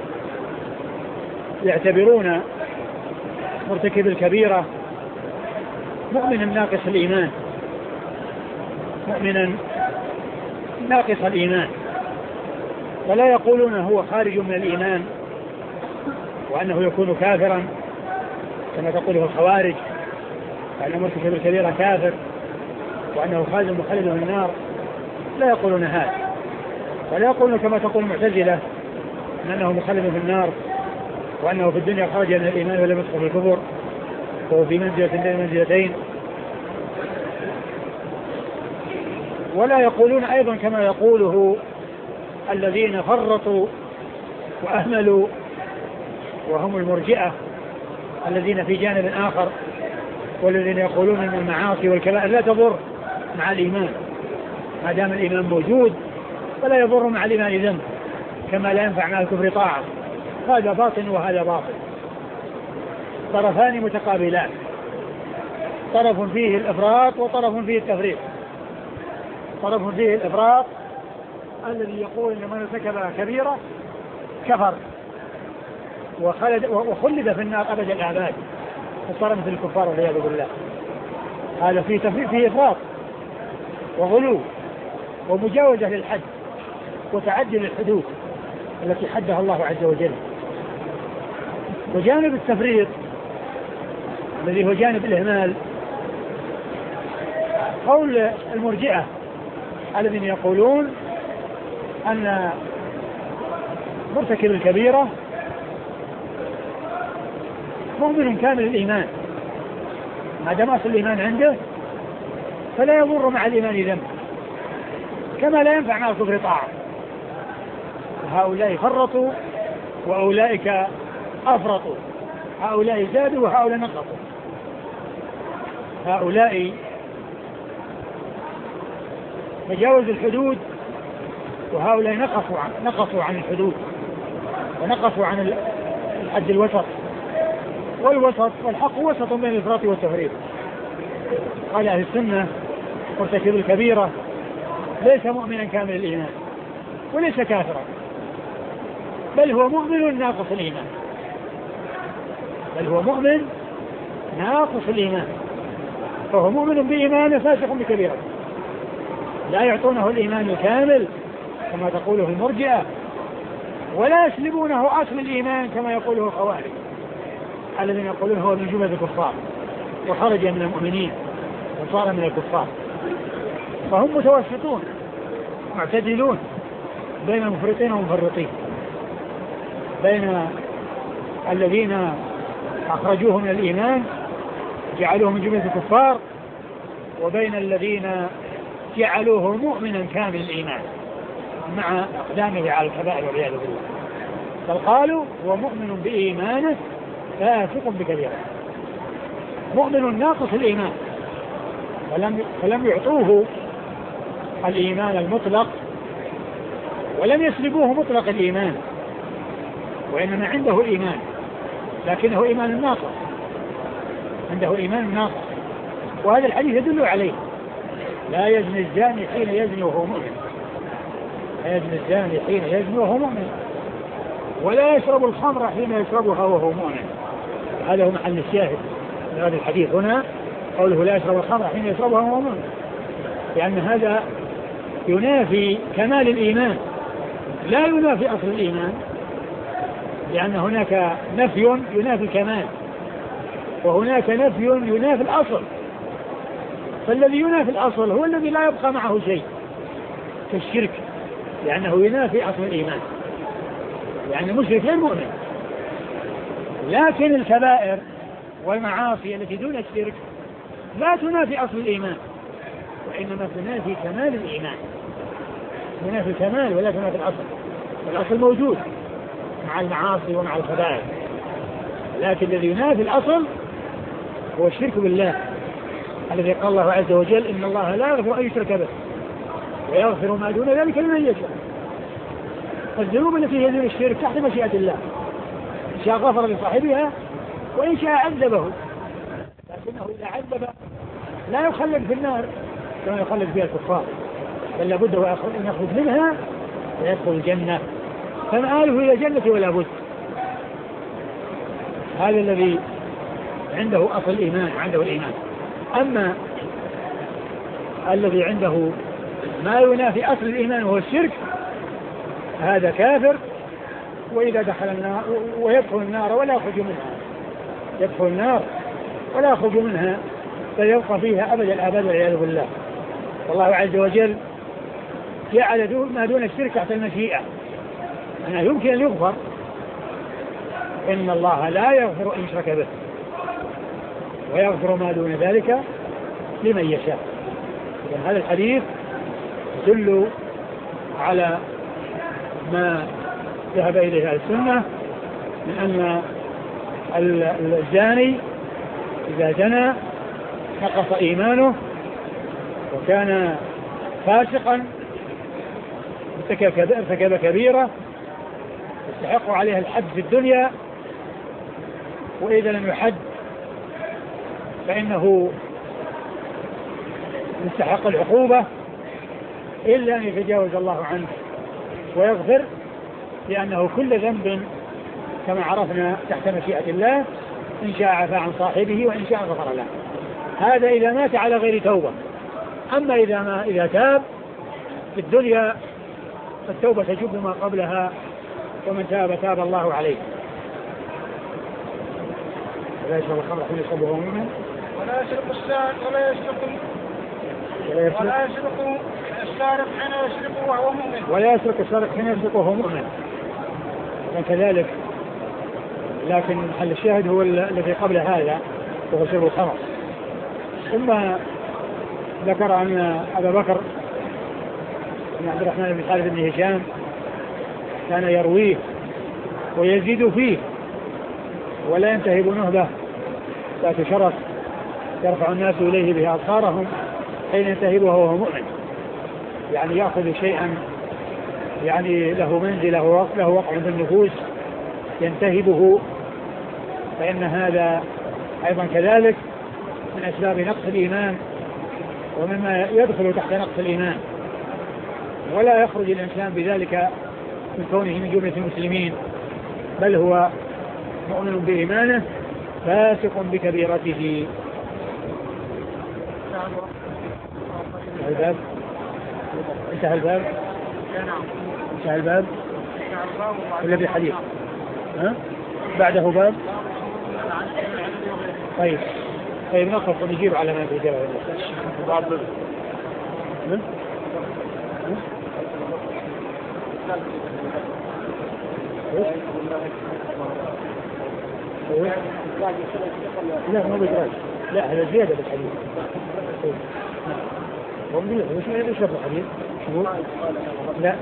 يعتبرون مرتكب الكبيرة مؤمنا ناقص الإيمان، مؤمنا ناقص الإيمان، ولا يقولون هو خارج من الإيمان وأنه يكون كافرا كما تقوله الخوارج، وأن مرتكب الكبيرة كافر وأنه خالد مخلد في النار. لا يقولون هذا، ولا يقولون كما تقول المعتزلة أنه مخلد في النار وأنه في الدنيا خرج من الإيمان ولم يدخل في الكفر وهو في منزلة من المنزلتين. ولا يقولون أيضا كما يقوله الذين فرطوا وأهملوا وهم المرجئة الذين في جانب آخر، والذين يقولون أن المعاصي والكبائر لا تضر مع الإيمان ما دام الإيمان موجود، فلا يضر مع الإيمان ذنب كما لا ينفع مع الكفر طاعة. هذا باطن وهذا باطل، طرفان متقابلان، طرف فيه الإفراط وطرف فيه التفريط. طرف فيه الإفراط الذي يقول إن من ارتكب كبيرة كفر وخلد في النار أبد الآباد وصار مثل الكفار والعياذ بالله. هذا فيه تفريط، فيه إفراط وغلو ومجاوزة للحد وتعدي للحدود التي حدها الله عز وجل. وجانب التفريط الذي هو جانب الإهمال قول المرجئة الذين يقولون أن مرتكب الكبيرة مؤمن كامل الإيمان، ما دام أصل الإيمان عنده فلا يضر مع الإيمان ذنب كما لا ينفع مع الكفر طاعة. هؤلاء فرطوا وأولئك أفرطوا، هؤلاء زادوا وهؤلاء نقصوا. هؤلاء تجاوزوا الحدود وهؤلاء نقصوا عن الحدود ونقصوا عن الحد الوسط، والوسط والحق وسط بين الإفراط والتفريط. قال أهل السنة مرتكب الكبيرة ليس مؤمنا كامل الإيمان وليس كافرا، بل هو مؤمن ناقص الإيمان، بل هو مؤمن ناقص الإيمان، فهو مؤمن بإيمانه فاسق بكبيرة. لا يعطونه الإيمان الكامل كما تقوله المرجئة، ولا يسلبونه أصل الإيمان كما يقوله الخوارج الذين يقولون هو من جملة الكفار وخرج من المؤمنين وصار من الكفار. فهم متوسطون معتدلون بين المفرطين والمفرطين، بين الذين أخرجوه من الإيمان جعلوه من جملة الكفار، وبين الذين جعلوه مؤمنا كامل الإيمان مع أقدامه على الكبائر والعياذ بالله. بل قالوا هو مؤمن بإيمانه فاسق بكبيرة، مؤمن ناقص الإيمان، فلم يعطوه الإيمان المطلق ولم يسلبوه مطلق الإيمان، وإنما عنده إيمان لكنه إيمان ناقص، عنده إيمان ناقص. وهذا الحديث يدل عليه: لا يزني الزاني حين يزني وهو مؤمن، لا يزني الزاني حين يزني وهو مؤمن، ولا يشرب الخمر حين يشربها وهو مؤمن. هذا هو محل الشاهد من هذا الحديث هنا، قوله لا يشرب الخمر حين يشربها وهو مؤمن، لأن هذا ينافي كمال الإيمان لا ينافي أصل الإيمان، لأن هناك نفي ينافي الكمال وهناك نفي ينافي الأصل. فالذي ينافي الأصل هو الذي لا يبقى معه شيء كالشرك، لأنه ينافي أصل الإيمان، يعني المشرك غير مؤمن. لكن الكبائر والمعاصي التي دون الشرك لا تنافي أصل الإيمان، وإنما تنافي كمال الإيمان، تنافي الكمال ولا تنافي الأصل. الأصل موجود مع المعاصي ومع الكبائر، لكن الذي ينافي الأصل هو الشرك بالله، الذي قال الله عز وجل: إن الله لا يغفر أن يشرك به ويغفر ما دون ذلك لمن يشاء. الذنوب التي هي دون الشرك تحت مشيئة الله، إن شاء غفر لصاحبها وإن شاء عذبه، لكنه إذا عذب لا يخلد في النار كما يخلد فيها الكفار، بل لابد أن يخرج منها ويدخل الجنة، فمآله إلى الجنة ولا بد. هذا الذي عنده أصل الإيمان وعنده الإيمان. أما الذي عنده ما ينافي أصل الإيمان وهو الشرك هذا كافر، وإذا دخل النار ويدخل النار ولا يخرج منها، يدخل النار ولا يخرج منها، فيبقى فيها أبد الآباد والعياذ بالله. والله عز وجل جعل ما دون الشرك تحت المشيئة، أنه يمكن أن يغفر. إن الله لا يغفر أن يشرك به ويغفر ما دون ذلك لمن يشاء. إذن هذا الحديث يدل على ما ذهب إليه أهل السنة من أن الزاني إذا زنى نقص إيمانه وكان فاسقا ارتكب كبيرة يستحق عليها الحد في الدنيا، وإذا لم يحد فإنه يستحق العقوبة إلا أن يتجاوز الله عنه ويغفر، لأنه كل ذنب كما عرفنا تحت مشيئة الله، إن شاء عفا عن صاحبه وإن شاء غفر له. هذا إذا مات على غير توبة. أما إذا تاب في الدنيا فالتوبة تجب ما قبلها، ومن تاب تاب الله عليه. ولا يشرب الخمر حين يشربه مؤمن،
ولا يسرق السارق حين يسرقه وهو مؤمن،
ولا يسرق السارق حين يسرقه وهو مؤمن وكذلك. لكن محل الشاهد هو الذي قبل هذا وهو شرب الخمر. ثم ذكر أن أبا بكر بن عبد الرحمن بن خالد بن هشام كان يرويه ويزيد فيه ولا ينتهب نهبه ذات شرف يرفع الناس إليه بها أبصارهم حين ينتهبه وهو مؤمن، يعني يأخذ شيئا يعني له منزله له وقع في النفوس ينتهبه، فإن هذا أيضا كذلك من أسباب نقص الإيمان ومما يدخل تحت نقص الإيمان، ولا يخرج الإنسان بذلك من كونه من جملة المسلمين، بل هو مؤمن بإيمانه فاسق بكبيرته. الباب انتهى الباب انتهى الباب ولا في حديث بعده باب. طيب نقف ونجيب على ما في جواب بعض لا ما بيدرج، لا هذا زيادة بالحديث. وش يشرب الحديث؟ شو؟ لا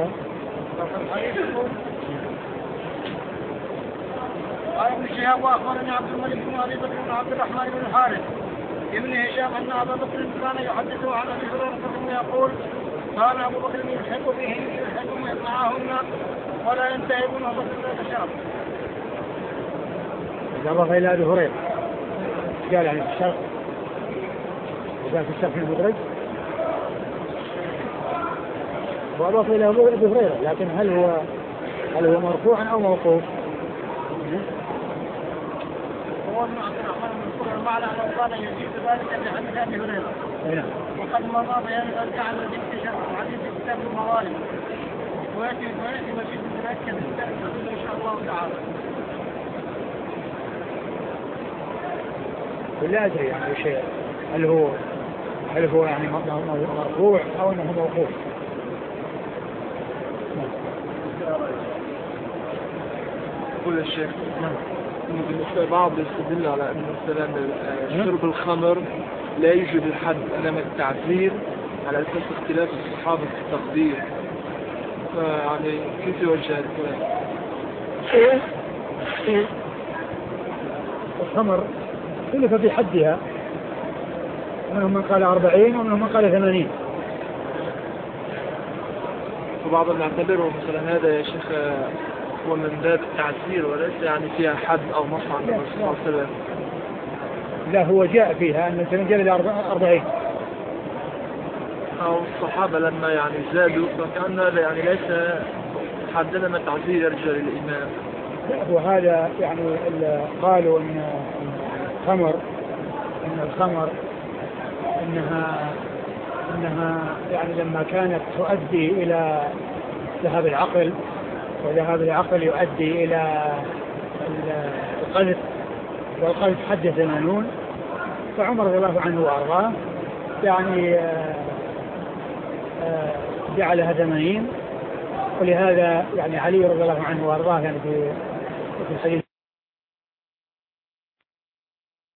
قال ابن شهاب واخبرني عبد الملك بن ابي بكر بن عبد الرحمن بن الحارث ابن هشام ان ابا بكر كان يحدث عن ابي هريره يقول كان ابو بكر يلحق بهن يلحق معهن ولا ينتهبون بكر الشرف.
إضافة إلى أبي هريرة قال يعني في الشرق وقال في الشرق المدرج وأضاف إلى أبي هريرة، لكن هل هو مرفوعا أو موقوف؟
هو ابن عبد الرحمن بن القرى المعنى أنه كان يزيد ذلك بحديث أبي هريرة، وقد مضى بيان ذلك عن ذكر شرح وحديث كتاب الموالد ويأتي مزيد متأكد إن شاء الله تعالى.
لا أدري يعني شيء هل هو يعني مرفوع أو أنه موقوف.
يقول الشيخ بالنسبة بعض يستدل على أن مثلا شرب الخمر لا يوجد الحد إنما التعزير على أساس اختلاف الصحابة في التقدير، فيعني كيف يوجه الكلام؟
الخمر اختلف في حدها، منهم من قال 40 ومنهم من قال 80.
وبعضهم يعتبره مثلا هذا يا شيخ هو من باب التعزير وليس يعني فيها حد أو مصعد صلى الله عليه وسلم.
لا هو جاء فيها أن الجلد 40
أو الصحابة لما يعني زادوا فكأن هذا يعني ليس حد لما تعزير يرجع للإمام.
وهذا يعني قالوا أن الخمر إنها يعني لما كانت تؤدي إلى ذهاب العقل، وذهاب العقل يؤدي إلى القذف، والقذف حد 80، فعمر رضي الله عنه وأرضاه يعني جعلها 80، ولهذا يعني علي رضي الله عنه وأرضاه يعني في الحديث